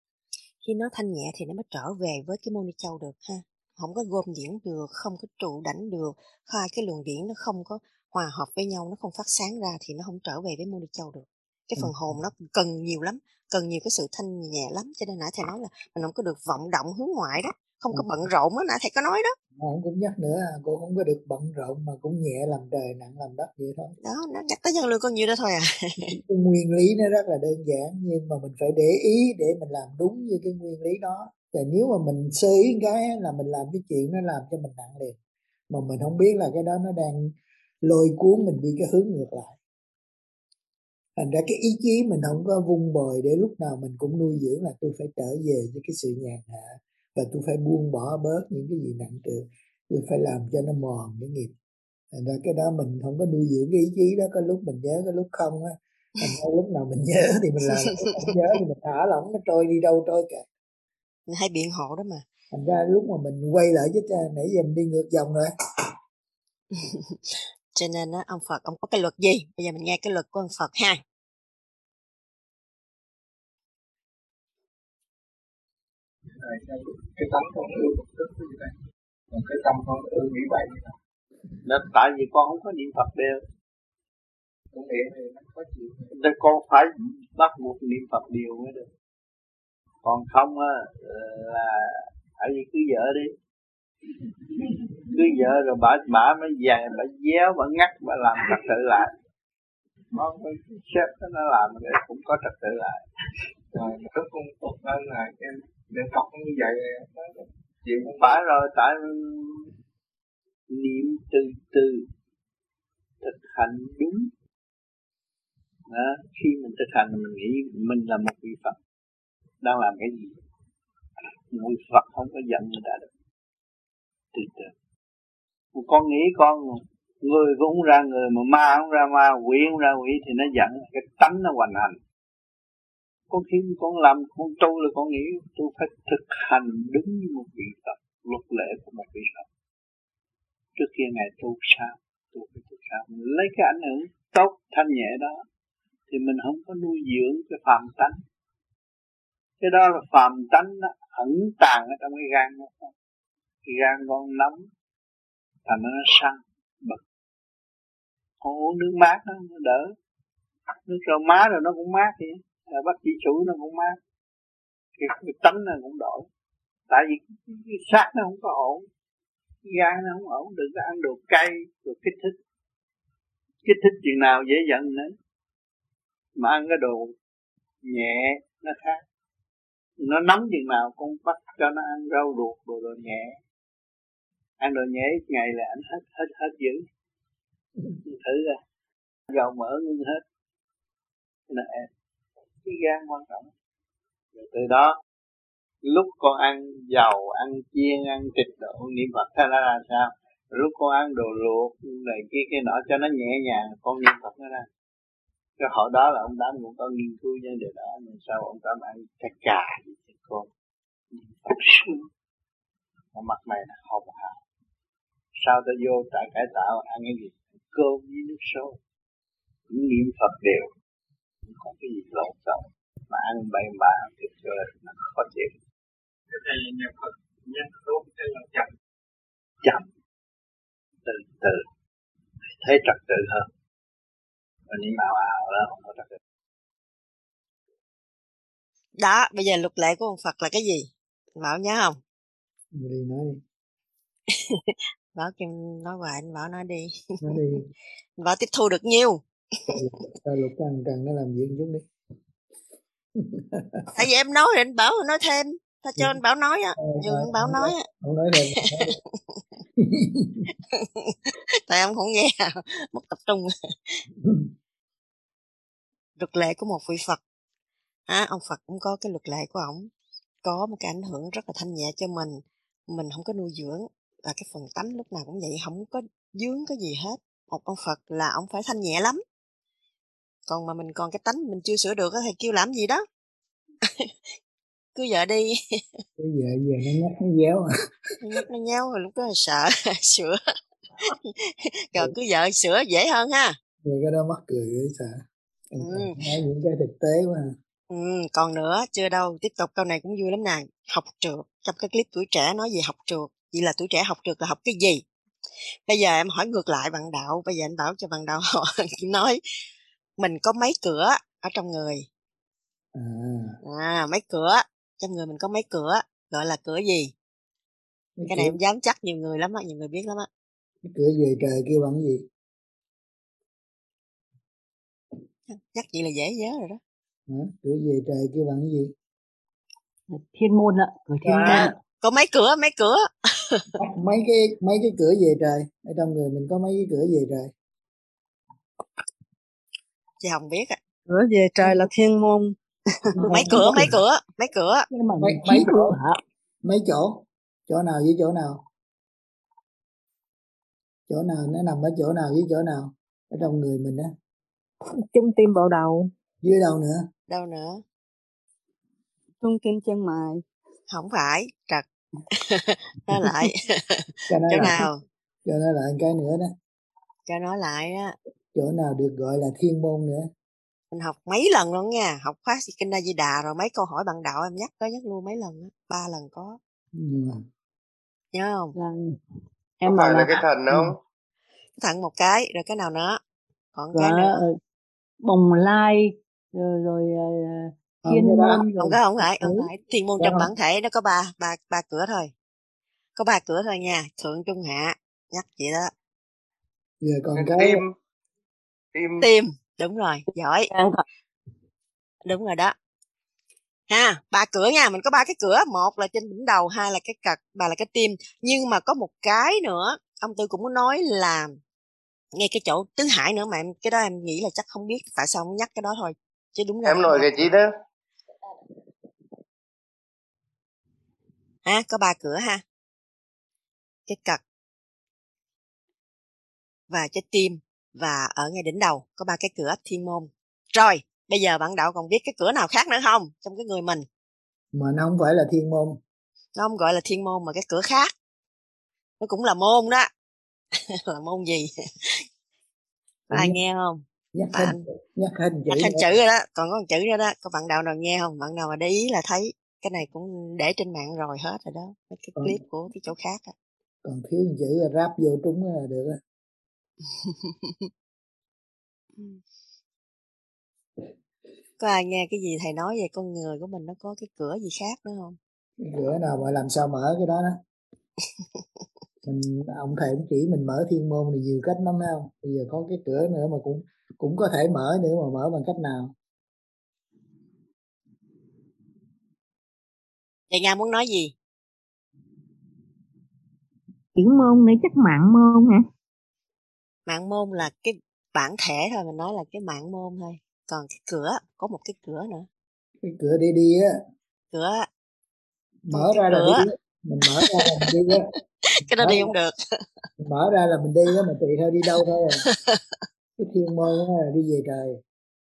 Khi nó thanh nhẹ thì nó mới trở về với cái môn Ni Châu được ha. Không có gom điển được, không có trụ đảnh được, hai cái luồng điển nó không có hòa hợp với nhau, nó không phát sáng ra thì nó không trở về với môn Ni Châu được. Cái phần hồn nó cần nhiều lắm, cần nhiều cái sự thanh nhẹ lắm, cho nên nãy thầy nói là mình không có được vọng động hướng ngoại đó, không có bận rộn á, nãy thầy có nói đó. Ông cũng nhắc nữa, cô không có được bận rộn mà cũng nhẹ làm trời nặng làm đất vậy thôi. Đó, nó nhắc tới nhân lương con nhiêu đó thôi à. Cái nguyên lý nó rất là đơn giản, nhưng mà mình phải để ý để mình làm đúng như cái nguyên lý đó. Và nếu mà mình sơ ý cái là mình làm cái chuyện nó làm cho mình nặng liền, mà mình không biết là cái đó nó đang lôi cuốn mình đi cái hướng ngược lại. Thành ra cái ý chí mình không có vung bồi để lúc nào mình cũng nuôi dưỡng là tôi phải trở về với cái sự nhàn hạ, và tôi phải buông bỏ bớt những cái gì nặng trĩu, tôi phải làm cho nó mòn cái nghiệp. Thành ra cái đó mình không có nuôi dưỡng cái ý chí đó, có lúc mình nhớ có lúc không á. Thành ra lúc nào mình nhớ thì mình làm, lúc không nhớ thì mình thả lỏng, nó trôi đi đâu trôi cả. Mình hay biện hộ đó mà. Thành ra lúc mà mình quay lại chứ nãy giờ mình đi ngược dòng rồi. Cho nên á, ông Phật ông có cái luật gì? Bây giờ mình nghe cái luật của ông Phật ha. Cái tâm con ưa một tức như vậy, còn cái tâm con ưa nghĩ vậy như vậy. Nên tại vì con không có niệm Phật đều, con niệm thì nó khó chịu, nên con phải bắt buộc niệm Phật điều mới được. Còn không á là tại vì cứ vợ đi, cứ vợ rồi bà bà mới về, bà déo, bà ngắt, bà làm trật tự lại. Con phải xếp nó làm để cũng có trật tự lại. Rồi cái con Phật lên là em niệm Phật như vậy chịu không phải rồi, tại niệm từ từ, thực hành đúng. Đó, khi mình thực hành mình nghĩ mình là một vị Phật đang làm cái gì. Một vị Phật không có giận người ta được. Từ từ. Một con nghĩ con người cũng không ra người, mà ma không ra ma, quỷ không ra quỷ thì nó giận, cái tánh nó hoành hành. Con khi con làm, con tu là con nghĩ tôi phải thực hành đúng như một vị Phật, luật lệ của một vị Phật. Trước kia ngày tu sao, tu phải tu sao, mình lấy cái ảnh hưởng tốt thanh nhẹ đó thì mình không có nuôi dưỡng cái phàm tánh. Cái đó là phàm tánh nó ẩn tàng ở trong cái gan nó không. Cái gan con nóng thành nó săn bực. Con uống nước mát đó, nó đỡ. Nước rau má rồi nó cũng mát vậy. Rồi bắt chỉ chủ nó cũng mát. Cái, cái tánh nó cũng đổi. Tại vì cái, cái xác nó không có ổn. Cái gan nó không ổn. Đừng có ăn đồ cay rồi kích thích. Kích thích chừng nào dễ giận nữa. Mà ăn cái đồ nhẹ nó khác. Nó nóng chừng nào con bắt cho nó ăn rau luộc đồ, đồ nhẹ. Ăn đồ nhẹ ít ngày là anh hết hết hết dữ. Thử ra dầu mỡ ngưng hết. Nên cái gan quan trọng. Rồi từ đó lúc con ăn dầu, ăn chiên, ăn thịt đồ niệm Phật thế là làm sao? Rồi lúc con ăn đồ luộc này kia kia nọ cho nó nhẹ nhàng, con niệm Phật nó ra. Cái hồi đó là ông Tám cũng có nghiên cứu vấn đề đó, nhưng sao ông Tám ăn cái cà gì thì con Phật sướng. Mà mặt mày là hồng hào. Sao ta vô trại cải tạo ăn cái gì? Cơm với nước sôi. Niệm Phật đều. Không có cái gì lộn xộn. Mà ăn bậy bạ thì trời nó khó chịu. Cái này niệm Phật nhanh tốt hay là chậm? Chậm. Từ từ. Thấy trật tự hơn. Mà niệm ào ào đó không có trật tự. Đó, bây giờ luật lệ của ông Phật là cái gì? Bảo nhớ không? Đi nói đi. Bảo Kim nói hoài, anh Bảo nói đi. Nói đi. Anh Bảo tiếp thu được nhiêu? Sao Lục Trần Trần nó làm việc chút đi. Tại vì em nói rồi anh Bảo nói thêm. Ta cho anh Bảo nói á. Nhường anh Bảo nói á. Không nói thêm. Tại ông không nghe. Mất tập trung. Luật lệ của một vị Phật. À, ông Phật cũng có cái luật lệ của ổng. Có một cái ảnh hưởng rất là thanh nhẹ cho mình. Mình không có nuôi dưỡng. Và cái phần tánh lúc nào cũng vậy. Không có dướng cái gì hết. Một ông Phật là ông phải thanh nhẹ lắm. Còn mà mình còn cái tánh mình chưa sửa được thì kêu làm gì đó. Cứ vợ đi. Cứ vợ về nó nhắc nó déo à. Nó nhắc nó nhéo rồi lúc đó là sợ sửa. Rồi cứ vợ sửa dễ hơn ha. Rồi cái đó mắc cười vậy sao? Ừ. Nói những cái thực tế mà. Ừ, còn nữa chưa đâu, tiếp tục câu này cũng vui lắm nè. Học trượt. Trong cái clip tuổi trẻ nói về học trượt. Vậy là tuổi trẻ học trượt là học cái gì? Bây giờ em hỏi ngược lại bạn Đạo. Bây giờ anh Bảo cho bạn Đạo nói mình có mấy cửa ở trong người. À. À, mấy cửa. Trong người mình có mấy cửa. Gọi là cửa gì? Mấy cái cửa... này em dám chắc nhiều người lắm á, nhiều người biết lắm á. Cái cửa về trời kêu bằng gì? Chắc chị là dễ nhớ rồi đó. Hả? Cửa về trời kêu bằng gì? Thiên môn ạ, cửa thiên à, môn. Có mấy cửa, mấy cửa. mấy cái mấy cái cửa về trời. Ở trong người mình có mấy cái cửa về trời. Chị không biết ạ. Cửa về trời là thiên môn. mấy cửa, mấy cửa, mấy cửa. Nhưng mà mấy, mấy chỗ hả? Mấy chỗ. Chỗ nào với chỗ nào? Chỗ nào nó nằm ở chỗ nào với chỗ nào? Ở trong người mình á. Trung tim bộ đầu. Dưới đâu nữa? Đâu nữa? Trung tim chân mày. Không phải, trật. Nói lại. Cho nói chỗ lại. nào? Cho nói lại cái nữa đó. Cho nói lại á. Chỗ nào được gọi là thiên môn nữa? Mình học mấy lần luôn nha, học khóa Kinh A Di Đà rồi mấy câu hỏi bạn Đạo em nhắc tới nhắc luôn mấy lần đó. Ba lần có. Nhưng mà... Nhớ không? Là... Em phải là, là cái thần không? Ừ. Cái thần một cái, rồi cái nào nữa? Còn Có, cái nữa. Bồng lai, rồi, rồi uh, thiên không, môn. Không, rồi... không có, không phải, không phải. Thiên môn trong bản thể nó có ba, ba, ba cửa thôi. Có ba cửa thôi nha, thượng trung hạ. Nhắc vậy đó. Giờ còn cái... Tim. Tim. Tim, đúng rồi, giỏi. Đúng rồi đó. Ha, ba cửa nha, mình có ba cái cửa, một là trên đỉnh đầu, hai là cái cật, ba là cái tim. Nhưng mà có một cái nữa, ông Tư cũng muốn nói là ngay cái chỗ tứ hải nữa mà em cái đó em nghĩ là chắc không biết tại sao ông nhắc cái đó thôi, chứ đúng ra em nói cái gì đó. À, có ba cửa ha, cái cật và trái tim, và ở ngay đỉnh đầu có ba cái cửa thiên môn. Rồi bây giờ bạn đạo còn biết cái cửa nào khác nữa không trong cái người mình mà nó không phải là thiên môn? Nó không gọi là thiên môn mà cái cửa khác, nó cũng là môn đó. Là môn gì? Có ai nghe không? Nhắc Bạn hình, nhắc hình chữ, nhắc hình chữ rồi đó, còn có một chữ nữa đó. Có bạn đạo nào nghe không? Bạn nào mà để ý là thấy cái này cũng để trên mạng rồi hết rồi đó, mấy cái clip ừ. của cái chỗ khác á. Còn thiếu một chữ là ráp vô trúng là được á. Có ai nghe cái gì thầy nói về con người của mình nó có cái cửa gì khác nữa không? Cái cửa nào mà làm sao mở cái đó đó. Mình, ông thầy cũng chỉ mình mở thiên môn thì nhiều cách lắm phải không? Bây giờ có cái cửa nữa mà cũng cũng có thể mở nữa, mà mở bằng cách nào? Thầy Nga muốn nói gì? Chữ môn này chắc mạng môn hả? Mạng môn là cái bản thể thôi, mình nói là cái mạng môn thôi. Còn cái cửa, có một cái cửa nữa. Cái cửa để đi á. Cửa. Mở ra là đi. Mình mở ra là mình đi á. Cái đó đi không được. Mình mở ra là mình đi á, mà tùy theo đi đâu thôi à. Cái thiên môn á là đi về trời.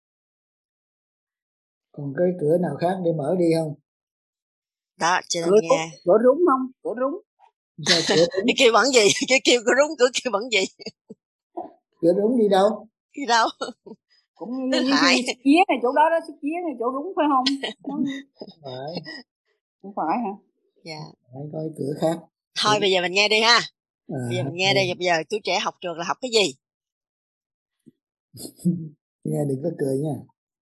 Còn cái cửa nào khác để mở đi không? Đó, cho nên cửa, nghe. Cửa rúng không? Cửa rúng. Cái kêu bẩn gì? Cái kêu cửa rúng, cửa kêu bẩn gì? Cửa rúng đi đâu? Đi đâu? Cũng như cái chía này chỗ đó đó, cái chía này chỗ rúng phải không? Không phải. Không phải hả? Dạ. Phải có cái cửa khác. Thôi cửa... bây giờ mình nghe đi ha. À, bây giờ mình nghe đây. Bây giờ tuổi trẻ học trường là học cái gì? Nghe đừng có cười nha.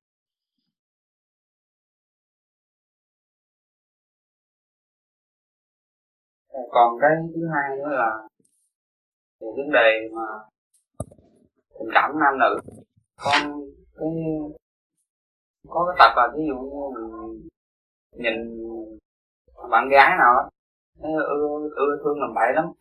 Còn cái thứ hai nữa là về vấn đề mà tình cảm nam nữ. Con cái có cái tập là ví dụ như mình nhìn bạn gái nào á ưa ưa thương làm bậy lắm.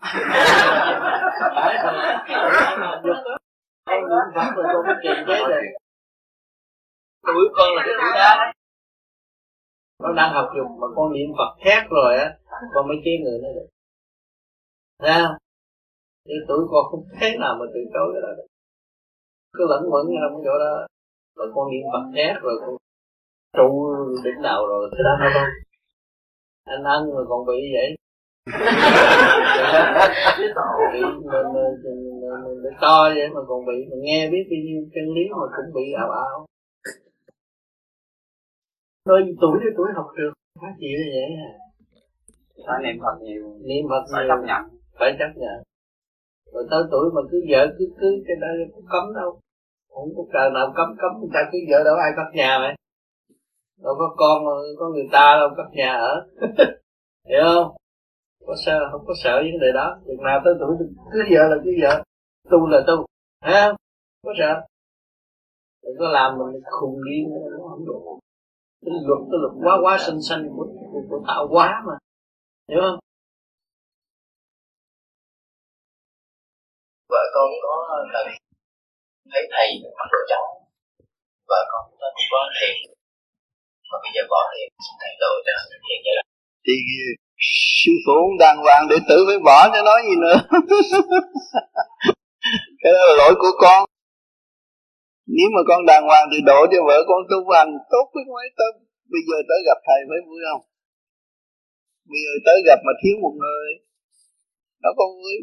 Con muốn phát rồi con mới tìm thế rồi. Tuổi con là cái tuổi đó. Nó đang học dùng mà con niệm Phật khác rồi á, con mới chế người nó được. Thấy không? Cái tuổi con không thế nào mà từ chối cái đó được. Cứ lẫn quẩn trong cái chỗ đó. Rồi con niệm Phật khác rồi con trụ đỉnh nào rồi thế đó đâu. Anh ăn rồi còn bị vậy. Bị mình to vậy mà còn bị, mà nghe biết bao nhiêu chân lý mà cũng bị ảo ảo. Thôi tuổi thì tuổi học trường phát chịu như vậy à. Phải niệm Phật nhiều, niệm Phật phải chấp nhận, phải chấp nhận. Rồi tới tuổi mà cứ vợ cứ cứ cái đó không cấm đâu, không có trời nào cấm cấm người ta cứ vợ đâu ai cất nhà mày, đâu có con có người ta đâu cất nhà ở. Hiểu không? Có sợ không có sợ vấn đề đó. Việc nào tới tuổi cứ vợ là cứ vợ, tu là tu, thấy không? Có sợ. Đừng có làm mình khùng điên nữa, không được. Cái luật cái luật quá quá xinh xinh của, của, của tạo hóa mà, hiểu không? Vợ con có lần thấy thầy mặc đồ trắng, vợ con cũng có thiền, mà bây giờ bỏ thiền, xin thầy độ cho thiền vậy là thì sư phụ đàng hoàng đệ tử phải bỏ, cho nói gì nữa. Cái đó là lỗi của con. Nếu mà con đàng hoàng thì độ cho vợ con tu hành tốt với mấy tâm. Bây giờ tới gặp thầy phải vui không? Bây giờ tới gặp mà thiếu một người, nó có vui.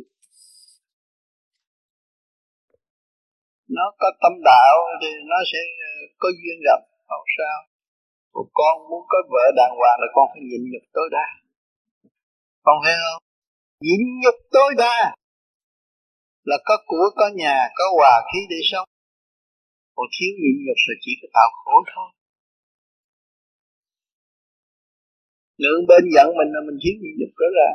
Nó có tâm đạo thì nó sẽ có duyên gặp, không sao. Còn con muốn có vợ đàng hoàng là con phải nhịn nhục tối đa. Con thấy không? Nhịn nhục tối đa là có của, có nhà, có hòa khí để sống. Còn thiếu nhịn nhục là chỉ có tạo khổ thôi. Nương bên giận mình là mình thiếu nhịn nhục đó ra.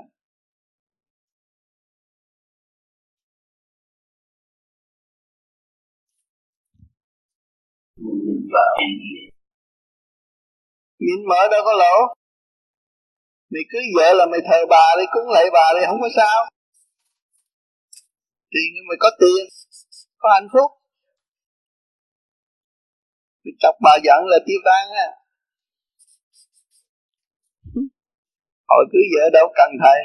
Nhịn mở đâu có lỗ. Mày cưới vợ là mày thờ bà đi, cúng lạy bà đi, không có sao. Thì mới có tiền, có hạnh phúc. Bị chọc bà giận là tiêu tan á. Hồi cưới vợ đâu cần thầy.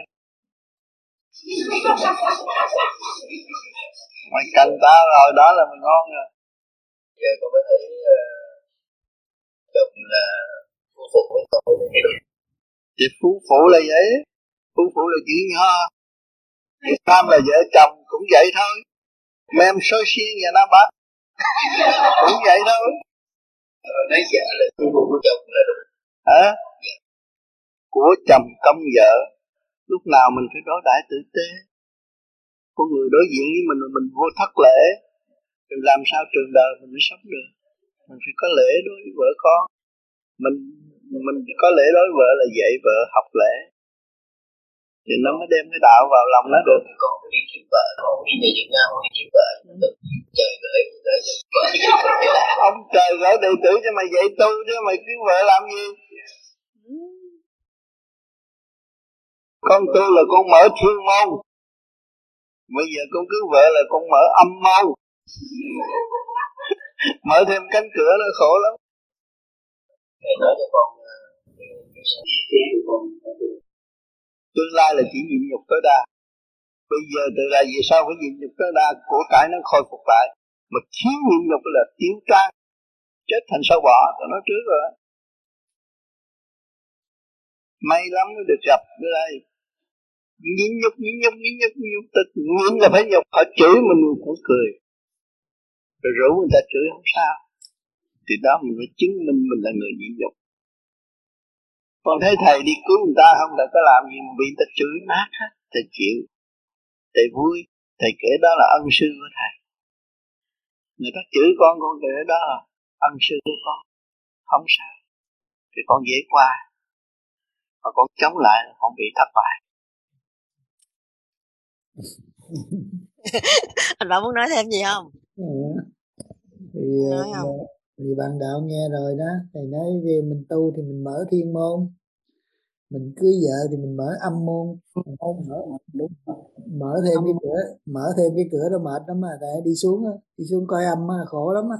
Mày cần tao rồi đó là mình ngon rồi. Giờ con mới thấy chồng là phú phụ với tôi thì đúng. Thì phú phụ là vậy. Phú phụ là chữ nho. Chữ tam là vợ chồng cũng vậy thôi. Mem soi xiên và nó bắt cũng vậy thôi. Rồi nói vợ là phú phụ của chồng là đúng. Hả? Của chồng công vợ, lúc nào mình phải đối đãi tử tế. Con người đối diện với mình mà mình vô thất lễ, rồi làm sao trường đời mình mới sống được. Mình phải có lễ đối với vợ con. Mình mình có lễ đối với vợ là dạy vợ học lễ, thì nó mới đem cái đạo vào lòng nó được. Con có đi kiếm vợ, con đi về Việt Nam, con đi kiếm vợ, trời gửi gửi vợ. Ông trời gửi đệ tử cho mày dạy tu chứ mày kiếm vợ làm gì? Con tu là con mở thiên môn. Bây giờ con cứ vợ là con mở âm môn. Mở thêm cánh cửa nó khổ lắm. Thầy nói cho con tương lai là chỉ nhịn nhục tối đa. Bây giờ từ ra về sau phải nhịn nhục tối đa, của cải nó khôi phục lại. Mà thiếu nhịn nhục là tiêu tan, chết thành sâu bọ. Tôi nói trước rồi. May lắm mới được gặp ở đây. Nhịn nhục, nhịn nhục, nhịn nhục, nhịn nhục. Nhịn là phải nhục, họ chửi mình cũng cười. Rồi rủ người ta chửi không sao. Thì đó mình phải chứng minh mình là người nhịn nhục. Còn thấy thầy đi cứu người ta không, thầy có làm gì mà bị người ta chửi nát hết. Thầy chịu. Thầy vui. Thầy kể đó là ân sư của thầy. Người ta chửi con, con kể đó là ân sư của con. Không sao. Thì con dễ qua. Mà con chống lại là con bị thất bại. Anh Bảo muốn nói thêm gì không? Ừ. Thì, nói không? Thì bạn đạo nghe rồi đó. Thầy nói vì mình tu thì mình mở thiên môn, mình cưới vợ thì mình mở âm môn. Mình không mở đúng mở thêm âm. cái cửa mở thêm cái cửa đó mệt lắm mà tại đi xuống á, đi xuống coi âm á khổ lắm á.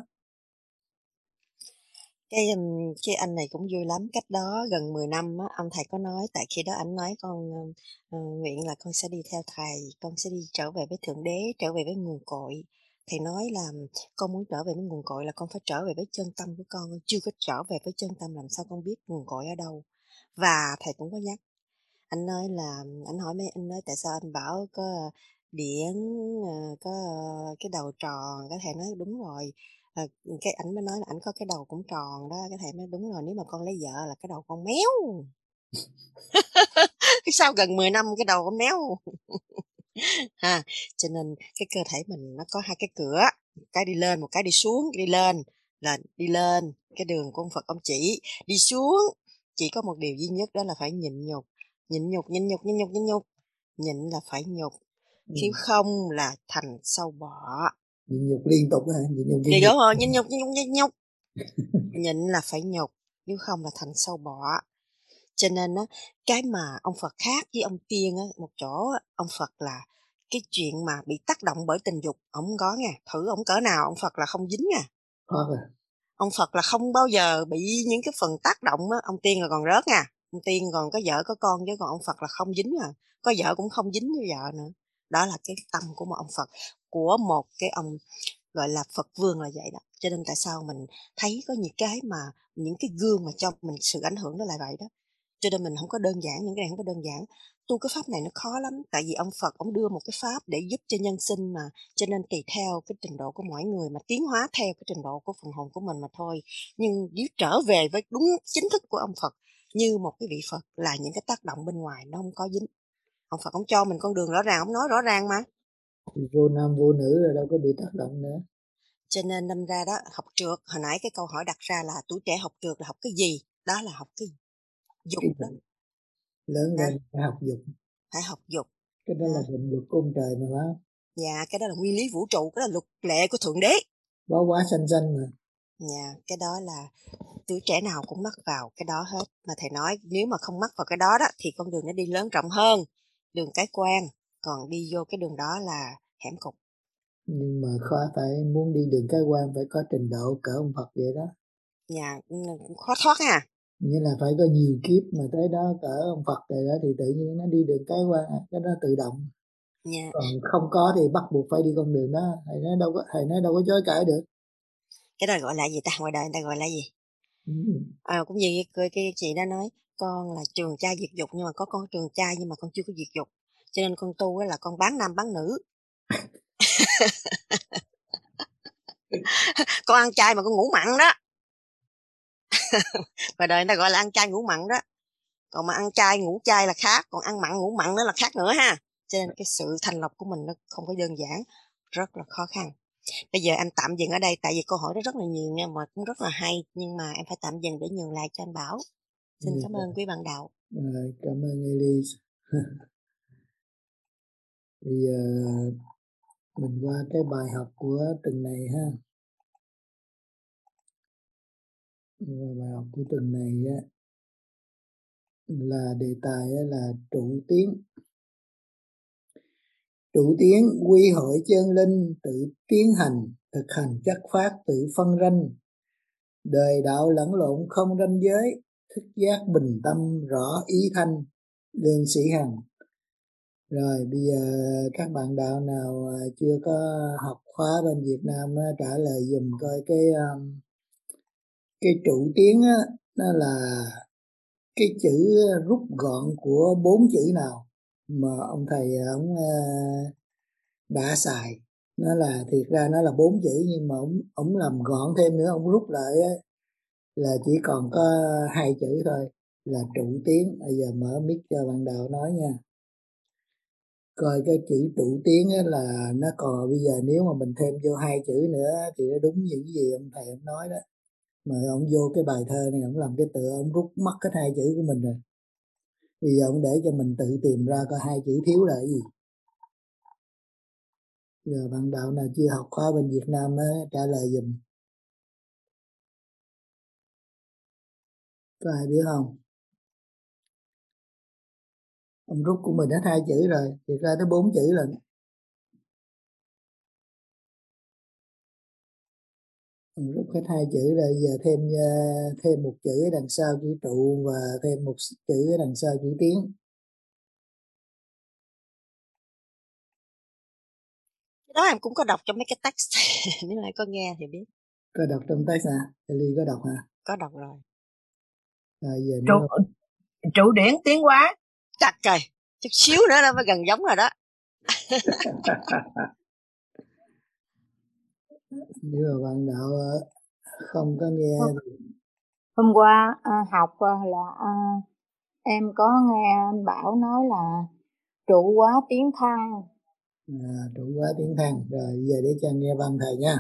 Cái cái anh này cũng vui lắm. Cách đó gần mười năm á, ông thầy có nói, tại khi đó anh nói con uh, nguyện là con sẽ đi theo thầy, con sẽ đi trở về với Thượng Đế, trở về với nguồn cội. Thầy nói là con muốn trở về với nguồn cội là con phải trở về với chân tâm của con, con chưa có trở về với chân tâm làm sao con biết nguồn cội ở đâu. Và thầy cũng có nhắc, anh nói là anh hỏi mấy anh nói tại sao anh Bảo có điển, có cái đầu tròn. Cái thầy nói đúng rồi. À, cái ảnh mới nói là ảnh có cái đầu cũng tròn đó. Cái thầy nói đúng rồi, nếu mà con lấy vợ là cái đầu con méo. Sau gần mười năm cái đầu con méo. Ha, cho nên cái cơ thể mình nó có hai cái cửa, cái đi lên, một cái đi xuống. Đi lên là đi lên cái đường của ông Phật ông chỉ, đi xuống chỉ có một điều duy nhất, đó là phải nhịn nhục. Nhịn nhục, nhịn nhục, nhịn nhục, nhịn nhục. Nhịn là phải nhục, ừ. Nếu không là thành sâu bọ. Nhịn nhục liên tục hả? Nhịn nhục, nhịn nhục. Rồi, nhịn nhục, nhịn nhục, nhịn nhục. Nhịn là phải nhục, nếu không là thành sâu bọ. Cho nên á, cái mà ông Phật khác với ông Tiên á, một chỗ á, ông Phật là cái chuyện mà bị tác động bởi tình dục, ông không có nha. Thử ông cỡ nào, ông Phật là không dính nha. À. Ông Phật là không bao giờ bị những cái phần tác động á. Ông Tiên là còn rớt nha. Ông Tiên còn có vợ có con, chứ còn ông Phật là không dính à. Có vợ cũng không dính với vợ nữa. Đó là cái tâm của một ông Phật, của một cái ông gọi là Phật Vương là vậy đó. Cho nên tại sao mình thấy có những cái mà những cái gương mà cho mình sự ảnh hưởng đó là vậy đó. Cho nên mình không có đơn giản, những cái này không có đơn giản. Tu cái pháp này nó khó lắm, tại vì ông Phật ông đưa một cái pháp để giúp cho nhân sinh mà, cho nên tùy theo cái trình độ của mỗi người mà tiến hóa theo cái trình độ của phần hồn của mình mà thôi. Nhưng nếu trở về với đúng chính thức của ông Phật như một cái vị Phật là những cái tác động bên ngoài nó không có dính. Ông Phật ông cho mình con đường rõ ràng, ông nói rõ ràng mà. Vô nam vô nữ rồi đâu có bị tác động nữa. Cho nên đâm ra đó, học trượt, hồi nãy cái câu hỏi đặt ra là tuổi trẻ học trượt là học cái gì? Đó là học cái dục đó. Lớn lên phải học dục. Phải học dục. Cái đó, đó. là định luật của ông trời mà phải không? Dạ, cái đó là nguyên lý vũ trụ, cái đó là luật lệ của Thượng Đế. Báo hóa sanh sanh mà. Dạ, cái đó là tuổi trẻ nào cũng mắc vào cái đó hết. Mà thầy nói nếu mà không mắc vào cái đó đó thì con đường nó đi lớn rộng hơn. Đường cái quan. Còn đi vô cái đường đó là hẻm cục. Nhưng mà khó, phải muốn đi đường cái quan phải có trình độ cỡ ông Phật vậy đó. Nhà cũng khó thoát ha. Như là phải có nhiều kiếp mà tới đó cỡ ông Phật rồi đó thì tự nhiên nó đi đường cái quan, cái đó tự động. Yeah. Còn không có thì bắt buộc phải đi con đường đó, thầy nói đâu có, thầy nói đâu có chối cãi được. Cái đó gọi là gì ta? Ngoài đời người ta gọi là gì? Ừ. À, cũng như cái, cái chị đã nói, con là trường trai diệt dục, nhưng mà có con trường trai nhưng mà con chưa có diệt dục, cho nên con tu là con bán nam bán nữ. Con ăn chay mà con ngủ mặn đó. Ngoài đời người ta gọi là ăn chay ngủ mặn đó. Còn mà ăn chay ngủ chay là khác, còn ăn mặn ngủ mặn nữa là khác nữa ha. Cho nên cái sự thanh lọc của mình nó không có đơn giản, rất là khó khăn. Bây giờ anh tạm dừng ở đây, tại vì câu hỏi đó rất là nhiều nha, mà cũng rất là hay, nhưng mà em phải tạm dừng để nhường lại cho anh Bảo. Xin cảm ơn quý bạn đạo. Rồi, cảm ơn Elise. Bây giờ mình qua cái bài học của tuần này ha. Bài học của tuần này á, là đề tài á, là trụ tiến. Trụ tiến quy hội chân linh, tự tiến hành, thực hành chất phát, tự phân ranh. Đời đạo lẫn lộn không ranh giới, thức giác bình tâm rõ ý thanh, Lương Sĩ Hằng. Rồi bây giờ các bạn đạo nào chưa có học khóa bên Việt Nam á, trả lời dùm coi cái cái trụ tiến á, nó là cái chữ rút gọn của bốn chữ nào mà ông thầy ông đã xài. Nó là thiệt ra nó là bốn chữ, nhưng mà ông ông làm gọn thêm nữa, ông rút lại á, là chỉ còn có hai chữ thôi, là trụ tiến. Bây giờ mở mic cho bạn đạo nói nha. Coi cái chữ trụ tiến á, là nó còn bây giờ nếu mà mình thêm vô hai chữ nữa thì nó đúng những gì ông thầy ông nói đó. Mà ông vô cái bài thơ này ông làm cái tựa, ông rút mất hết hai chữ của mình rồi. Bây giờ ông để cho mình tự tìm ra coi hai chữ thiếu là cái gì. Giờ bạn đạo nào chưa học khóa bên Việt Nam á, trả lời dùm. Có ai biết không? Ông rút của mình hết hai chữ rồi, thiệt ra tới bốn chữ lần. Ông rút hết hai chữ rồi, giờ thêm thêm một chữ ở đằng sau chữ trụ và thêm một chữ ở đằng sau chữ tiến. Cái đó em cũng có đọc trong mấy cái text. Nếu ai có nghe thì biết. Có đọc trong text hả? Ellie có đọc hả? Có đọc rồi. Rồi giờ trụ, nếu... trụ điển tiến hóa. Chặt trời, chút xíu nữa nó mới gần giống rồi đó. Nếu mà bạn đạo không có nghe thì... Hôm qua à, học là à, em có nghe anh Bảo nói là trụ hóa tiến thăng. À, trụ hóa tiến thăng. Rồi giờ để cho nghe văn thầy nha.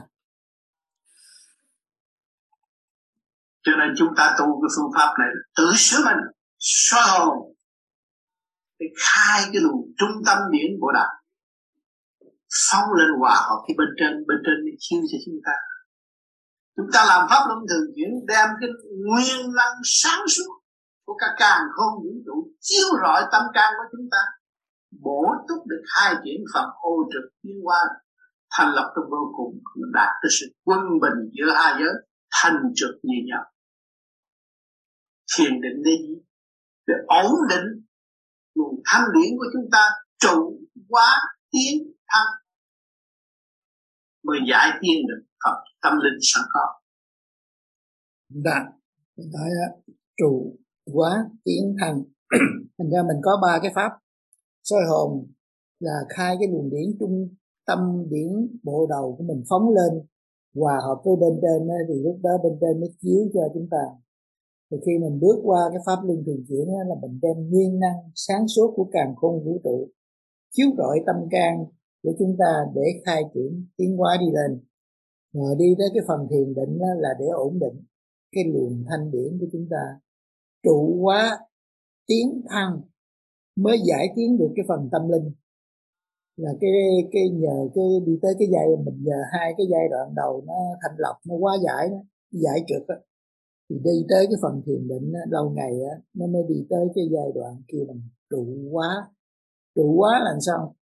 Cho nên chúng ta tu cái phương pháp này tự sửa mình, xóa hồn để khai cái luồng trung tâm điển của đạo, phóng lên hòa hợp với bên trên, bên trên để chiếu cho chúng ta. Chúng ta làm pháp luân thường chuyển, đem cái nguyên năng sáng suốt của cả càn khôn vũ trụ chiếu rọi tâm can của chúng ta, bổ túc được khai triển phần ô trực tiến hóa, thành lập trong vô cùng, đạt tới sự quân bình giữa hai giới, thành trực như nhau. Thiền định để gì? Để ổn định luồng thanh điển của chúng ta trụ hóa tiến thăng, mới giải tiên được Phật tâm linh sẵn có. Đạt, mình nói đó, trụ hóa tiến thăng. Thành ra mình có ba cái pháp soi hồn, là khai cái luồng điển trung tâm điển bộ đầu của mình phóng lên, hòa hợp với bên trên đó, thì lúc đó bên trên mới chiếu cho chúng ta. Thì khi mình bước qua cái pháp luân thường chuyển đó, là mình đem nguyên năng sáng suốt của càn khôn vũ trụ chiếu rọi tâm can của chúng ta để khai triển tiến hóa đi lên. Rồi đi tới cái phần thiền định đó, là để ổn định cái luồng thanh điển của chúng ta, trụ hóa tiến thăng, mới giải tiến được cái phần tâm linh. Là cái cái nhờ cái đi tới cái giai mình nhờ hai cái giai đoạn đầu nó thanh lọc, nó hóa giải, nó giải trượt đó, thì đi tới cái phần thiền định đó, lâu ngày đó, nó mới đi tới cái giai đoạn kia bằng trụ hóa. Trụ hóa là sao?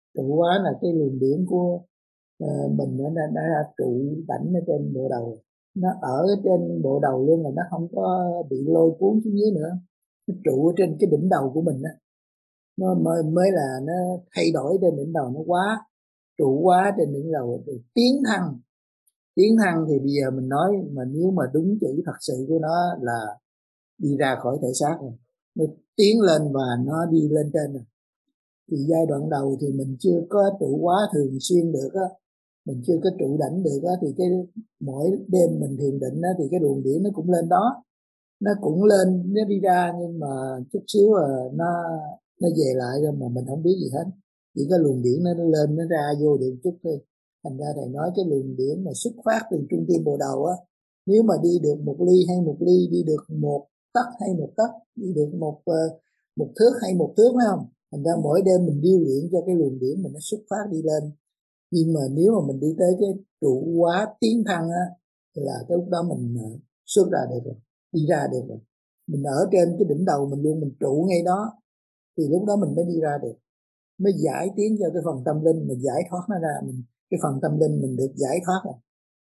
Trụ hóa là cái luồng điển của uh, mình nó đã, đã, đã trụ đảnh ở trên bộ đầu, nó ở trên bộ đầu luôn, mà nó không có bị lôi cuốn xuống dưới nữa, nó trụ ở trên cái đỉnh đầu của mình đó. Nó mới, mới là nó thay đổi trên đỉnh đầu, nó quá trụ quá trên đỉnh đầu thì tiến thăng. Tiến thăng thì bây giờ mình nói, mà nếu mà đúng chữ thật sự của nó là đi ra khỏi thể xác rồi, nó tiến lên và nó đi lên trên rồi. Thì giai đoạn đầu thì mình chưa có trụ quá thường xuyên được á, mình chưa có trụ đảnh được á, thì cái mỗi đêm mình thiền định á, thì cái luồng điển nó cũng lên đó, nó cũng lên, nó đi ra, nhưng mà chút xíu à, nó nó về lại rồi mà mình không biết gì hết, chỉ có luồng điển nó lên nó ra vô được chút thôi. Thành ra thầy nói cái luồng điển mà xuất phát từ trung tim bộ đầu á, nếu mà đi được một ly hay một ly, đi được một tấc hay một tấc, đi được một một thước hay một thước, phải không? Thành ra mỗi đêm mình điêu luyện cho cái luồng điển mình nó xuất phát đi lên. Nhưng mà nếu mà mình đi tới cái trụ hóa tiến thăng á, là cái lúc đó mình xuất ra được rồi, đi ra được rồi. Mình ở trên cái đỉnh đầu mình luôn, mình trụ ngay đó, thì lúc đó mình mới đi ra được, mới giải tiến cho cái phần tâm linh, mình giải thoát nó ra, mình cái phần tâm linh mình được giải thoát rồi.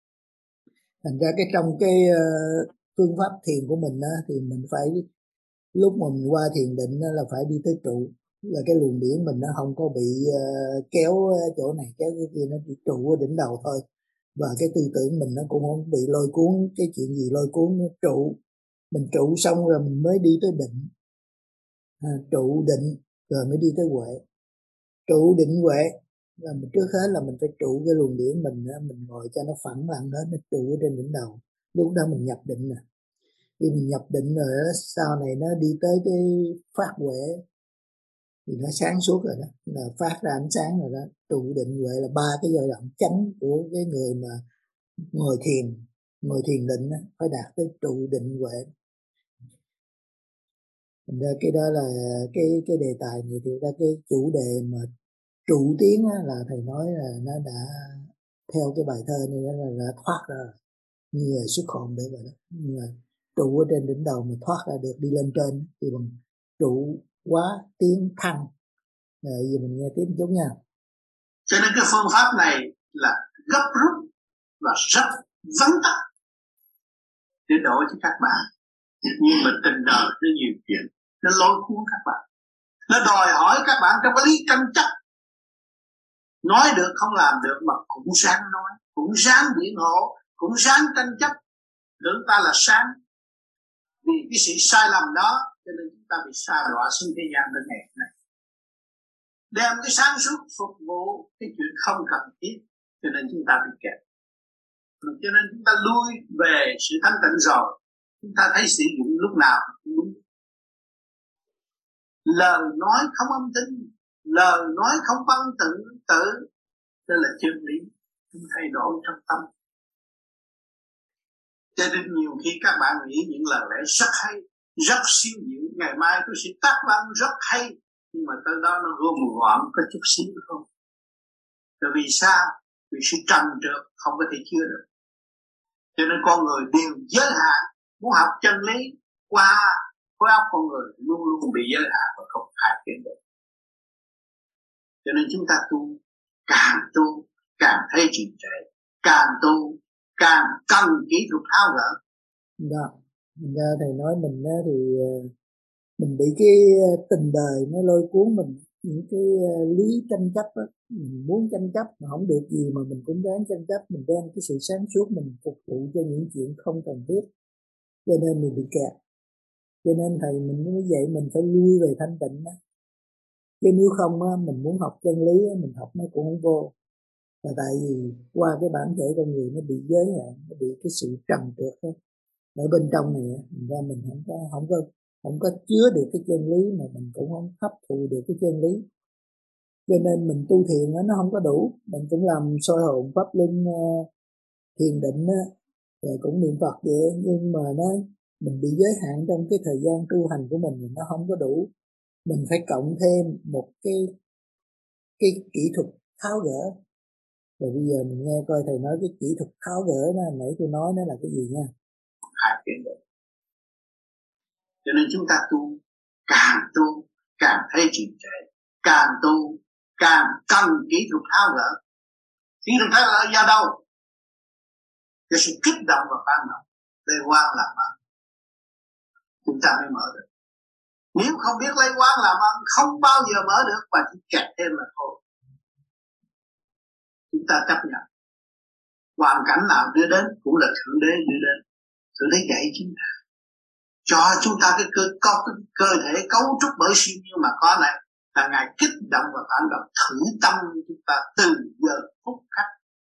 Thành ra cái trong cái uh, phương pháp thiền của mình á, thì mình phải lúc mà mình qua thiền định á, là phải đi tới trụ, là cái luồng điển mình nó không có bị uh, kéo chỗ này kéo cái kia, nó chỉ trụ ở đỉnh đầu thôi. Và cái tư tưởng mình nó cũng không bị lôi cuốn, cái chuyện gì lôi cuốn, nó trụ. Mình trụ xong rồi mình mới đi tới định, à, trụ định rồi mới đi tới huệ. Trụ định huệ là mình trước hết là mình phải trụ cái luồng điển mình, mình ngồi cho nó phẳng lặng đó, nó trụ ở trên đỉnh đầu. Lúc đó mình nhập định nè, khi mình nhập định rồi đó, sau này nó đi tới cái phát huệ thì nó sáng suốt rồi đó, là phát ra ánh sáng rồi đó. Trụ định huệ là ba cái giai đoạn chánh của cái người mà ngồi thiền, ngồi thiền định đó, phải đạt tới trụ định huệ. Thành ra cái đó là cái cái đề tài này, thì ra cái chủ đề mà trụ tiến á, là thầy nói là nó đã theo cái bài thơ này, đó là đã thoát ra như là xuất hồn được rồi đó. Nhưng mà trụ ở trên đỉnh đầu mà thoát ra được đi lên trên thì bằng trụ quá tiến thăng. Rồi giờ mình nghe tiếp một chút nha. Cho nên cái phương pháp này là gấp rút và rất vắn tắt để đổ cho các bạn. Nhưng mà tình đời nó nhiều chuyện, nó lôi cuốn các bạn, nó đòi hỏi các bạn trong cái lý tranh chấp. Nói được không làm được mà cũng ráng nói, cũng ráng biện hộ, cũng ráng tranh chấp. Tưởng ta là sáng. Vì cái sự sai lầm đó cho nên chúng ta bị sa đọa xuống thế gian bên này này. Đem cái sáng suốt phục vụ cái chuyện không cần thiết, cho nên chúng ta bị kẹt. Cho nên chúng ta lui về sự thanh tịnh rồi, chúng ta thấy sử dụng lúc nào cũng đúng. Lời nói không âm thanh, lời nói không văn tự tự, đó là chân lý, không thay đổi trong tâm. Cho nên nhiều khi các bạn nghĩ những lời lẽ rất hay, rất siêu diệu, ngày mai tôi sẽ tác văn rất hay, nhưng mà tới đó nó gom gọn có chút xíu thôi. Bởi vì sao? Vì sự trần trượt không có thể chứa được. Cho nên con người đều giới hạn, muốn học chân lý qua khối óc con người luôn luôn bị giới hạn và không phát triển được. Cho nên chúng ta tu, càng tu càng thấy trì trệ, càng tu càng cần kỹ thuật tháo gỡ. Đó, mình ra thầy nói mình thì mình bị cái tình đời nó lôi cuốn mình, những cái lý tranh chấp á, mình muốn tranh chấp mà không được gì mà mình cũng ráng tranh chấp, mình đem cái sự sáng suốt mình phục vụ cho những chuyện không cần thiết, cho nên mình bị kẹt. Cho nên thầy mình mới dạy mình phải lui về thanh tịnh đó. Chứ nếu không á, mình muốn học chân lý á, mình học nó cũng không vô. Là tại vì qua cái bản thể con người nó bị giới hạn, nó bị cái sự trầm trượt đó. Ở bên trong này mình ra mình không có không có không có chứa được cái chân lý, mà mình cũng không hấp thụ được cái chân lý. Cho nên mình tu thiền đó, nó không có đủ. Mình cũng làm soi hồn pháp luân uh, thiền định đó, rồi cũng niệm Phật vậy, nhưng mà nó mình bị giới hạn trong cái thời gian tu hành của mình, nó không có đủ. Mình phải cộng thêm một cái cái kỹ thuật tháo gỡ. Rồi bây giờ mình nghe coi thầy nói cái kỹ thuật tháo gỡ đó, nãy tôi nói nó là cái gì nha. Phát triển được. Cho nên chúng ta tu, càng tu càng thấy trì trệ, càng tu càng cần kỹ thuật tháo gỡ. Kỹ thuật tháo gỡ do đâu? Cái sự kích động và phản động lấy quán làm ăn, chúng ta mới mở được. Nếu không biết lấy quán làm ăn, không bao giờ mở được và chỉ kẹt thêm mà thôi. Chúng ta chấp nhận hoàn cảnh nào đưa đến cũng là thượng đế đưa đến. Thượng đế dạy chúng ta, cho chúng ta cái cơ, có cái cơ thể cấu trúc bởi siêu nhiên mà có này, là Ngài kích động và phản động thử tâm chúng ta từ giờ phút khắc,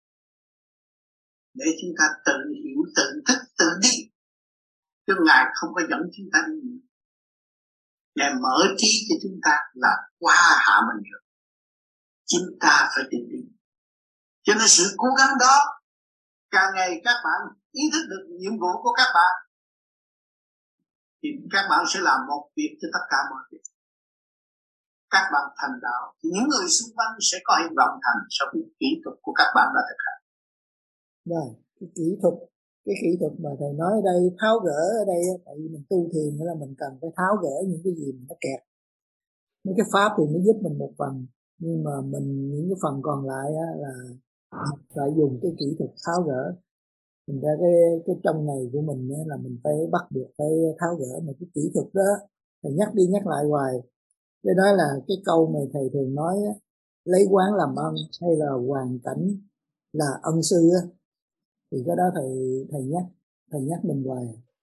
để chúng ta tự hiểu, tự thức, tự đi. Chứ Ngài không có dẫn chúng ta đi nhiều. Ngài mở trí cho chúng ta là qua hạ mình được. Chúng ta phải tìm đi. Cho nên sự cố gắng đó, càng ngày các bạn ý thức được nhiệm vụ của các bạn, thì các bạn sẽ làm một việc cho tất cả mọi việc. Các bạn thành đạo, thì những người xung quanh sẽ có hy vọng thành sau khi kỹ thuật của các bạn đã thực hành. Rồi, cái kỹ thuật, cái kỹ thuật mà thầy nói ở đây, tháo gỡ ở đây, tại vì mình tu thiền nữa là mình cần phải tháo gỡ những cái gì mà nó kẹt. Mấy cái pháp thì nó giúp mình một phần, nhưng mà mình những cái phần còn lại á, là phải dùng cái kỹ thuật tháo gỡ. Mình ra cái cái trong này của mình á, là mình phải bắt buộc phải tháo gỡ một cái kỹ thuật đó. Thầy nhắc đi nhắc lại hoài. Cái đó là cái câu mà thầy thường nói á, lấy quán làm ân hay là hoàn cảnh là ân sư á, thì cái đó thầy thầy nhắc thầy nhắc mình hoài.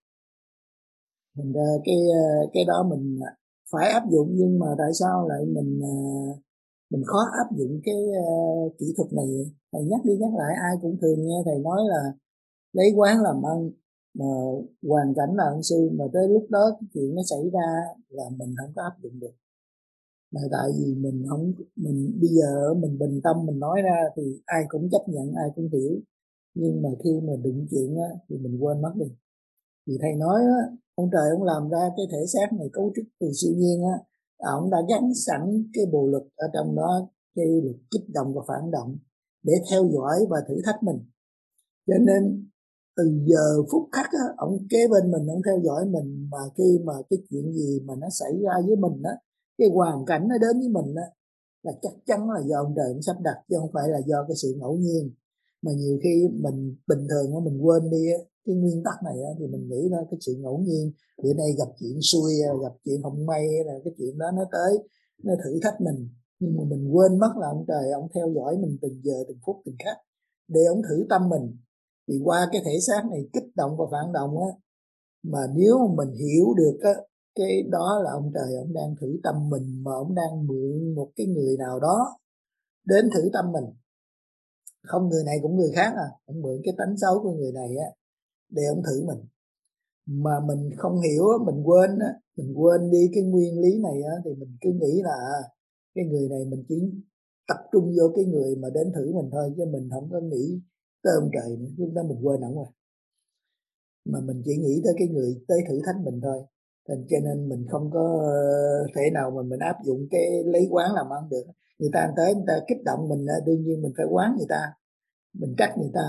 Mình ra cái cái đó mình phải áp dụng, nhưng mà tại sao lại mình mình khó áp dụng cái uh, kỹ thuật này? Thầy nhắc đi nhắc lại, ai cũng thường nghe thầy nói là lấy quán làm ân, mà hoàn cảnh là ân sư, mà tới lúc đó cái chuyện nó xảy ra là mình không có áp dụng được. Mà tại vì mình không, mình bây giờ mình bình tâm mình nói ra thì ai cũng chấp nhận, ai cũng hiểu, nhưng mà khi mà đụng chuyện á, thì mình quên mất đi. Thì thầy nói á, ông trời ông làm ra cái thể xác này cấu trúc từ siêu nhiên á, ông đã gắn sẵn cái bộ lực ở trong đó, cái lực kích động và phản động để theo dõi và thử thách mình. Cho nên từ giờ phút khắc á, ông kế bên mình, ông theo dõi mình, mà khi mà cái chuyện gì mà nó xảy ra với mình á, cái hoàn cảnh nó đến với mình á, là chắc chắn là do ông trời ông sắp đặt, chứ không phải là do cái sự ngẫu nhiên. Mà nhiều khi mình bình thường á, mình quên đi á, cái nguyên tắc này á, thì mình nghĩ là cái sự ngẫu nhiên, bữa nay gặp chuyện xui, gặp chuyện không may, là cái chuyện đó nó tới, nó thử thách mình, nhưng mà mình quên mất là ông trời ông theo dõi mình từng giờ từng phút từng khắc để ông thử tâm mình. Thì qua cái thể xác này kích động và phản động á, mà nếu mà mình hiểu được á, cái đó là ông trời ông đang thử tâm mình, mà ông đang mượn một cái người nào đó đến thử tâm mình. Không người này cũng người khác à, ông mượn cái tánh xấu của người này á để ông thử mình. Mà mình không hiểu, mình quên á, mình quên đi cái nguyên lý này á, thì mình cứ nghĩ là cái người này mình chỉ tập trung vô cái người mà đến thử mình thôi, chứ mình không có nghĩ tới ông trời nữa. Lúc đó mình quên ổng rồi, mà mình chỉ nghĩ tới cái người tới thử thách mình thôi. Thành cho nên mình không có thể nào mà mình áp dụng cái lấy quán làm ăn được. Người ta tới người ta kích động mình, đương nhiên mình phải quán người ta, mình trách người ta.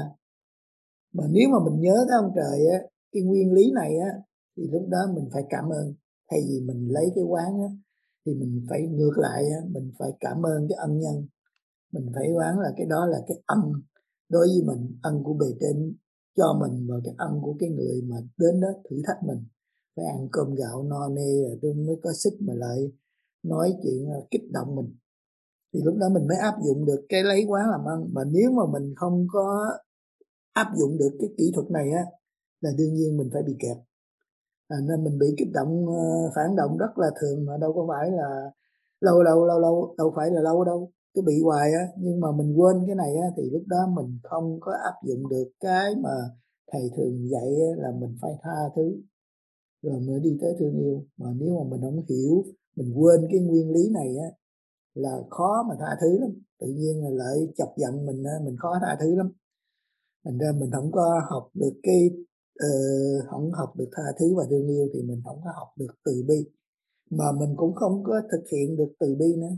Mà nếu mà mình nhớ tới ông trời á, cái nguyên lý này á, thì lúc đó mình phải cảm ơn. Thay vì mình lấy cái quán á, thì mình phải ngược lại á, mình phải cảm ơn cái ân nhân. Mình phải quán là cái đó là cái ân đối với mình, ân của bề trên cho mình, và cái ân của cái người mà đến đó thử thách mình. Phải ăn cơm gạo no nê rồi tôi mới có sức mà lại nói chuyện kích động mình. Thì lúc đó mình mới áp dụng được cái lấy quán làm ăn. Mà nếu mà mình không có áp dụng được cái kỹ thuật này á, là đương nhiên mình phải bị kẹt. À, nên mình bị kích động phản động rất là thường, mà đâu có phải là lâu lâu lâu lâu đâu phải là lâu đâu, cứ bị hoài á. Nhưng mà mình quên cái này á, thì lúc đó mình không có áp dụng được cái mà thầy thường dạy á, là mình phải tha thứ rồi mới đi tới thương yêu. Mà nếu mà mình không hiểu, mình quên cái nguyên lý này á, là khó mà tha thứ lắm. Tự nhiên là lại chọc giận mình á, mình khó tha thứ lắm. Thành ra mình không có học được cái uh, không học được tha thứ và thương yêu, thì mình không có học được từ bi, mà mình cũng không có thực hiện được từ bi nữa.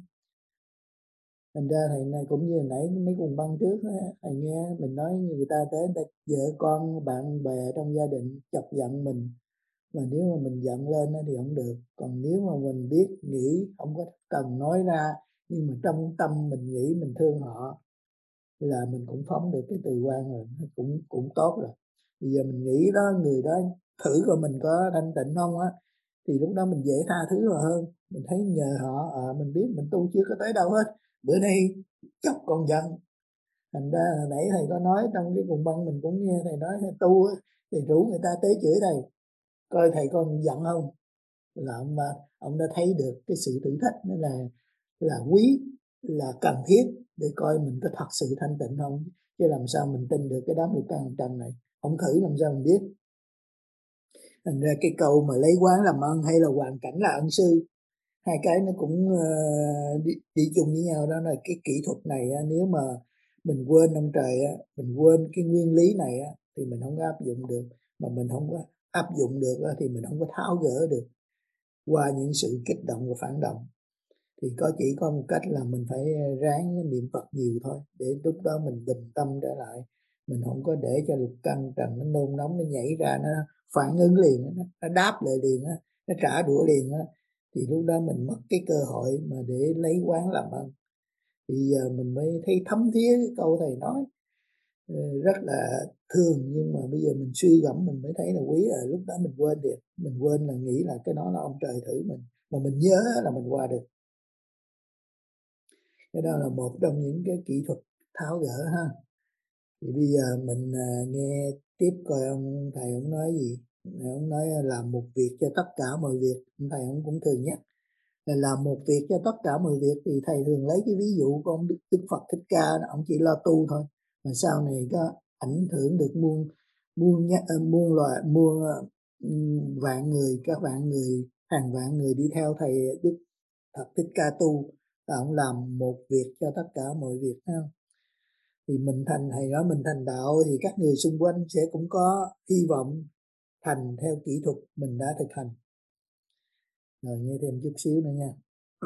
Thành ra thầy này cũng như nãy mấy cuốn băng trước á, thầy nghe mình nói người ta tới người ta vợ con bạn bè trong gia đình chọc giận mình, mà nếu mà mình giận lên thì không được. Còn nếu mà mình biết nghĩ, không có cần nói ra, nhưng mà trong tâm mình nghĩ mình thương họ là mình cũng phóng được cái từ quan rồi, cũng cũng tốt rồi. Bây giờ mình nghĩ đó, người đó thử coi mình có thanh tịnh không á, thì lúc đó mình dễ tha thứ họ hơn. Mình thấy nhờ họ, à, mình biết mình tu chưa có tới đâu hết, bữa nay chọc con giận. Thành ra là nãy thầy có nói trong cái cùng băng mình cũng nghe thầy nói tu á, thì rủ người ta tới chửi thầy, coi thầy còn giận không, là ông, ông đã thấy được cái sự thử thách nó là là quý, là cần thiết để coi mình có thật sự thanh tịnh không, chứ làm sao mình tin được cái đám lục căn trần này, không thử làm sao mình biết. Thành ra cái câu mà lấy quán làm ân hay là hoàn cảnh là ân sư, hai cái nó cũng uh, đi, đi chung với nhau. Đó là cái kỹ thuật này á, nếu mà mình quên ông trời á, mình quên cái nguyên lý này á, thì mình không có áp dụng được, mà mình không có áp dụng được á, thì mình không có tháo gỡ được qua những sự kích động và phản động. Thì có chỉ có một cách là mình phải ráng niệm Phật nhiều thôi, để lúc đó mình bình tâm trở lại, mình không có để cho lục căn trần nó nôn nóng, nó nhảy ra, nó phản ứng liền, nó, nó đáp lại liền, nó, nó trả đũa liền á, thì lúc đó mình mất cái cơ hội mà để lấy quán làm ân. Thì giờ mình mới thấy thấm thía cái câu thầy nói rất là thương, nhưng mà bây giờ mình suy gẫm mình mới thấy là quý. Ở lúc đó mình quên được, mình quên là nghĩ là cái đó là ông trời thử mình, mà mình nhớ là mình qua được. Cái đó là một trong những cái kỹ thuật tháo gỡ ha. Thì bây giờ mình nghe tiếp coi ông thầy ông nói gì. Ông nói làm một việc cho tất cả mọi việc. Ông thầy ông cũng thường nhắc là làm một việc cho tất cả mọi việc. Thì thầy thường lấy cái ví dụ của ông Đức, Đức Phật Thích Ca, ông chỉ lo tu thôi, mà sau này có ảnh hưởng được muôn muôn muôn loại muôn vạn người, các vạn người, hàng vạn người đi theo thầy Đức Phật Thích Ca tu, là ông làm một việc cho tất cả mọi việc ha. Thì mình thành, thầy nói mình thành đạo thì các người xung quanh sẽ cũng có hy vọng thành theo kỹ thuật mình đã thực hành. Rồi nghe thêm chút xíu nữa nha.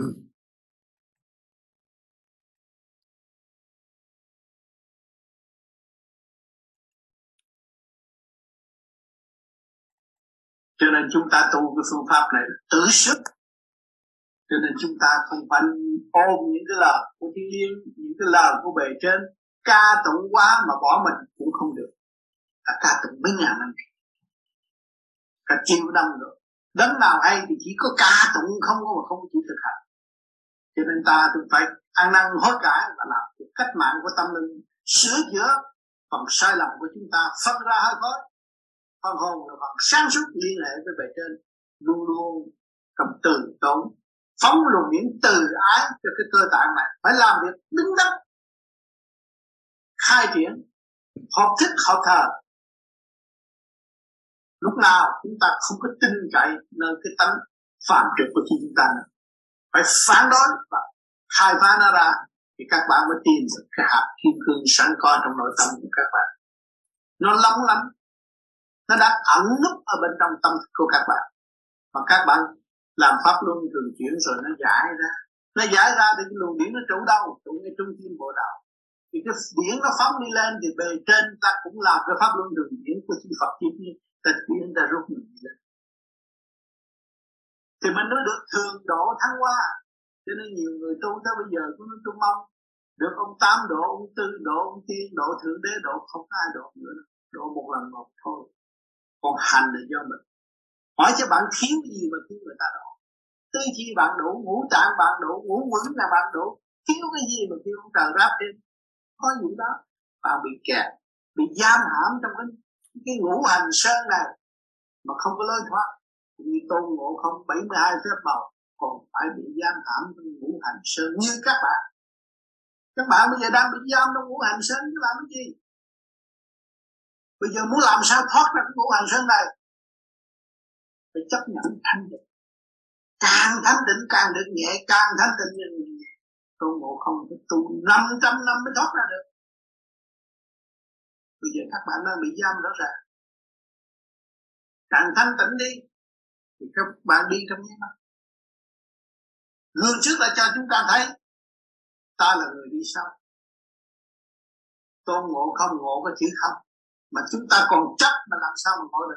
Cho nên chúng ta tu cái phương pháp này tự sức. Cho nên chúng ta không phải ôm những cái lời của thiên liêng, những cái lời của bề trên ca tụng quá mà bỏ mình cũng không được. Cả ca tụng mấy ngàn năm, cả triệu năm rồi. Đấng nào hay thì chỉ có ca tụng không có, mà không chịu thực hành. Cho nên ta cũng phải ăn năn hối cải và làm cuộc cách mạng của tâm linh, sửa chữa phần sai lầm của chúng ta, phân ra hơi khói. Phần hồn là phần sáng suốt liên hệ với bề trên, luôn luôn cầm từ tốn, phóng luồng điển từ ái cho cái cơ tạng này, phải làm việc đứng đắn, khai triển, hợp thích hợp thờ. Lúc nào chúng ta không có tin cậy nơi cái tánh phạm trượt của chúng ta nữa, phải phản đối và khai phá nó ra, thì các bạn mới tìm được cái hạt kim cương sẵn có trong nội tâm của các bạn. Nó lóng lánh, nó đã ẩn núp ở bên trong tâm của các bạn, mà các bạn làm pháp luân thường chuyển rồi nó giải ra, nó giải ra thì cái luồng điển nó trụ đâu, trụ ngay trung tim bộ đạo. Thì cái điển nó phóng đi lên thì bề trên ta cũng làm cái pháp luân thường chuyển của chư Phật chi tiên, ta chuyển ta rút mình đi lên, thì mình mới được thường độ thăng hoa. Cho nên nhiều người tu tới bây giờ cũng tu mong được ông Tám độ, ông Tư độ, ông Tiên độ, Thượng Đế độ, không ai độ nữa, độ một lần một thôi. Còn hành là do mình. Hỏi cho bạn thiếu gì mà thiếu người ta độ? Tư chi bạn đủ, ngũ tạng bạn đủ, ngũ quẩn là bạn đủ, thiếu cái gì mà thiếu ông trời ráp thêm? Có gì đó bạn bị kẹt, bị giam hãm trong cái cái ngũ hành sơn này mà không có lối thoát. Như Tôn Ngộ Không bảy mươi hai phép màu còn phải bị giam hãm trong ngũ hành sơn như các bạn. Các bạn bây giờ đang bị giam trong ngũ hành sơn, các bạn cái gì? Bây giờ muốn làm sao thoát ra cái ngũ hành sơn này? Phải chấp nhận thanh tịnh. Càng thanh tịnh càng được nhẹ, càng thanh tịnh càng được nhẹ. Tôn Ngộ Không phải tu năm trăm năm mới thoát ra được. Bây giờ các bạn đang bị giam rõ ràng. Càng thanh tịnh đi thì các bạn đi trong nháy mắt. Gương trước là cho chúng ta thấy ta là người đi sau. Tôn Ngộ Không ngộ có chữ không, mà chúng ta còn chấp mà làm sao mà ngộ được.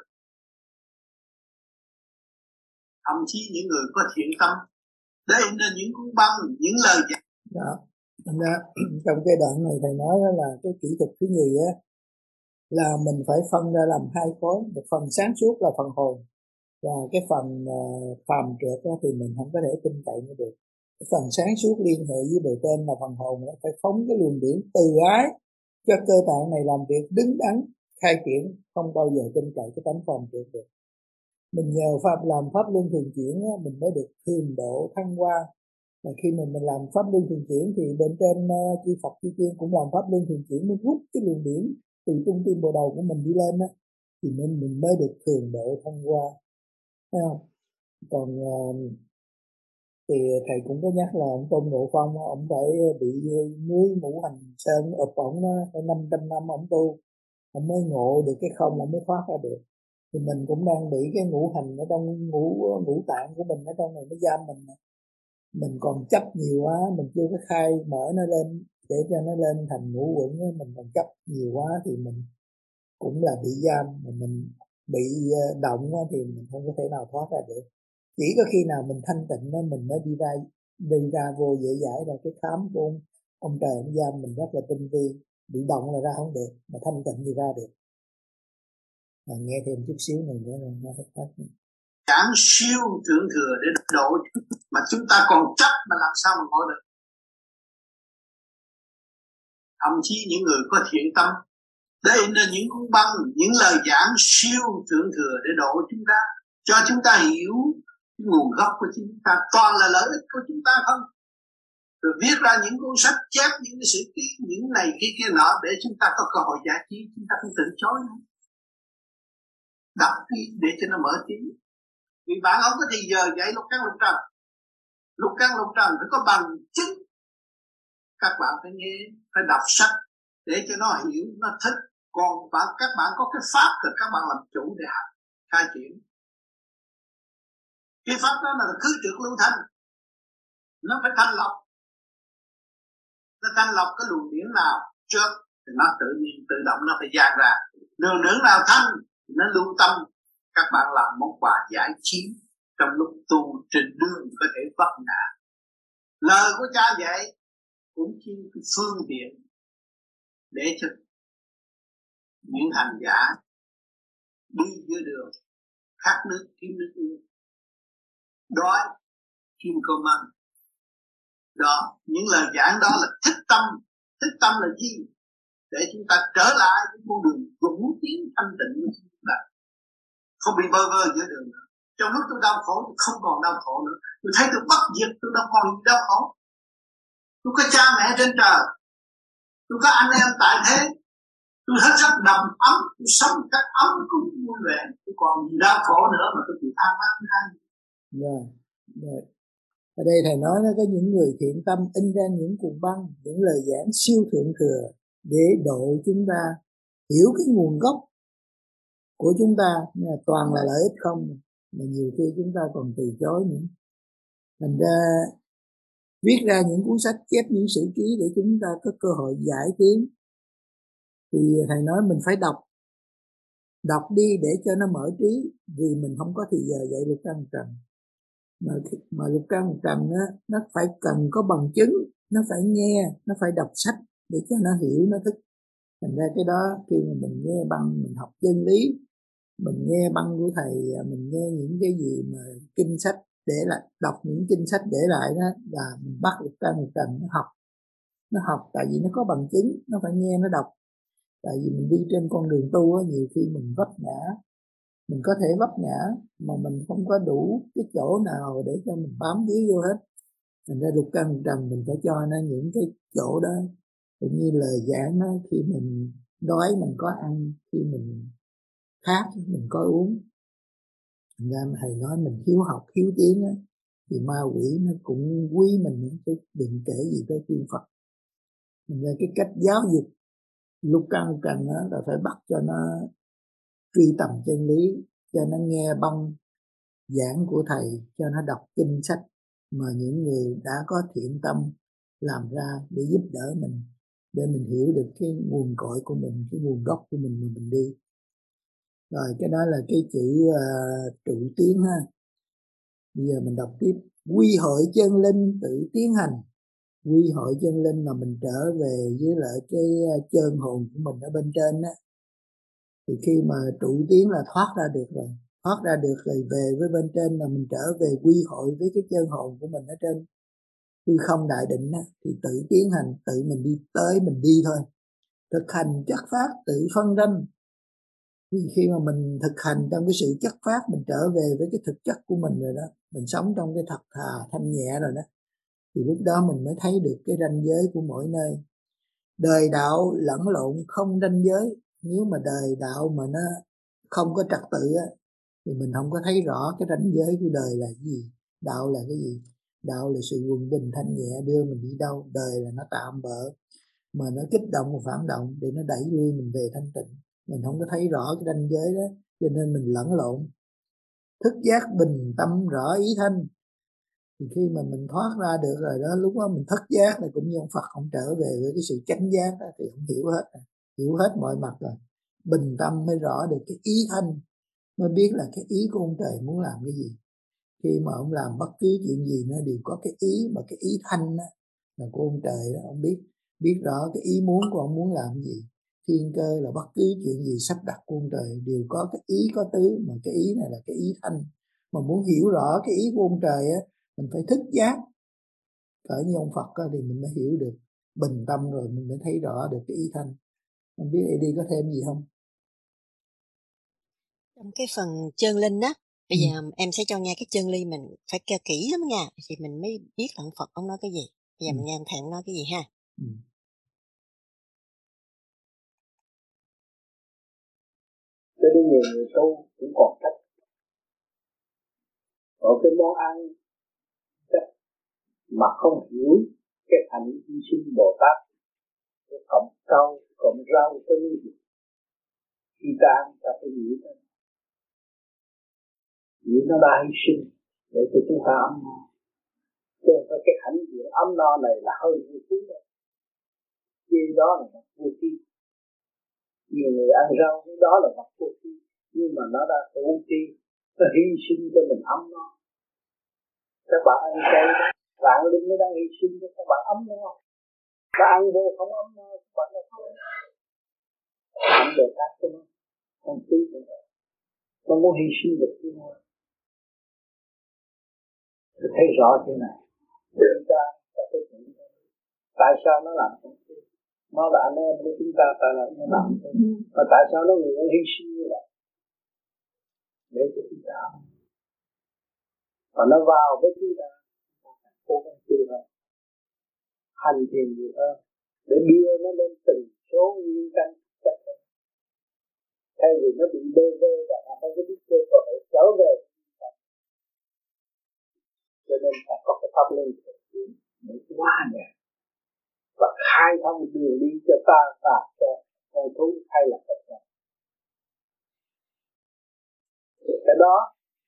Thậm chí những người có thiện tâm đây nên những cuốn băng, những lời dạy Đó. Đó. Trong cái đoạn này thầy nói đó là cái kỹ thuật thứ nhì á, là mình phải phân ra làm hai khối. Một phần sáng suốt là phần hồn, và cái phần uh, phàm trượt đó thì mình không có thể tin cậy nó được. Cái phần sáng suốt liên hệ với bề trên là phần hồn đó, phải phóng cái luồng điển từ ái cho cơ tạng này làm việc đứng đắn khai triển, không bao giờ tin cậy cái tánh phàm trượt được. Mình nhờ pháp làm pháp luân thường chuyển á, mình mới được thường độ thăng hoa. Và khi mình mình làm pháp luân thường chuyển thì bên trên uh, chư Phật chư tiên cũng làm pháp luân thường chuyển, mới rút cái luồng điển từ trung tim bộ đầu của mình đi lên á, thì nên mình mới được thường độ thăng hoa. Thấy không? Còn uh, thì thầy cũng có nhắc là ông Tôn Ngộ Phong, ông phải bị núi ngũ hành sơn ập ổng đó, phải năm trăm năm ông tu, ông mới ngộ được cái không, ông mới thoát ra được. Thì mình cũng đang bị cái ngũ hành ở trong ngũ ngũ tạng của mình ở trong này nó giam mình. Mình còn chấp nhiều quá, mình chưa có khai mở nó lên để cho nó lên thành ngũ quẩn, mình còn chấp nhiều quá thì mình cũng là bị giam, mà mình bị động thì mình không có thể nào thoát ra được. Chỉ có khi nào mình thanh tịnh đó mình mới đi ra đi ra vô dễ dãi ra cái khám của ông, ông trời ông giam mình rất là tinh vi, bị động là ra không được, mà thanh tịnh thì ra được. Mà nghe thêm chút xíu này nữa là nó hết hết. Giảng siêu thượng thừa để độ, mà chúng ta còn chấp mà làm sao mà ngộ được. Thậm chí những người có thiện tâm đây là những cuốn băng, những lời giảng siêu thượng thừa để độ chúng ta, cho chúng ta hiểu cái nguồn gốc của chúng ta, toàn là lợi ích của chúng ta không. Rồi viết ra những cuốn sách chép những cái sự ký, những này kia kia nọ để chúng ta có cơ hội giải trí, chúng ta không từ chối nữa. Đọc đi để cho nó mở trí. Vì bạn không có thì giờ dạy lục căn lục trần. Lục căn lục trần phải có bằng chứng. Các bạn phải nghe, phải đọc sách để cho nó hiểu, nó thích. Còn bạn, các bạn có cái pháp thì các bạn làm chủ để học, khai triển. Cái pháp đó là khứ trượt lưu thanh. Nó phải thanh lọc. Nó thanh lọc cái luồng điển nào trước thì nó tự nhiên tự động nó phải dàn ra. Đường đường nào thanh thì nó lưu tâm. Các bạn làm món quà giải trí trong lúc tu trên đường có thể vấp ngã. Lời của cha dạy cũng chỉ cái phương tiện để cho những hành giả đi dưới đường khát nước kiếm nước uống, đói kim cơm ăn. Đó, những lời giảng đó là thích tâm. Thích tâm là gì? Để chúng ta trở lại cái con đường vững tiến thanh tịnh của chúng ta, không bị bơ vơ giữa đường nữa. Trong lúc tôi đau khổ tôi không còn đau khổ nữa. Tôi thấy tôi bất diệt, tôi đâu còn đau khổ. Tôi có cha mẹ trên trời, tôi có anh em tại thế, tôi hết sức đầm ấm, tôi sống cách ấm cũng vui vẻ, tôi còn gì đau khổ nữa mà tôi chịu than vãn hay. Rồi, rồi. Ở đây thầy nói nó có những người thiện tâm in ra những cuộn băng, những lời giảng siêu thượng thừa để độ chúng ta hiểu cái nguồn gốc của chúng ta, nhưng mà toàn là lợi ích không, mà nhiều khi chúng ta còn từ chối nữa. Thành ra viết ra những cuốn sách chép những sử ký để chúng ta có cơ hội giải tiến. Thì thầy nói mình phải đọc, đọc đi để cho nó mở trí, vì mình không có thì giờ dạy lục căn trần. Mà, mà lục căn trần á, nó phải cần có bằng chứng, nó phải nghe, nó phải đọc sách để cho nó hiểu, nó thích. Thành ra cái đó khi mà mình nghe băng, mình học chân lý, mình nghe băng của thầy, mình nghe những cái gì mà kinh sách để lại, đọc những kinh sách để lại đó, là mình bắt lục căn lục trần nó học. Nó học tại vì nó có bằng chứng, nó phải nghe, nó đọc. Tại vì mình đi trên con đường tu á, nhiều khi mình vấp ngã, mình có thể vấp ngã mà mình không có đủ cái chỗ nào để cho mình bám víu vô hết. Thành ra lục căn lục trần mình phải cho nó những cái chỗ đó, cũng như lời giảng đó, khi mình đói mình có ăn, khi mình khát mình có uống. Thành ra thầy nói mình hiếu học hiếu tiến á, thì ma quỷ nó cũng quý mình, chứ đừng kể gì tới tiên Phật. Thành ra cái cách giáo dục lục căn lục trần đó là phải bắt cho nó truy tầm chân lý, cho nó nghe băng giảng của thầy, cho nó đọc kinh sách mà những người đã có thiện tâm làm ra để giúp đỡ mình, để mình hiểu được cái nguồn cội của mình, cái nguồn gốc của mình mà mình đi. Rồi cái đó là cái chữ uh, trụ tiến ha. Bây giờ mình đọc tiếp. Quy hội chân linh tự tiến hành, quy hội chân linh là mình trở về với lại cái chân hồn của mình ở bên trên á, thì khi mà trụ tiến là thoát ra được rồi, thoát ra được rồi về với bên trên là mình trở về quy hội với cái chân hồn của mình ở trên hư không đại định á, thì tự tiến hành, tự mình đi tới mình đi thôi, thực hành chất phát tự phân ranh. Thì khi mà mình thực hành trong cái sự chất phát, mình trở về với cái thực chất của mình rồi đó, mình sống trong cái thật thà thanh nhẹ rồi đó, thì lúc đó mình mới thấy được cái ranh giới của mỗi nơi. Đời đạo lẫn lộn không ranh giới. Nếu mà đời đạo mà nó không có trật tự á, thì mình không có thấy rõ cái ranh giới của đời là cái gì, đạo là cái gì. Đạo là sự quần bình thanh nhẹ đưa mình đi đâu. Đời là nó tạm bỡ, mà nó kích động và phản động để nó đẩy lui mình về thanh tịnh. Mình không có thấy rõ cái ranh giới đó, cho nên mình lẫn lộn. Thức giác bình tâm rõ ý thanh, thì khi mà mình thoát ra được rồi đó, lúc đó mình thức giác là cũng như ông Phật, ông trở về với cái sự chánh giác đó, thì ông hiểu hết, hiểu hết mọi mặt rồi. Bình tâm mới rõ được cái ý thanh, mới biết là cái ý của ông trời muốn làm cái gì. Khi mà ông làm bất cứ chuyện gì nó đều có cái ý, mà cái ý thanh đó là của ông trời đó. Ông biết biết rõ cái ý muốn của ông muốn làm gì. Thiên cơ là bất cứ chuyện gì sắp đặt của ông trời đều có cái ý có tứ, mà cái ý này là cái ý thanh. Mà muốn hiểu rõ cái ý của ông trời á, mình phải thức giác cỡ như ông Phật á, thì mình mới hiểu được. Bình tâm rồi mình mới thấy rõ được cái ý thanh. Không biết A D có thêm gì không? Trong cái phần chân linh đó, bây Ừ. giờ em sẽ cho nghe cái chân ly, mình phải kêu kỹ lắm nha, thì mình mới biết là ông Phật ông nói cái gì. Bây giờ Ừ. mình nghe ông thầy ông nói cái gì ha. Ừ. Cho nên nhiều người tu cũng còn cách. Ở cái món ăn cách mà không hiểu cái hạnh hy sinh Bồ Tát, cái cộng rau, cộng rau tới như vậy. Khi ta ăn ta phải nghĩ tới, nghĩ nó đã hy sinh để cho chúng ta ấm no. Chứ không phải cái hạnh gì ấm no này là hơn vô phí đâu. Khi đó là vật vô phí. Nhiều người ăn rau cái đó là vật vô phí, nhưng mà nó đã vô phí, nó hy sinh cho mình ấm no. Các bạn ăn chay đó, vạn linh nó đang hy sinh cho các bạn ấm no. Các ăn vô không ấm no, các bạn nó không ăn được các cho nó không tí nữa. Nó muốn hy sinh được cái nó. Tôi thấy rõ thế này. Chúng ta ta phải tưởng tại sao nó làm không tí. Nó là anh em của chúng ta, tại là nó làm thế. Mà tại sao nó nguyện hy sinh như vậy? Để cho chúng ta ấm. Và nó vào với chúng ta, cố gắng tu hơn, hành thiền nhiều hơn, để đưa nó lên từng số nguyên căn chất hơn. Thay vì nó bị bơ vơ và nó không có biết cơ hội trở về. Cho nên phải có cái pháp lên thực hiện để hóa giải và khai thông đường đi cho ta và cho con thú hay là tất cả. Cái đó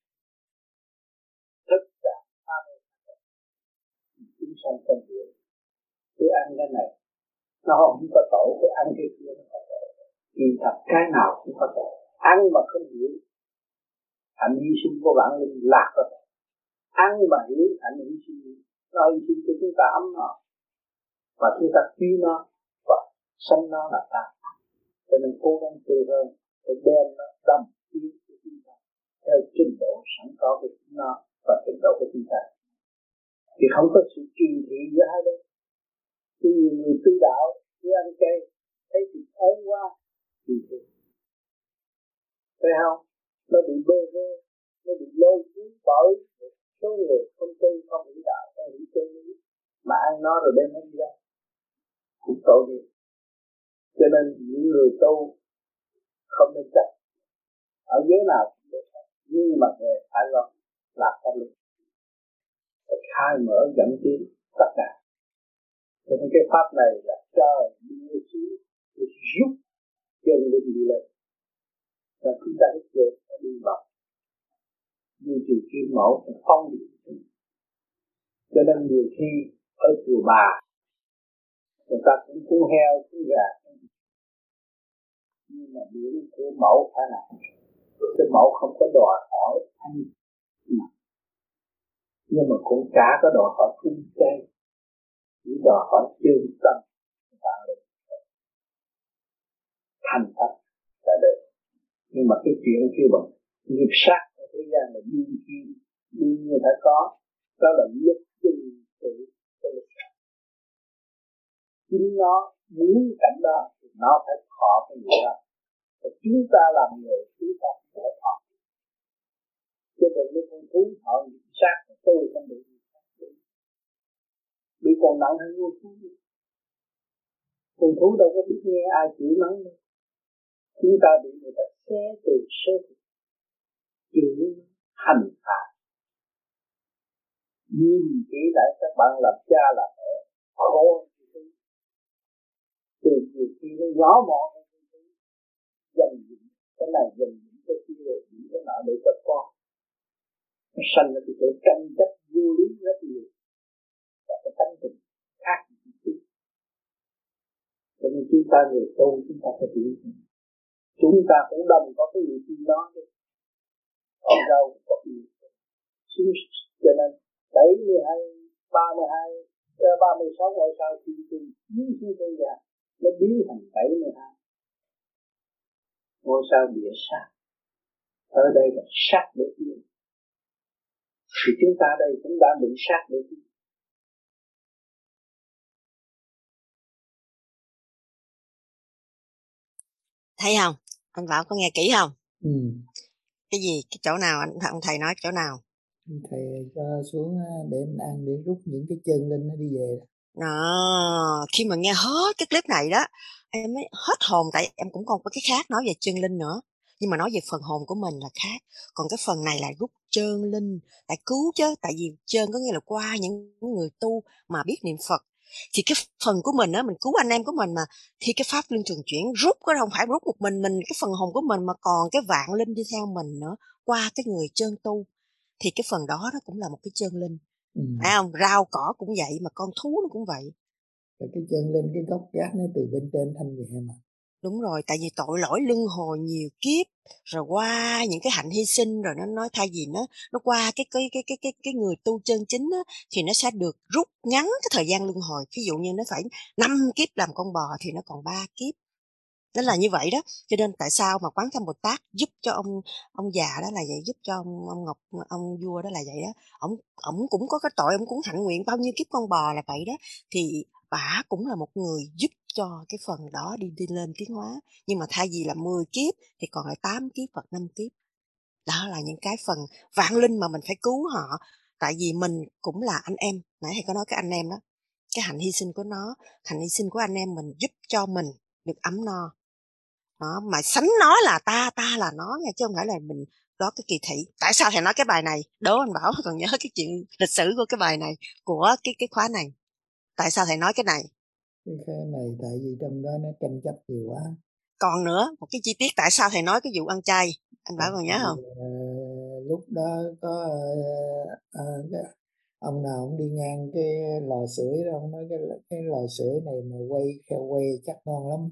tất cả tham chúng sanh không hiểu. Tôi ăn cái này nó không có tội, tôi ăn cái kia nó có tội. Kỳ thật cái nào cũng có tội. Ăn mà không hiểu hạnh hy sinh của bạn linh là có tội. Ăn mà hiểu hạnh hy sinh, nó hy sinh cho chúng ta ấm no, và chúng ta quý nó và sanh nó là ta. Cho nên cố gắng tu hơn để đem nó đồng tiến của chúng ta theo trình độ sẵn có của chúng nó và trình độ của chúng ta. Thì không có sự kỳ thị giữa hai bên. Khi nhiều người tu đạo, cứ ăn chay, thấy thịt ớn quá, kỳ thị. Thấy không? Nó bị bơ vơ, nó bị lôi cuốn bởi số người không tu, không hiểu đạo, không hiểu chân lý, mà ăn nó rồi đem nó đi ra, cũng tội nghiệp. Cho nên những người tu không nên chấp ở giới nào cũng được, nhưng mà về phải lo làm pháp luật, phải khai mở dẫn tiến tất cả. Cho nên cái pháp này là trời đưa xuống để giúp chân linh đi lên, và chúng ta hết rồi phải đi vào duy trì kim mẫu và phong điện. Cho nên nhiều khi ở chùa Bà người ta cũng cuốn heo, cuốn gà, nhưng mà điểm của mẫu phải là cái mẫu không có đòi hỏi ăn, nhưng mà cũng chả có đòi hỏi cung chay, chỉ đòi hỏi chân tâm và thành thật là được. Nhưng mà cái chuyện kêu bằng nghiệp sát ở thế gian là đương nhiên đương nhiên phải có, đó là lúc chung tự tự chính nó muốn cảnh đó thì nó phải thọ cái nghĩa đó. Và chúng ta làm người chúng ta phải thọ. Cho nên lúc con thú họ sát tôi không bị bị còn nặng hơn con thú. Con thú đâu có biết nghe ai chửi mắng đâu. Chúng ta bị người ta xé từ sơ thịt, chửi hành hạ. Nhìn kỹ lại các bạn làm cha làm mẹ khổ từ nhiều khi nó nhỏ mọn dành dụm cái này dành dụm cái kia những cái nọ để cho con nó sanh ra cái chỗ tranh chấp vô lý rất nhiều và cái tánh tình khác một chút. Cho nên chúng ta người tu chúng ta phải hiểu chúng ta cũng đồng có cái gì tin đó chứ còn đâu có gì xuống. Cho nên bảy mươi hai ba mươi hai ba mươi sáu ngôi sao thiên thiên biến xuống thế gian nó biến thành bảy mươi hai ngôi sao địa sát. Ở đây là sát để yên, thì chúng ta đây cũng đã bị sát để yên. Thấy không? Anh Bảo có nghe kỹ không? Ừ. Cái gì? Cái chỗ nào anh ông thầy nói chỗ nào? Thầy cho xuống để mình ăn để rút những cái chân linh nó đi về. Đó, khi mà nghe hết cái clip này đó, em mới hết hồn, tại em cũng còn có cái khác nói về chân linh nữa. Nhưng mà nói về phần hồn của mình là khác. Còn cái phần này là rút chân linh, tại cứu chứ, tại vì chân có nghĩa là qua những người tu mà biết niệm Phật. Thì cái phần của mình á, mình cứu anh em của mình mà, thì cái pháp luân thường chuyển rút đó không phải rút một mình mình, cái phần hồn của mình mà còn cái vạn linh đi theo mình nữa, qua cái người chân tu. Thì cái phần đó nó cũng là một cái chân linh. Ừ. Phải không? Rau cỏ cũng vậy, mà con thú nó cũng vậy. Cái chân linh, cái gốc gác nó từ bên trên thanh nhẹ mà. Đúng rồi, tại vì tội lỗi luân hồi nhiều kiếp, rồi qua những cái hạnh hy sinh, rồi nó nói thay vì nó nó qua cái cái cái cái cái cái người tu chân chính á, thì nó sẽ được rút ngắn cái thời gian luân hồi. Ví dụ như nó phải năm kiếp làm con bò thì nó còn ba kiếp. Nó là như vậy đó. Cho nên tại sao mà Quán Thâm Bồ Tát giúp cho ông ông già đó là vậy, giúp cho ông, ông Ngọc, ông vua đó là vậy đó. Ông ông cũng có cái tội, ông cũng hạnh nguyện bao nhiêu kiếp con bò là vậy đó. Thì bả cũng là một người giúp cho cái phần đó đi đi lên tiến hóa. Nhưng mà thay vì là mười kiếp thì còn lại tám kiếp hoặc năm kiếp. Đó là những cái phần vạn linh mà mình phải cứu họ. Tại vì mình cũng là anh em. Nãy thầy có nói cái anh em đó. Cái hạnh hy sinh của nó, hạnh hy sinh của anh em mình giúp cho mình được ấm no. Đó, mà sánh nó là ta, ta là nó nha, chứ không phải là mình đó cái kỳ thị. Tại sao thầy nói cái bài này? Đố anh Bảo còn nhớ cái chuyện lịch sử của cái bài này, của cái cái khóa này. Tại sao thầy nói cái này? Cái này tại vì trong đó nó tranh chấp nhiều quá. Còn nữa, một cái chi tiết tại sao thầy nói cái vụ ăn chay, anh Bảo còn nhớ không? À, lúc đó có à, cái, ông nào cũng đi ngang cái lò sưởi đó, ông nói cái, cái lò sưởi này mà quay theo quay chắc ngon lắm.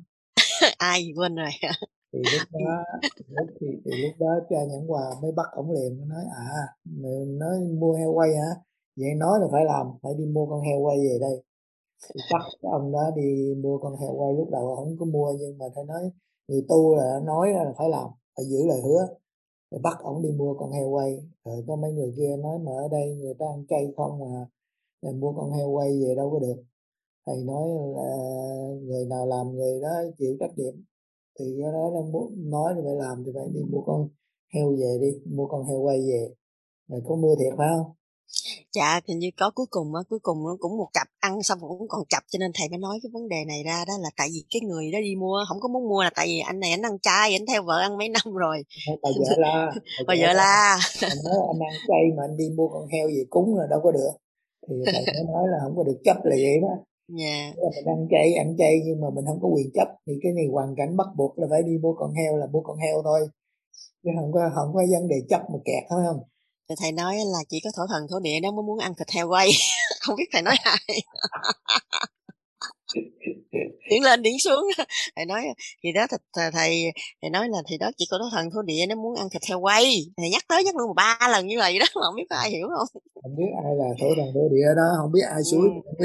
Ai quên rồi. Thì lúc đó lúc thì, thì lúc đó cha Nhẫn Hòa mới bắt ổng liền, nó nói à mình nói mua heo quay hả, vậy nói là phải làm, phải đi mua con heo quay về đây. Thì bắt cái ông đó đi mua con heo quay. Lúc đầu không có mua, nhưng mà thầy nói người tu là nói là phải làm, phải giữ lời hứa. Rồi bắt ổng đi mua con heo quay. Rồi có mấy người kia nói mà ở đây người ta ăn chay không mà, rồi mua con heo quay về đâu có được. Thầy nói là người nào làm người đó chịu trách nhiệm. Thì cái đó nó nói là phải làm thì phải đi mua con heo về đi, mua con heo quay về. Rồi có mua thiệt phải không? Dạ, hình như có cuối cùng á, cuối cùng nó cũng một cặp ăn xong cũng còn cặp, cho nên thầy mới nói cái vấn đề này ra, đó là tại vì cái người đó đi mua không có muốn mua là tại vì anh này anh ăn chay, anh theo vợ ăn mấy năm rồi. Bà vợ la, bà vợ la. Anh nói anh ăn chay mà anh đi mua con heo về cúng là đâu có được. Thì thầy mới nói là không có được chấp là vậy đó. Yeah. Mình ăn chay, ăn chay nhưng mà mình không có quyền chấp. Thì cái này hoàn cảnh bắt buộc là phải đi mua con heo là mua con heo thôi. Chứ không có, không có vấn đề chấp mà kẹt phải không? Rồi thầy nói là chỉ có thổ thần thổ địa đó mới muốn ăn thịt heo quay. Không biết thầy nói ai. Điển lên điển xuống. Thầy nói thì đó thầy, thầy thầy nói là thì đó chỉ có thổ thần thổ địa nó muốn ăn thịt heo quay. Thầy nhắc tới nhắc luôn ba lần như vậy đó, mà không biết có ai hiểu không? Không biết ai là thổ thần thổ địa đó, không biết ai suối, ừ. Không biết.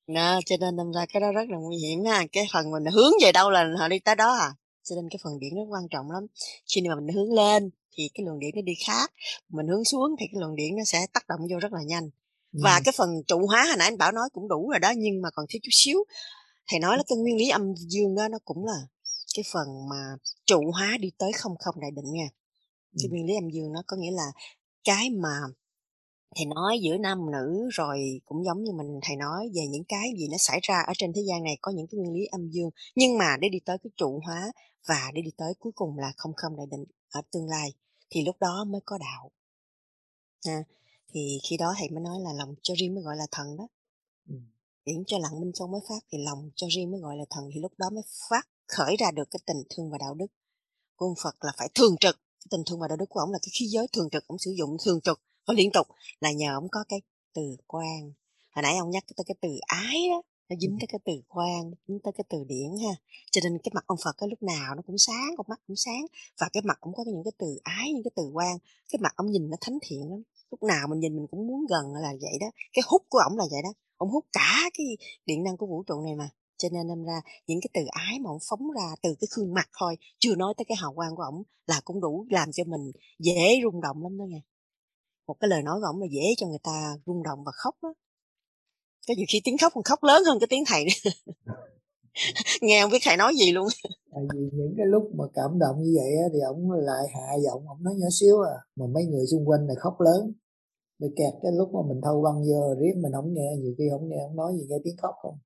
Đó, cho nên đâm ra cái đó rất là nguy hiểm ha. Cái phần mình hướng về đâu là họ đi tới đó à. Cho nên cái phần điện nó quan trọng lắm. Khi mà mình hướng lên thì cái luồng điện nó đi khác. Mình hướng xuống thì cái luồng điện nó sẽ tác động vô rất là nhanh. Ừ. Và cái phần trụ hóa hồi nãy anh Bảo nói cũng đủ rồi đó, nhưng mà còn thiếu chút xíu. Thầy nói là cái nguyên lý âm dương đó nó cũng là cái phần mà trụ hóa đi tới không không đại định nha. Cái Ừ. nguyên lý âm dương nó có nghĩa là cái mà thầy nói giữa nam nữ, rồi cũng giống như mình thầy nói về những cái gì nó xảy ra ở trên thế gian này có những cái nguyên lý âm dương, nhưng mà để đi tới cái trụ hóa và để đi tới cuối cùng là không không đại định ở tương lai thì lúc đó mới có đạo ha. Thì khi đó thầy mới nói là lòng cho riêng mới gọi là thần đó. Ừ. Điển cho lặng minh châu mới phát thì lòng cho riêng mới gọi là thần, thì lúc đó mới phát khởi ra được cái tình thương và đạo đức của ông Phật, là phải thường trực. Tình thương và đạo đức của ông là cái khí giới thường trực, ông sử dụng thường trực và liên tục là nhờ ông có cái từ quan. Hồi nãy ông nhắc tới cái từ ái đó, nó dính tới cái từ quan, dính tới cái từ điển ha. Cho nên cái mặt ông Phật cái lúc nào nó cũng sáng, con mắt cũng sáng, và cái mặt ông có những cái từ ái, những cái từ quan. Cái mặt ông nhìn nó thánh thiện lắm, lúc nào mình nhìn mình cũng muốn gần, là vậy đó. Cái hút của ổng là vậy đó, ông hút cả cái điện năng của vũ trụ này mà. Cho nên đâm ra những cái từ ái mà ông phóng ra từ cái gương mặt thôi, chưa nói tới cái hào quang của ổng, là cũng đủ làm cho mình dễ rung động lắm đó nha. Một cái lời nói của ổng là dễ cho người ta rung động và khóc đó. Có nhiều khi tiếng khóc còn khóc lớn hơn cái tiếng thầy nữa. Nghe không biết thầy nói gì luôn. Tại vì những cái lúc mà cảm động như vậy á, thì ổng lại hạ giọng, ổng nói nhỏ xíu à, mà mấy người xung quanh là khóc lớn. Để kẹt cái lúc mà mình thâu băng vô riết mình không nghe, nhiều khi không nghe ổng nói gì, nghe tiếng khóc không.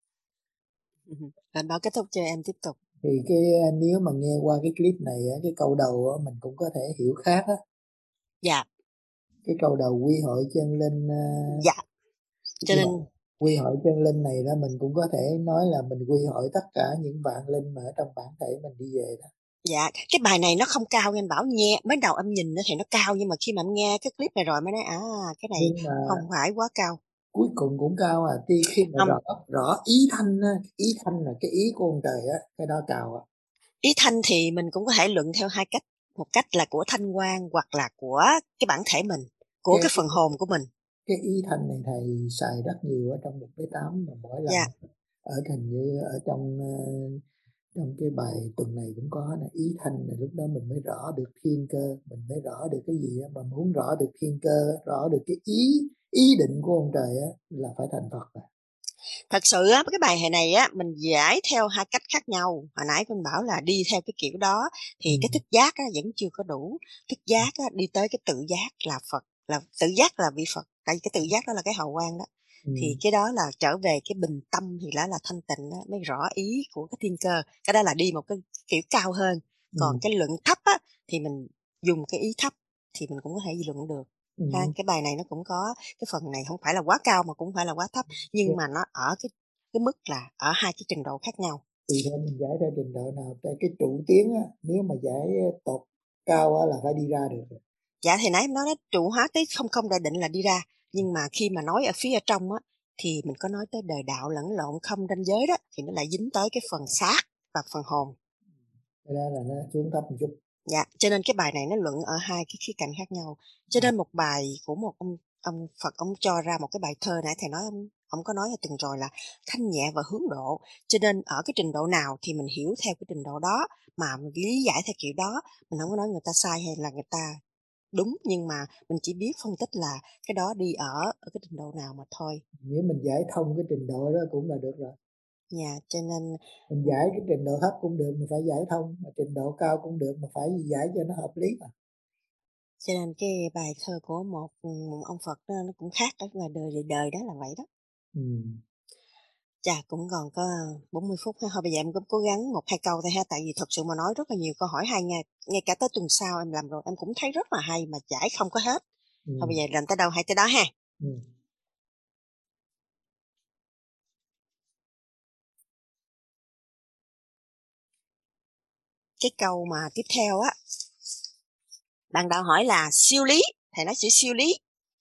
Anh Bảo kết thúc cho em tiếp tục. Thì cái nếu mà nghe qua cái clip này á, cái câu đầu á, mình cũng có thể hiểu khác á. Dạ. Cái câu đầu quy hội chân linh. Uh, dạ. Cho nên quy hội chân linh này đó, mình cũng có thể nói là mình quy hội tất cả những vạn linh mà ở trong bản thể mình đi về đó. Dạ, cái bài này nó không cao, anh Bảo nghe mới đầu em nhìn thì nó cao, nhưng mà khi mà em nghe cái clip này rồi mới nói à cái này không phải quá cao. Cuối cùng cũng cao à, tuy khi mà rõ, rõ ý thanh á, ý thanh là cái ý của ông trời á, cái đó cao à. Ý thanh thì mình cũng có thể luận theo hai cách, một cách là của thanh quan hoặc là của cái bản thể mình, của cái, cái phần hồn của mình. Cái ý thanh này thầy xài rất nhiều ở trong một cái tám, mà mỗi lần yeah. ở hình như ở trong trong cái bài tuần này cũng có là ý thanh này, lúc đó mình mới rõ được thiên cơ, mình mới rõ được cái gì á, mà muốn rõ được thiên cơ, rõ được cái ý ý định của ông trời á, là phải thành Phật rồi. Thật sự á, cái bài này á mình giải theo hai cách khác nhau. Hồi nãy con bảo là đi theo cái kiểu đó thì ừ. cái thức giác á vẫn chưa có đủ. Thức giác á, đi tới cái tự giác là Phật, là tự giác là vị Phật. Tại vì cái tự giác đó là cái hào quang đó. Ừ. Thì cái đó là trở về cái bình tâm thì đó là thanh tịnh đó, mới rõ ý của cái thiên cơ. Cái đó là đi một cái kiểu cao hơn. Còn ừ. cái luận thấp á thì mình dùng cái ý thấp thì mình cũng có thể luận được. Ừ. Ha, cái bài này nó cũng có cái phần này không phải là quá cao mà cũng không phải là quá thấp, nhưng yeah. mà nó ở cái cái mức là ở hai cái trình độ khác nhau. Tùy theo mình giải ra trình độ nào. Tại cái trụ tiếng á, nếu mà giải tột cao á là phải đi ra được rồi. Dạ thì nãy em nói đó, trụ hóa tới không không đại định là đi ra, nhưng mà khi mà nói ở phía ở trong á thì mình có nói tới đời đạo lẫn lộn không ranh giới đó, thì nó lại dính tới cái phần xác và phần hồn. Cái đó là nó xuống thấp một chút. Dạ, cho nên cái bài này nó luận ở hai cái khía cạnh khác nhau. Cho nên một bài của một ông ông Phật, ông cho ra một cái bài thơ nãy thầy nói, ông ông có nói ở từng rồi là thanh nhẹ và hướng độ. Cho nên ở cái trình độ nào thì mình hiểu theo cái trình độ đó, mà mình lý giải theo kiểu đó, mình không có nói người ta sai hay là người ta đúng, nhưng mà mình chỉ biết phân tích là cái đó đi ở ở cái trình độ nào mà thôi. Nếu mình giải thông cái trình độ đó cũng là được rồi. Dạ, yeah, cho nên mình giải cái trình độ thấp cũng được mà phải giải thông, mà trình độ cao cũng được mà phải giải cho nó hợp lý mà. Cho nên cái bài thơ của một, một ông Phật đó, nó cũng khác ở ngoài đời, đời đời đó là vậy đó. Ừ. Chà, cũng còn có bốn mươi phút ha. Thôi bây giờ em cũng cố gắng một hai câu thôi ha, tại vì thật sự mà nói rất là nhiều câu hỏi hay nha. Ngay cả tới tuần sau em làm rồi em cũng thấy rất là hay mà giải không có hết. Ừ. Thôi bây giờ làm tới đâu hay tới đó ha. Ừ. Cái câu mà tiếp theo á, bạn đạo hỏi là siêu lý, thầy nói chữ siêu lý.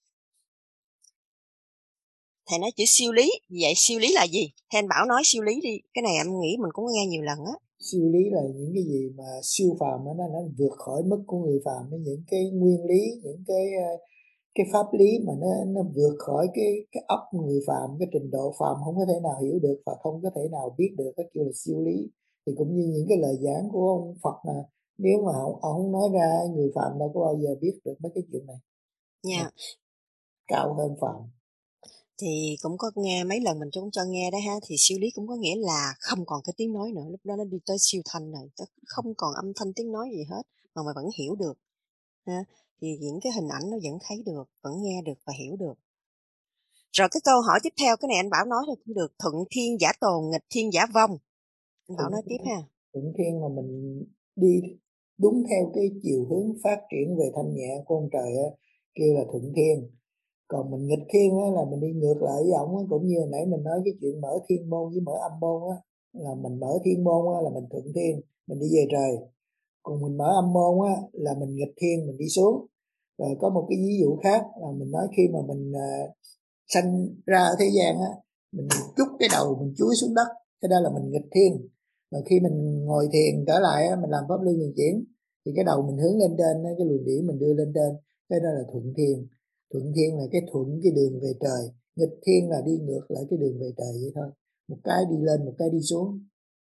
Thầy nói chữ siêu lý, vậy siêu lý là gì? Thầy anh Bảo nói siêu lý đi, cái này em nghĩ mình cũng nghe nhiều lần á. Siêu lý là những cái gì mà siêu phàm, nó nó vượt khỏi mức của người phàm, những cái nguyên lý, những cái cái pháp lý mà nó nó vượt khỏi cái cái óc người phàm, cái trình độ phàm không có thể nào hiểu được và không có thể nào biết được, cái kêu là siêu lý. Thì cũng như những cái lời giảng của ông Phật mà nếu mà ông, ông không nói ra, người phàm đâu có bao giờ biết được mấy cái chuyện này. Nha. Cao hơn phàm. Thì cũng có nghe mấy lần mình cũng cho nghe đấy ha, thì siêu lý cũng có nghĩa là không còn cái tiếng nói nữa, lúc đó nó đi tới siêu thanh này, không còn âm thanh tiếng nói gì hết mà mày vẫn hiểu được ha. Thì những cái hình ảnh nó vẫn thấy được, vẫn nghe được và hiểu được. Rồi cái câu hỏi tiếp theo, cái này anh Bảo nói thôi cũng được. Thuận thiên giả tồn, nghịch thiên giả vong. Anh Bảo nói tiếp ha. Thuận thiên là mình đi đúng theo cái chiều hướng phát triển về thanh nhẹ của ông trời á, kêu là thuận thiên. Còn mình nghịch thiên á, là mình đi ngược lại với ổng, cũng như nãy mình nói cái chuyện mở thiên môn với mở âm môn á, là mình mở thiên môn á, là mình thuận thiên, mình đi về trời. Còn mình mở âm môn á, là mình nghịch thiên, mình đi xuống. Rồi có một cái ví dụ khác là mình nói khi mà mình uh, sanh ra ở thế gian á, mình trút cái đầu mình chúi xuống đất, cái đó là mình nghịch thiên. Rồi khi mình ngồi thiền trở lại á, mình làm pháp luân thường chuyển thì cái đầu mình hướng lên trên, cái luồng điển mình đưa lên trên, cái đó là thuận thiên. Thuận thiên là cái thuận cái đường về trời, nghịch thiên là đi ngược lại cái đường về trời vậy thôi, một cái đi lên một cái đi xuống.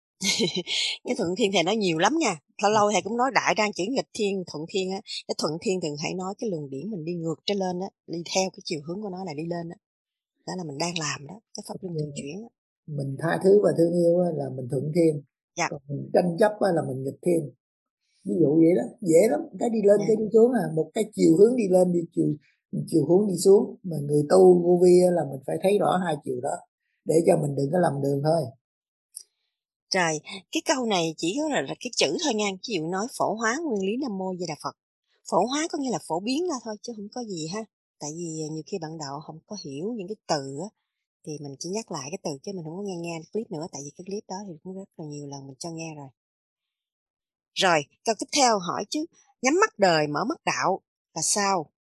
Cái thuận thiên thầy nói nhiều lắm nha, lâu lâu thầy cũng nói đại ra chữ nghịch thiên thuận thiên á. Cái thuận thiên thường hãy nói cái luồng điển mình đi ngược trở lên á, đi theo cái chiều hướng của nó là đi lên á, đó là mình đang làm đó, cái pháp luân thường chuyển á. Mình tha thứ và thương yêu á, là mình thuận thiên. Dạ. Còn mình tranh chấp á, là mình nghịch thiên. Ví dụ vậy đó, dễ lắm, cái đi lên dạ. cái đi xuống à, một cái chiều hướng đi lên, đi chiều chiều hướng đi xuống. Mà người tu vô vi là mình phải thấy rõ hai chiều đó để cho mình đừng có lầm đường thôi. Trời, cái câu này chỉ có là, là cái chữ thôi nha, ví dụ nói phổ hóa nguyên lý Nam Mô Di Đà Phật. Phổ hóa có nghĩa là phổ biến ra thôi chứ không có gì ha. Tại vì nhiều khi bạn đạo không có hiểu những cái từ á, thì mình chỉ nhắc lại cái từ chứ mình không có nghe nghe clip nữa, tại vì cái clip đó thì cũng rất là nhiều lần mình cho nghe rồi. Rồi, câu tiếp theo hỏi chứ, nhắm mắt đời mở mắt đạo là sao?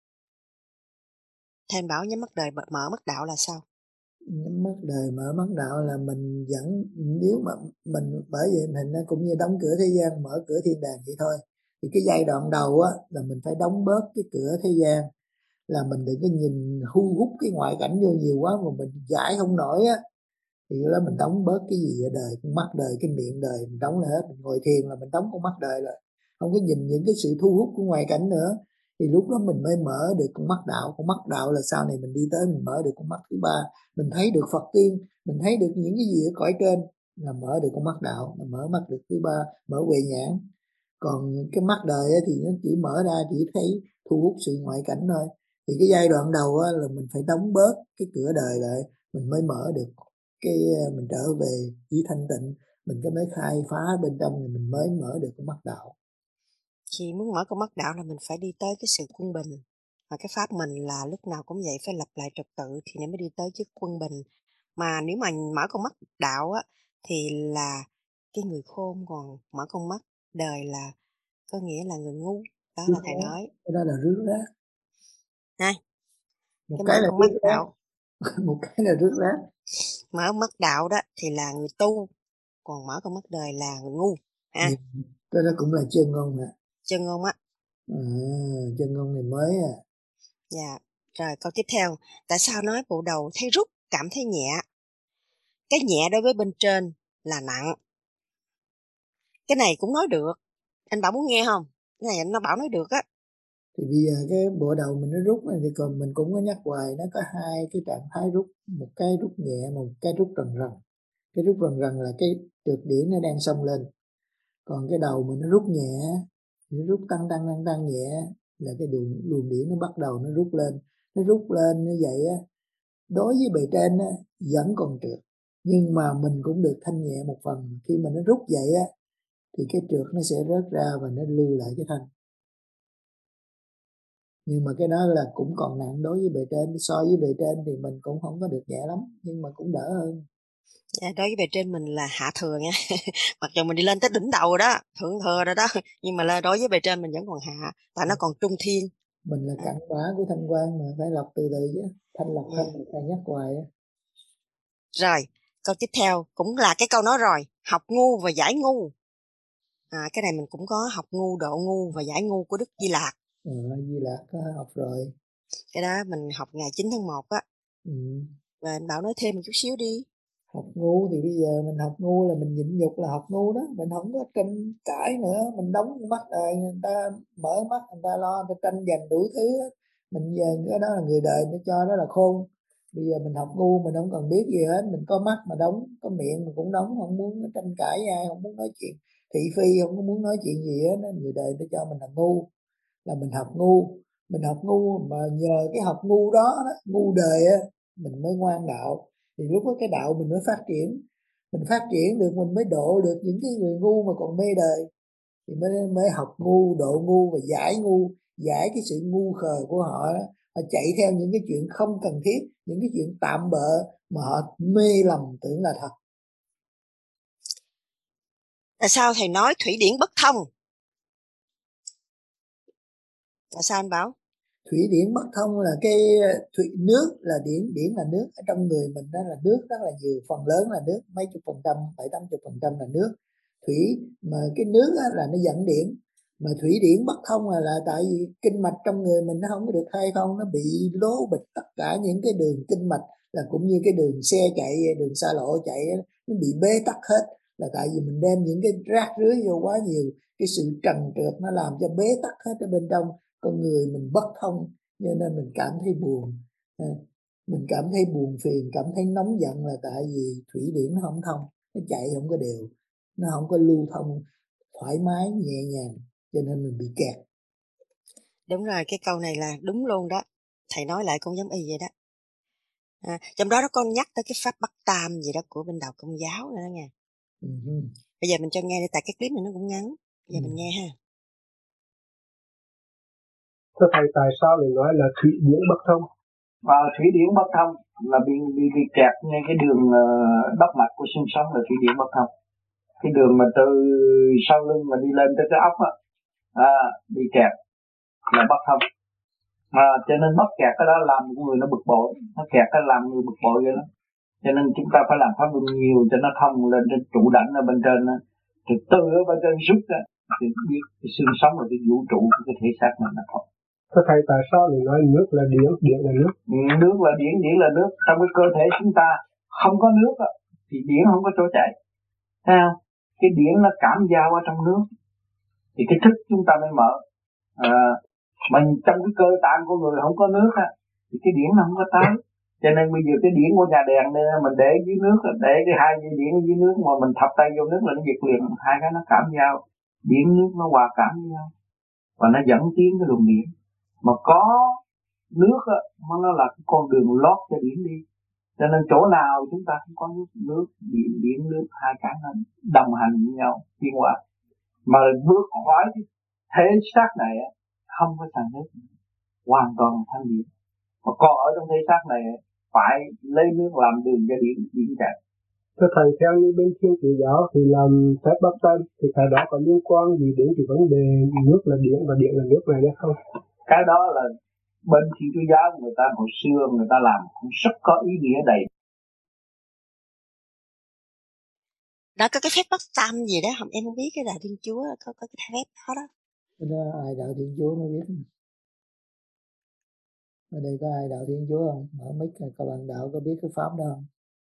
Thầy bảo nhắm mắt đời mở mắt đạo là sao? Nhắm mắt đời mở mắt đạo là mình vẫn, nếu mà mình, bởi vậy mình cũng như đóng cửa thế gian mở cửa thiên đàng vậy thôi. Thì cái giai đoạn đầu á là mình phải đóng bớt cái cửa thế gian, là mình đừng có nhìn thu hút cái ngoại cảnh vô nhiều quá mà mình giải không nổi á, thì đó mình đóng bớt cái gì ở đời, con mắt đời, cái miệng đời mình đóng lại hết. Mình ngồi thiền là mình đóng con mắt đời lại, không có nhìn những cái sự thu hút của ngoại cảnh nữa, thì lúc đó mình mới mở được con mắt đạo. Con mắt đạo là sau này mình đi tới mình mở được con mắt thứ ba, mình thấy được Phật tiên, mình thấy được những cái gì ở cõi trên, là mở được con mắt đạo, là mở mắt được thứ ba, mở huệ nhãn. Còn cái mắt đời thì nó chỉ mở ra chỉ thấy thu hút sự ngoại cảnh thôi. Thì cái giai đoạn đầu là mình phải đóng bớt cái cửa đời lại, mình mới mở được cái, mình trở về chỉ thanh tịnh, mình cái mới khai phá bên trong thì mình mới mở được con mắt đạo. Khi muốn mở con mắt đạo là mình phải đi tới cái sự quân bình. Và cái pháp mình là lúc nào cũng vậy, phải lập lại trật tự thì mới đi tới chức quân bình. Mà nếu mà mở con mắt đạo á, thì là cái người khôn, còn mở con mắt đời là có nghĩa là người ngu. Đó là thầy nói. Cái đó là rước rác. Này, một cái, cái mở là con mắt rước đạo. một cái là rước rác. Mở mắt đạo đó thì là người tu, còn mở con mắt đời là người ngu. Ha. Ừ, cái đó cũng là chân ngôn nè. Chân ngôn á. À, chân ngôn này mới à. Dạ. Rồi câu tiếp theo, tại sao nói bộ đầu thấy rút cảm thấy nhẹ? Cái nhẹ đối với bên trên là nặng. Cái này cũng nói được. Anh Bảo muốn nghe không? Cái này anh nó Bảo nói được á. Thì bây giờ cái bộ đầu mình nó rút này, thì còn mình cũng có nhắc hoài, nó có hai cái trạng thái rút, một cái rút nhẹ, một cái rút rần rần. Cái rút rần rần là cái trượt điển nó đang xông lên, còn cái đầu mình nó rút nhẹ, nó rút tăng tăng tăng tăng nhẹ, là cái luồng luồng điển nó bắt đầu nó rút lên. Nó rút lên như vậy á, đối với bề trên á vẫn còn trượt, nhưng mà mình cũng được thanh nhẹ một phần. Khi mà nó rút vậy á thì cái trượt nó sẽ rớt ra và nó lưu lại cái thanh. Nhưng mà cái đó là cũng còn nặng đối với bề trên, so với bề trên thì mình cũng không có được nhẹ lắm, nhưng mà cũng đỡ hơn. Dạ, đối với bề trên mình là hạ thừa nha. Mặc dù mình đi lên tới đỉnh đầu rồi đó, thượng thừa rồi đó, nhưng mà là đối với bề trên mình vẫn còn hạ, tại nó còn trung thiên. Mình là cặn bã của thanh quan mà, phải lọc từ từ chứ. Thanh lọc thanh là phải nhắc hoài á. Rồi, câu tiếp theo cũng là cái câu nói rồi, học ngu và giải ngu. À, cái này mình cũng có học ngu, độ ngu và giải ngu của Đức Di Lạc. Ừ, Di Lạc có học rồi. Cái đó mình học ngày chín tháng một á. Ừ. Và anh Bảo nói thêm một chút xíu đi. Học ngu thì bây giờ mình học ngu là mình nhịn nhục là học ngu đó, mình không có tranh cãi nữa, mình đóng mắt đời người ta mở mắt, người ta lo, người ta tranh giành đủ thứ, mình giờ cái đó là người đời nó cho đó là khôn. Bây giờ mình học ngu mình không cần biết gì hết, mình có mắt mà đóng, có miệng mình cũng đóng, không muốn tranh cãi với ai, không muốn nói chuyện thị phi, không có muốn nói chuyện gì hết. Người đời nó cho mình là ngu, là mình học ngu, mình học ngu mà nhờ cái học ngu đó, đó ngu đời á, mình mới ngoan đạo. Thì lúc đó cái đạo mình mới phát triển, mình phát triển được mình mới độ được những cái người ngu mà còn mê đời, thì mới mới học ngu, độ ngu và giải ngu, giải cái sự ngu khờ của họ đó. Họ chạy theo những cái chuyện không cần thiết, những cái chuyện tạm bợ mà họ mê lầm tưởng là thật. Tại sao thầy nói thủy điển bất thông? Tại sao anh Bảo? Thủy điển bất thông là cái thủy nước là điển, điển là nước, ở trong người mình đó là nước rất là nhiều, phần lớn là nước, mấy chục phần trăm, bảy tám chục phần trăm là nước. Thủy mà cái nước là nó dẫn điển, mà thủy điển bất thông là, là tại vì kinh mạch trong người mình nó không có được khai thông, nó bị lố bịch tất cả những cái đường kinh mạch, là cũng như cái đường xe chạy, đường xa lộ chạy nó bị bế tắc hết, là tại vì mình đem những cái rác rưới vô quá nhiều, cái sự trần trượt nó làm cho bế tắc hết ở bên trong con người mình bất thông, cho nên mình cảm thấy buồn, mình cảm thấy buồn phiền, cảm thấy nóng giận, là tại vì thủy điển nó không thông, nó chạy không có đều, nó không có lưu thông thoải mái nhẹ nhàng, cho nên mình bị kẹt. Đúng rồi, cái câu này là đúng luôn đó, thầy nói lại cũng giống y vậy đó. À, trong đó nó có nhắc tới cái pháp Bắc Tam gì đó của bên đạo Công giáo nữa đó nha. Uh-huh. Bây giờ mình cho nghe đi, tại cái clip này nó cũng ngắn, bây giờ uh-huh. mình nghe ha. Thưa thầy, tại sao lại nói là thủy điển bất thông? Và thủy điển bất thông là bị bị bị kẹt ngay cái đường uh, đốc mạch của xương sống là thủy điển bất thông. Cái đường mà từ sau lưng mà đi lên tới cái ốc á, à, bị kẹt là bất thông. Mà cho nên bất kẹt cái đó làm người nó bực bội, nó kẹt cái làm người bực bội vậy đó. Cho nên chúng ta phải làm pháp luân nhiều cho nó thông lên trên trụ đảnh ở bên trên đó. Từ từ ở bên trên rút ra thì biết cái xương sống là cái vũ trụ của cái thể xác này nó thông. Thưa thầy, tại sao lại nói nước là điển, điển là nước? Ừ, nước là điển, điển là nước. Trong cái cơ thể chúng ta không có nước á, thì điển không có chỗ chảy. Thấy không? Cái điển nó cảm giao ở trong nước thì cái thức chúng ta mới mở. À, mà trong cái cơ tạng của người không có nước á, thì cái điển nó không có tới. Cho nên bây giờ cái điển của nhà đèn này mình để dưới nước, để cái hai dây điển dưới nước mà mình thọc tay vô nước là nó giật liền, hai cái nó cảm giao, điển nước nó hòa cảm với nhau và nó dẫn tiến cái luồng điện. Mà có nước á, nó là cái con đường lót cho điển đi. Cho nên chỗ nào chúng ta không có nước, nước điện, điển nước, hai cái nó đồng hành với nhau tiến hóa. Mà bước khỏi cái thế xác này á, không có xài nước, hoàn toàn thanh điển. Mà còn ở trong thế xác này phải lấy nước làm đường cho điển điển chạy. Thưa thầy, theo như bên Thiên Chúa giáo thì làm phép Bắc Tam thì cái đó có liên quan gì đến cái vấn đề nước là điển và điện là nước này đấy không? Cái đó là bên Thiên Chúa giáo người ta hồi xưa người ta làm cũng rất có ý nghĩa đầy. Đó có cái phép Bắc Tam gì đó, không em không biết cái đạo Thiên Chúa có có cái phép đó đó. Cái đó ai đạo Thiên Chúa mới biết. Ở đây có ai đạo Thiên Chúa không? Mở mic này, các bạn đạo có biết cái pháp đó không?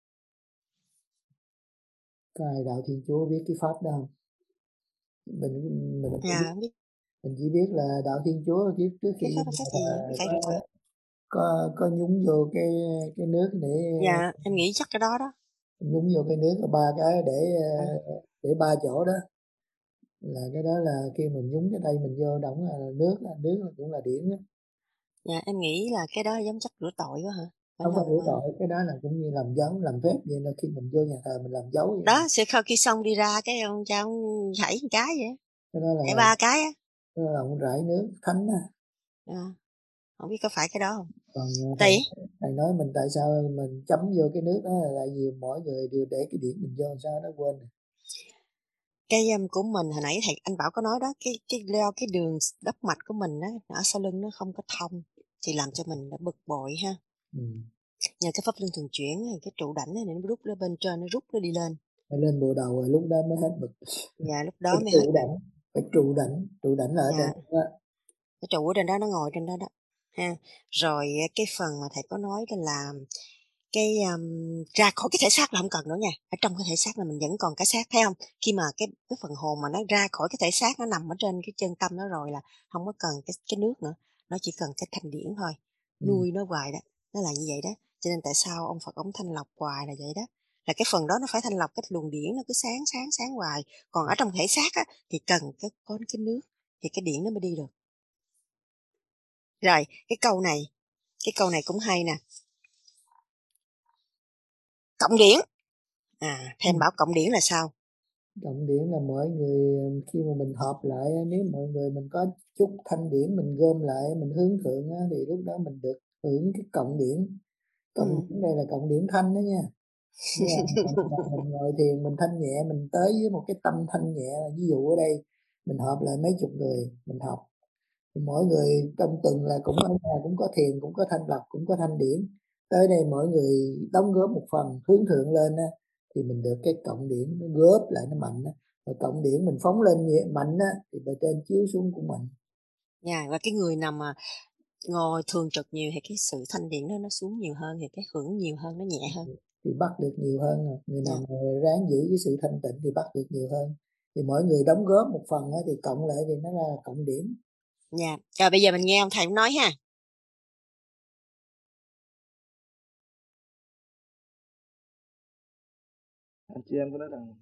Có ai đạo Thiên Chúa biết cái pháp đó không? Mình mình dạ, biết. biết mình chỉ biết là đạo Thiên Chúa trước trước khi cái pháp gì? có, có có nhúng vô cái cái nước để dạ em nghĩ chắc cái đó đó nhúng vô cái nước ba cái để à. để ba chỗ đó, là cái đó là khi mình nhúng cái tay mình vô đóng là nước, là nước cũng là điển á. Dạ em nghĩ là cái đó giống chắc rửa tội quá hả? Phải không có rửa tội, cái đó là cũng như làm dấu làm phép vậy, là khi mình vô nhà thờ mình làm dấu vậy. Đó sẽ khi xong đi ra cái ông cha ông thảy một cái vậy, cái đó là thảy ba cái á, cái đó là ông rải nước thánh á. À, không biết có phải cái đó không? Còn thầy, thầy nói mình tại sao mình chấm vô cái nước đó là tại vì mỗi người đều để cái điểm mình vô, sao nó quên rồi. Cái um, của mình hồi nãy thầy anh Bảo có nói đó, cái cái leo cái đường đốc mạch của mình á ở sau lưng nó không có thông thì làm cho mình nó bực bội ha. Ừ. Nhờ cái pháp luân thường chuyển cái trụ đảnh này nó rút lên bên trên, nó rút nó đi lên. Phải lên bộ đầu rồi lúc đó mới hết bực. Dạ lúc đó phải mới trụ hết đảnh, phải trụ đảnh, trụ đảnh là ở dạ. trên đó. Cái trụ ở trên đó nó ngồi trên đó đó. ha. Rồi cái phần mà thầy có nói đó là cái um, ra khỏi cái thể xác là không cần nữa nha. Ở trong cái thể xác là mình vẫn còn cái xác, thấy không? Khi mà cái cái phần hồn mà nó ra khỏi cái thể xác, nó nằm ở trên cái chân tâm đó rồi là không có cần cái cái nước nữa, nó chỉ cần cái thanh điển thôi, Ừ. nuôi nó hoài đó, nó là như vậy đó. Cho nên tại sao ông Phật ông thanh lọc hoài là vậy đó, là cái phần đó nó phải thanh lọc, cái luồng điển nó cứ sáng sáng sáng hoài. Còn ở trong thể xác á, thì cần cái có cái nước thì cái điển nó mới đi được. Rồi cái câu này, cái câu này cũng hay nè. Cộng điển. À, Thanh Ừ. bảo cộng điển là sao? Cộng điển là mọi người khi mà mình họp lại, nếu mọi người mình có chút thanh điển mình gom lại, mình hướng thượng á, thì lúc đó mình được hưởng cái cộng điển. Cộng Ừ. điển đây là cộng điển thanh đó nha. Nghĩa là mình ngồi thiền mình thanh nhẹ, mình tới với một cái tâm thanh nhẹ. Ví dụ ở đây mình họp lại mấy chục người mình học, thì mỗi người trong tuần là cũng ở nhà cũng có thiền, cũng có thanh lọc, cũng có thanh điển. Tới đây mỗi người đóng góp một phần hướng thượng lên á, thì mình được cái cộng điển nó góp lại nó mạnh á. Rồi cộng điển mình phóng lên nhẹ mạnh á, thì bề trên chiếu xuống cũng mạnh. Dạ, yeah, và cái người nào mà ngồi thường trực nhiều thì cái sự thanh điển đó nó xuống nhiều hơn, thì cái hưởng nhiều hơn, nó nhẹ hơn. Thì bắt được nhiều hơn. Người nào Yeah. mà ráng giữ cái sự thanh tịnh thì bắt được nhiều hơn. Thì mỗi người đóng góp một phần á, thì cộng lại thì nó là cộng điểm. Dạ. Yeah. Rồi bây giờ mình nghe ông thầy nói ha. Anh chị em có nói rằng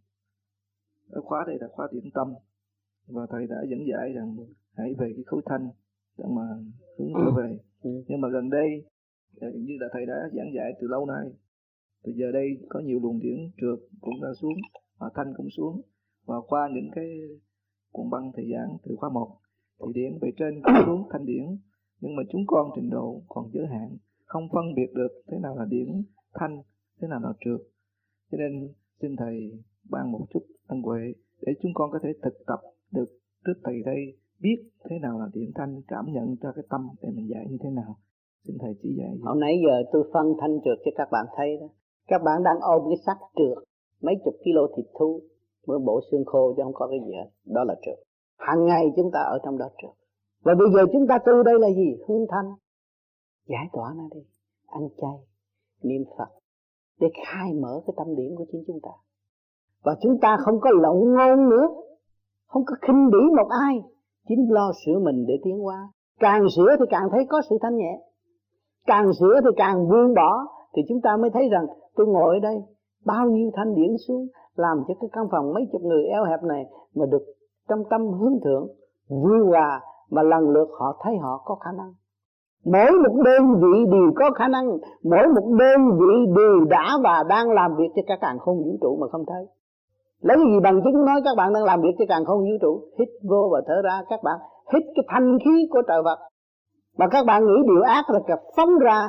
ở khóa đây là khóa điểm tâm, và thầy đã dẫn giải rằng hãy về cái khối thanh để mà hướng trở về. Ừ. Nhưng mà gần đây như là thầy đã giảng giải từ lâu nay, bây giờ đây có nhiều luồng điển trượt cũng đã xuống, và thanh cũng xuống, và qua những cái cuộn băng thầy giảng từ khóa một thì điển về trên cũng xuống thanh điển, nhưng mà chúng con trình độ còn giới hạn, không phân biệt được thế nào là điển thanh, thế nào là trượt. Cho nên xin thầy ban một chút ân huệ để chúng con có thể thực tập được trước thầy đây, biết thế nào là điển thanh, cảm nhận cho cái tâm để mình dạy như thế nào. Xin thầy chỉ dạy. Hồi nãy giờ tôi phân thanh trượt cho các bạn thấy đó. Các bạn đang ôm cái xác trượt mấy chục kilo thịt thú với bộ xương khô chứ không có cái gì hết. Đó là trượt. Hàng ngày chúng ta ở trong đó trượt. Và bây giờ chúng ta tu đây là gì? Hướng thanh. Giải tỏa nó đi. Ăn chay, niệm Phật để khai mở cái tâm điểm của chính chúng ta. Và chúng ta không có lộng ngôn nữa, không có khinh bỉ một ai, chính lo sửa mình để tiến hóa. Càng sửa thì càng thấy có sự thanh nhẹ, càng sửa thì càng buông bỏ, thì chúng ta mới thấy rằng tôi ngồi ở đây bao nhiêu thanh điển xuống, làm cho cái căn phòng mấy chục người eo hẹp này mà được trong tâm hướng thượng, vui hòa, mà lần lượt họ thấy họ có khả năng. Mỗi một đơn vị đều có khả năng, mỗi một đơn vị đều đã và đang làm việc cho cả càn khôn vũ trụ mà không thấy. Lấy gì bằng chứng nói các bạn đang làm việc cho càn khôn vũ trụ? Hít vô và thở ra, các bạn hít cái thanh khí của trời Phật. Mà các bạn nghĩ điều ác là cả phóng ra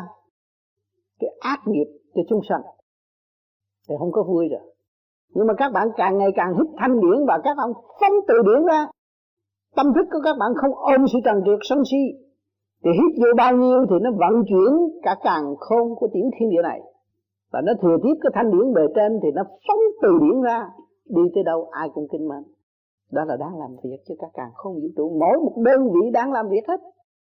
cái ác nghiệp cho chúng sanh, thì không có vui rồi. Nhưng mà các bạn càng ngày càng hít thanh điển và các bạn phóng từ điển ra, tâm thức của các bạn không ôm sự trần trượt sân si, thì hít vô bao nhiêu thì nó vận chuyển cả càn khôn của tiểu thiên địa này, và nó thừa tiếp cái thanh điển bề trên thì nó phóng từ điển ra, đi tới đâu ai cũng kính mến. Đó là đáng làm việc cho các càn khôn vũ trụ. Mỗi một đơn vị đáng làm việc hết,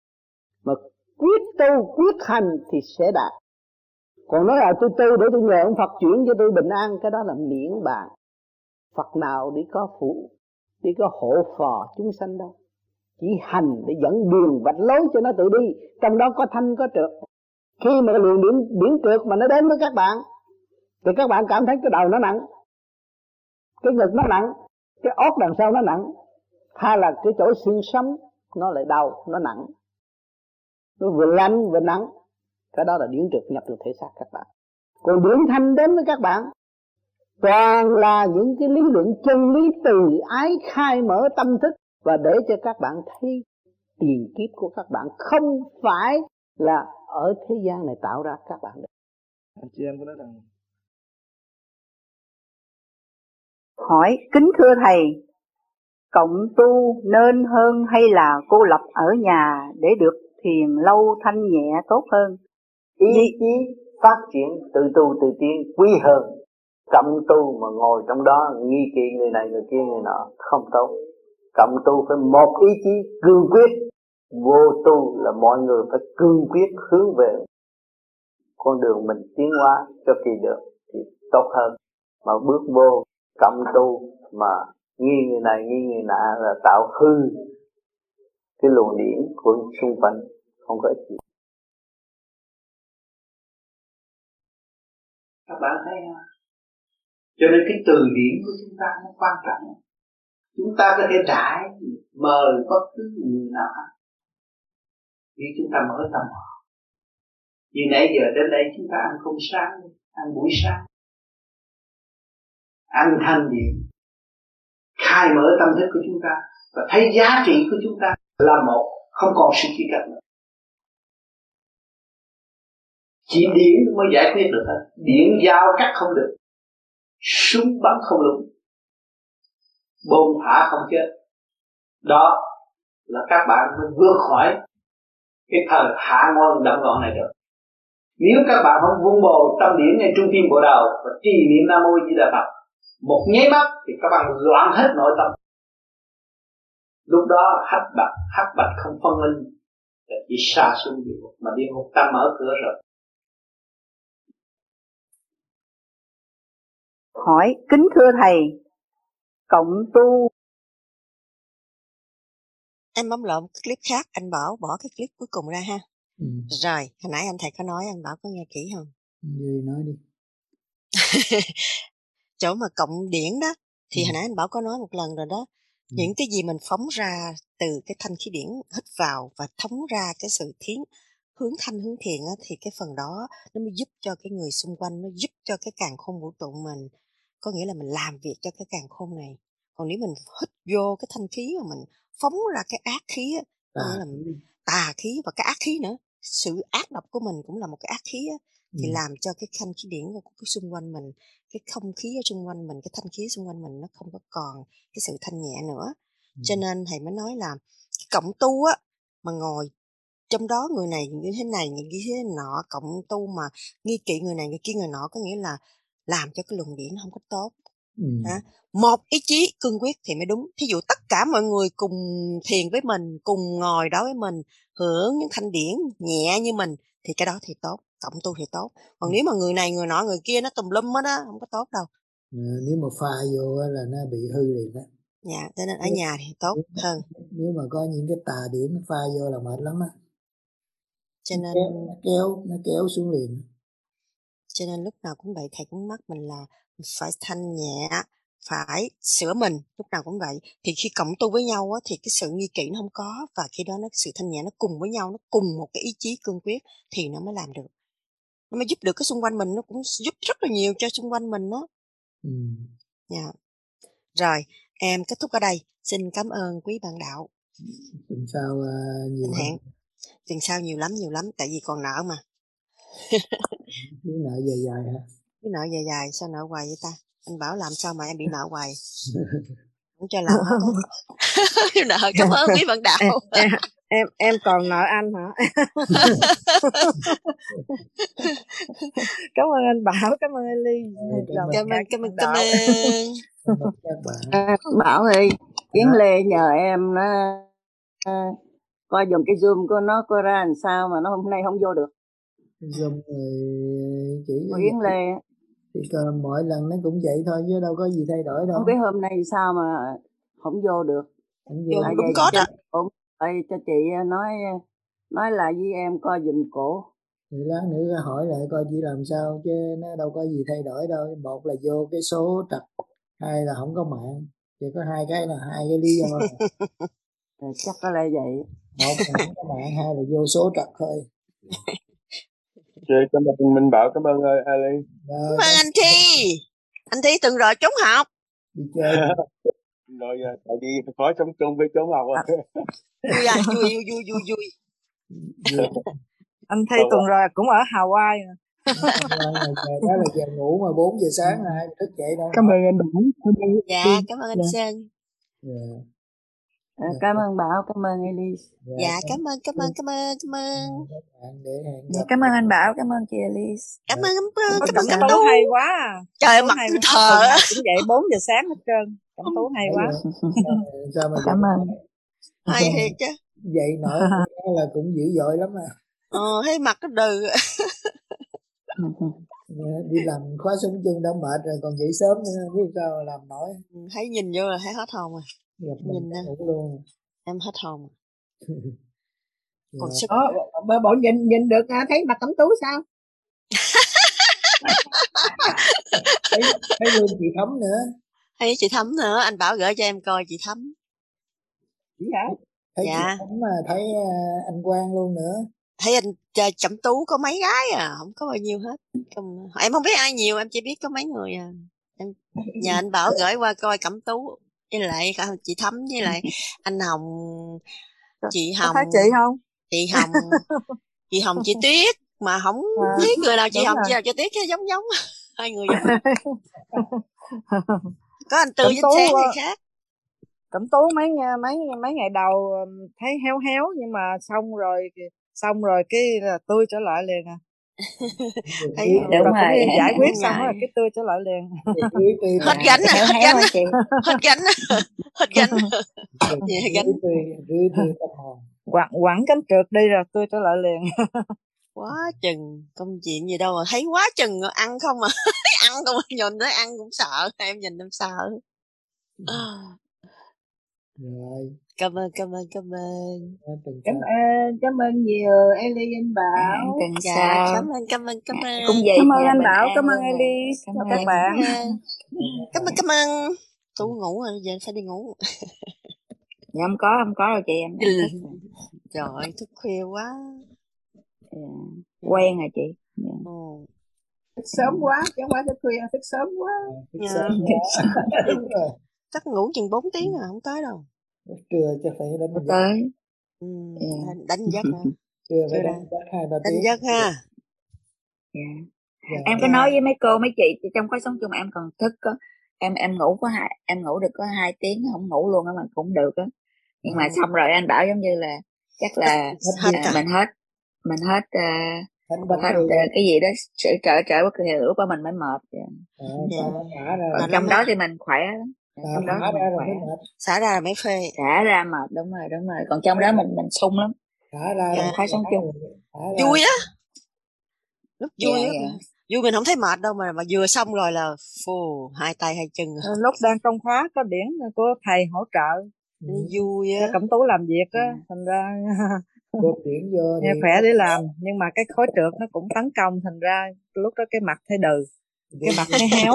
mà quyết tu quyết hành thì sẽ đạt. Còn nói là tôi tu để tôi nhờ ông Phật chuyển cho tôi bình an, cái đó là miễn bàn. Phật nào đi có phụ, đi có hộ phò chúng sanh đâu. Chỉ hành để dẫn đường vạch lối cho nó tự đi. Trong đó có thanh có trượt. Khi mà cái luồng điển, điển trượt mà nó đến với các bạn, thì các bạn cảm thấy cái đầu nó nặng, cái ngực nó nặng, cái óc đằng sau nó nặng, hay là cái chỗ xương sống nó lại đau, nó nặng, nó vừa lạnh vừa nặng. Cái đó là điển trượt nhập vào thể xác các bạn. Còn điển thanh đến với các bạn toàn là những cái lý luận chân lý từ ái khai mở tâm thức, và để cho các bạn thấy tiền kiếp của các bạn không phải là ở thế gian này tạo ra các bạn được. Anh chị em có nói rằng hỏi kính thưa thầy, cộng tu nên hơn hay là cô lập ở nhà để được thiền lâu thanh nhẹ tốt hơn? Ý chí phát triển tự tu tự tiến quý hơn. Cộng tu mà ngồi trong đó nghi kỵ người này người kia người nọ không tốt. Cộng tu phải một ý chí cương quyết Vô tu là mọi người phải cương quyết hướng về con đường mình tiến hóa cho kỳ được thì tốt hơn. Mà bước vô cộng tu mà nghi người này nghi người nọ là tạo hư cái luồng điển của xung quanh, không có ích gì. Các bạn thấy không? Cho nên cái từ điển của chúng ta nó quan trọng. Chúng ta có thể trải mời bất cứ người nào khác nếu chúng ta mở tâm họ. Như nãy giờ đến đây chúng ta ăn cơm sáng, ăn buổi sáng, ăn thanh điện, khai mở tâm thức của chúng ta và thấy giá trị của chúng ta là một, không còn sự chia cắt nữa. Chỉ điển mới giải quyết được hết. Điển giao cắt không được, súng bắn không lũng, bom thả không chết. Đó là các bạn mới vượt khỏi cái thời hạ ngoan động loạn này được. Nếu các bạn không vun bồi tâm điển ngay trung tim bộ đầu và trì niệm Nam Mô Di Đà Phật một nháy mắt thì các bạn loạn hết nội tâm. Lúc đó hắc bạch hắc bạch không phân minh, là chỉ sa xuống địa ngục, mà địa ngục ta mở cửa rồi. Hỏi kính thưa thầy, cộng tu. Em bấm lộn clip khác, anh Bảo bỏ cái clip cuối cùng ra ha. Ừ. Rồi, hồi nãy anh thầy có nói, anh Bảo có nghe kỹ không? Gì nói đi. Chỗ mà cộng điển đó, thì ừ. hồi nãy anh Bảo có nói một lần rồi đó. Ừ. Những cái gì mình phóng ra từ cái thanh khí điển hít vào và thống ra cái sự thiến hướng thanh hướng thiện á, thì cái phần đó nó mới giúp cho cái người xung quanh, nó giúp cho cái càn khôn vũ trụ mình, có nghĩa là mình làm việc cho cái càn khôn này. Còn nếu mình hít vô cái thanh khí mà mình phóng ra cái ác khí á, có nghĩa là tà khí và cái ác khí nữa, sự ác độc của mình cũng là một cái ác khí á, thì ừ. làm cho cái thanh khí điển của cái xung quanh mình, cái không khí ở xung quanh mình, cái thanh khí xung quanh mình nó không có còn cái sự thanh nhẹ nữa. ừ. Cho nên thầy mới nói là cái cộng tu á, mà ngồi trong đó người này như thế này, người kia thế nọ, cộng tu mà nghi kỵ người này người kia người nọ, có nghĩa là làm cho cái luồng điển không có tốt. ừ. Hả? Một ý chí cương quyết thì mới đúng. Thí dụ tất cả mọi người cùng thiền với mình, cùng ngồi đó với mình, hưởng những thanh điển nhẹ như mình, thì cái đó thì tốt, cộng tu thì tốt. Còn ừ. nếu mà người này người nọ người kia nó tùm lum hết á, không có tốt đâu. À, nếu mà pha vô là nó bị hư liền đó. Dạ, cho nên ở nếu, nhà thì tốt nếu, hơn. Nếu mà có những cái tà điển nó pha vô là mệt lắm á. Cho nên nó kéo nó kéo xuống liền. Cho nên lúc nào cũng vậy, thầy cũng mắc mình là phải thanh nhẹ, phải sửa mình, lúc nào cũng vậy. Thì khi cộng tu với nhau á, thì cái sự nghi kỵ nó không có, và khi đó nó sự thanh nhẹ nó cùng với nhau, nó cùng một cái ý chí cương quyết thì nó mới làm được. Nó mới giúp được cái xung quanh mình, nó cũng giúp rất là nhiều cho xung quanh mình đó. Ừ. Yeah. Rồi, em kết thúc ở đây. Xin cảm ơn quý bạn đạo. Tuần sau uh, nhiều hẹn. Tuần sau nhiều lắm, nhiều lắm, tại vì còn nợ mà. Cái nợ dài dài hả? Cái nợ dài dài, sao nợ hoài vậy ta? Anh Bảo làm sao mà em bị nợ hoài? Không cho làm hết á. Nợ, cảm ơn quý bạn đạo. Em, em, em còn nợ anh hả? Cảm ơn anh Bảo, cảm ơn Ly. Cảm ơn, cảm ơn, cảm ơn. À, Bảo ơi, Yến Lê nhờ em nó à, coi dùm cái Zoom của nó coi ra làm sao mà nó hôm nay không vô được. Zoom rồi chỉ của Yến Lê thì mỗi lần nó cũng vậy thôi chứ đâu có gì thay đổi đâu. Không biết hôm nay sao mà không vô được. Không vô cũng có đó. Ơi cho chị nói nói lại với em coi dùm cổ. Thì lát nữa hỏi lại coi chị làm sao, chứ nó đâu có gì thay đổi đâu. Một là vô cái số trật, hai là không có mạng. Chỉ có hai cái là hai cái lý do. Chắc có lẽ vậy. Một là không có mạng, hai là vô số trật thôi. Rồi, cảm ơn Minh Bảo, cảm ơn Ali. Cảm ơn anh Thi. Anh Thi từng rồi trốn học. Đi chơi. Rồi, tại vì khỏi sống chung với trốn học rồi. Vui à, vui, vui, vui, vui, vui. Anh Thi tuần rồi cũng ở Hawaii. Đó là giờ ngủ mà bốn giờ sáng là ai thức dậy đâu. Cảm ơn anh Bảo. Dạ, cảm ơn anh Sơn. Dạ. À, cảm ơn Bảo, cảm ơn Elise. Dạ, dạ cảm ơn, cảm ơn, cảm ơn, cảm ơn. Dạ, cảm ơn anh Bảo, cảm ơn chị Elise. Cảm ơn, cảm ơn, cảm ơn. Cẩm Tú hay quá. Trời ơi, mặt thờ. Cũng dậy bốn giờ sáng hết trơn. Cẩm Tú hay quá. Cảm ơn. Hay thiệt chứ. Vậy nổi là cũng dữ dội lắm à. Ờ, thấy mặt nó đừ. Đi làm khóa sống chung đã mệt rồi còn dậy sớm nữa, không biết sao làm nổi. Thấy nhìn vô là thấy hết hồn rồi. Gặp nhìn mình ngủ luôn. Em hết hồn. Còn sức. Ờ, bộ nhìn nhìn được thấy mặt Cẩm Tú sao? thấy, thấy luôn chị Thắm nữa. Thấy chị Thắm nữa, anh Bảo gửi cho em coi chị Thắm. Chị hả? Thấy dạ. chị Thắm mà thấy anh Quang luôn nữa. Thấy anh Cẩm Tú có mấy gái à, không có bao nhiêu hết. Em không biết ai nhiều, em chỉ biết có mấy người à. Em nhà anh Bảo gửi qua coi Cẩm Tú với lại chị Thắm với lại anh Hồng, chị Hồng. Có thấy chị không? Chị Hồng, chị Hồng, chị Tuyết mà không à, biết người nào chị Hồng rồi. Chị nào chị Tuyết giống giống hai người giống. Có anh Tư Vinh Sáng thì khác. Cẩm Tú mấy mấy mấy ngày đầu thấy héo héo nhưng mà xong rồi xong rồi cái là tươi trở lại liền à. Thấy đúng rồi, rồi giải quyết xong rồi cái tươi trở lại liền. Hết gánh à, hết gánh hết gánh hết gánh hết gánh quẳng quẳng cánh trượt đi rồi tươi trở lại liền. Quá chừng công chuyện gì đâu mà thấy quá chừng ăn không mà ăn không nhìn tới ăn cũng sợ, em nhìn em sợ. Rồi. Cảm ơn, cảm ơn, cảm ơn. Cảm ơn, cảm ơn nhiều Eli anh Bảo. À, dạ, cảm ơn, cảm ơn, cảm ơn. Cũng vậy. Cảm ơn anh Bảo, cảm ơn Eli, cảm ơn các bạn. Cảm ơn, cảm ơn. Tú ngủ rồi, giờ phải đi ngủ. Dạ không có, không có đâu chị em. Trời ơi, thức khuya quá. Quen rồi chị. Ừ. Thức sớm quá, chứ không phải thức khuya, thức sớm quá. Thức sớm quá. Chắc ngủ chừng bốn tiếng rồi, không tới đâu. Trưa cho phải đánh giấc. Tới. Ừ, đánh, đánh giấc hả? Trưa phải đánh giấc hai ba tiếng. Đánh giấc ha. Dạ. Dạ. Em có nói với mấy cô mấy chị trong khóa sống chung em còn thức á, em em ngủ có hai em ngủ được có hai tiếng, không ngủ luôn á mà cũng được á. Nhưng mà xong rồi anh bảo giống như là chắc là hết à, mình hết mình hết uh, hết uh, cái gì đó trở trở trở bất kỳ lúc đó mình mới mệt. Dạ. À, dạ. Còn trong đó thì mình khỏe. Trong đó xả ra rồi mới mệt. Xả ra là mới phê. Xả ra mệt, đúng rồi, đúng rồi. Còn trong đó mình mình sung lắm. Xả ra là khóa sống chung. Vui á. Lúc vui á. Vui mình không thấy mệt đâu mà mà vừa xong rồi là phù hai tay hai chân. Lúc đang trong khóa có điển của thầy hỗ trợ. Ừ. Vui á. Cẩm Tú làm việc á, ừ. Thành ra điển vô nghe khỏe để làm, nhưng mà cái khối trượt nó cũng tấn công, thành ra lúc đó cái mặt thấy đừ. Cái mặt thấy héo.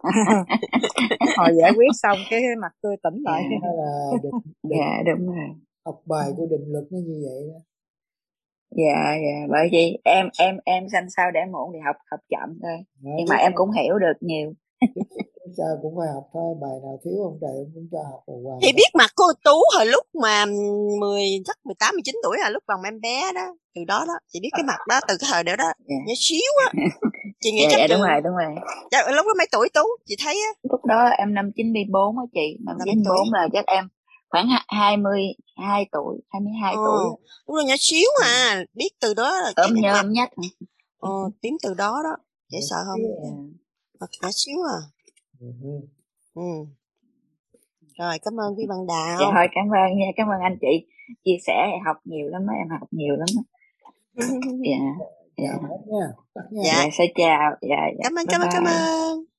Hồi giải quyết xong cái mặt tươi tỉnh lại. Dạ, là định, định, dạ đúng rồi. Học bài của định lực nó như vậy đó. Dạ dạ, bởi vì em em em sanh sao để muộn thì học học chậm thôi. Dạ, nhưng mà em cũng hiểu được nhiều. Sao cũng phải học thôi, bài nào thiếu ông trời cũng cho học rồi qua. Thì biết mặt cô Tú hồi lúc mà mười chắc mười tám mười chín tuổi là lúc còn em bé đó, từ đó đó chị biết cái mặt đó từ cái thời đó đó, yeah. Nhỏ xíu á. Chị nghĩ dạ, chắc dạ, từ... đúng rồi đúng rồi. Dạ, lúc đó mấy tuổi Tú chị thấy á? Lúc đó em năm chín mươi bốn á chị, năm chín mươi bốn là chắc em khoảng hai mươi hai tuổi, hai mươi hai ờ, tuổi. Lúc đó nhỏ xíu à, biết từ đó là ốm nhớ ốm nhách. Ờ, tím từ đó đó, dễ sợ không? Mặt nhỏ xíu à. Ừ. Ừ. Rồi cảm ơn quý bạn đạo. Dạ thôi cảm ơn nha, cảm ơn anh chị chia sẻ, học nhiều lắm đó, em học nhiều lắm đó. Dạ. Dạ. Dạ. Dạ. Dạ, sẽ chào. Dạ, dạ. Cảm ơn, cảm ơn, cảm ơn.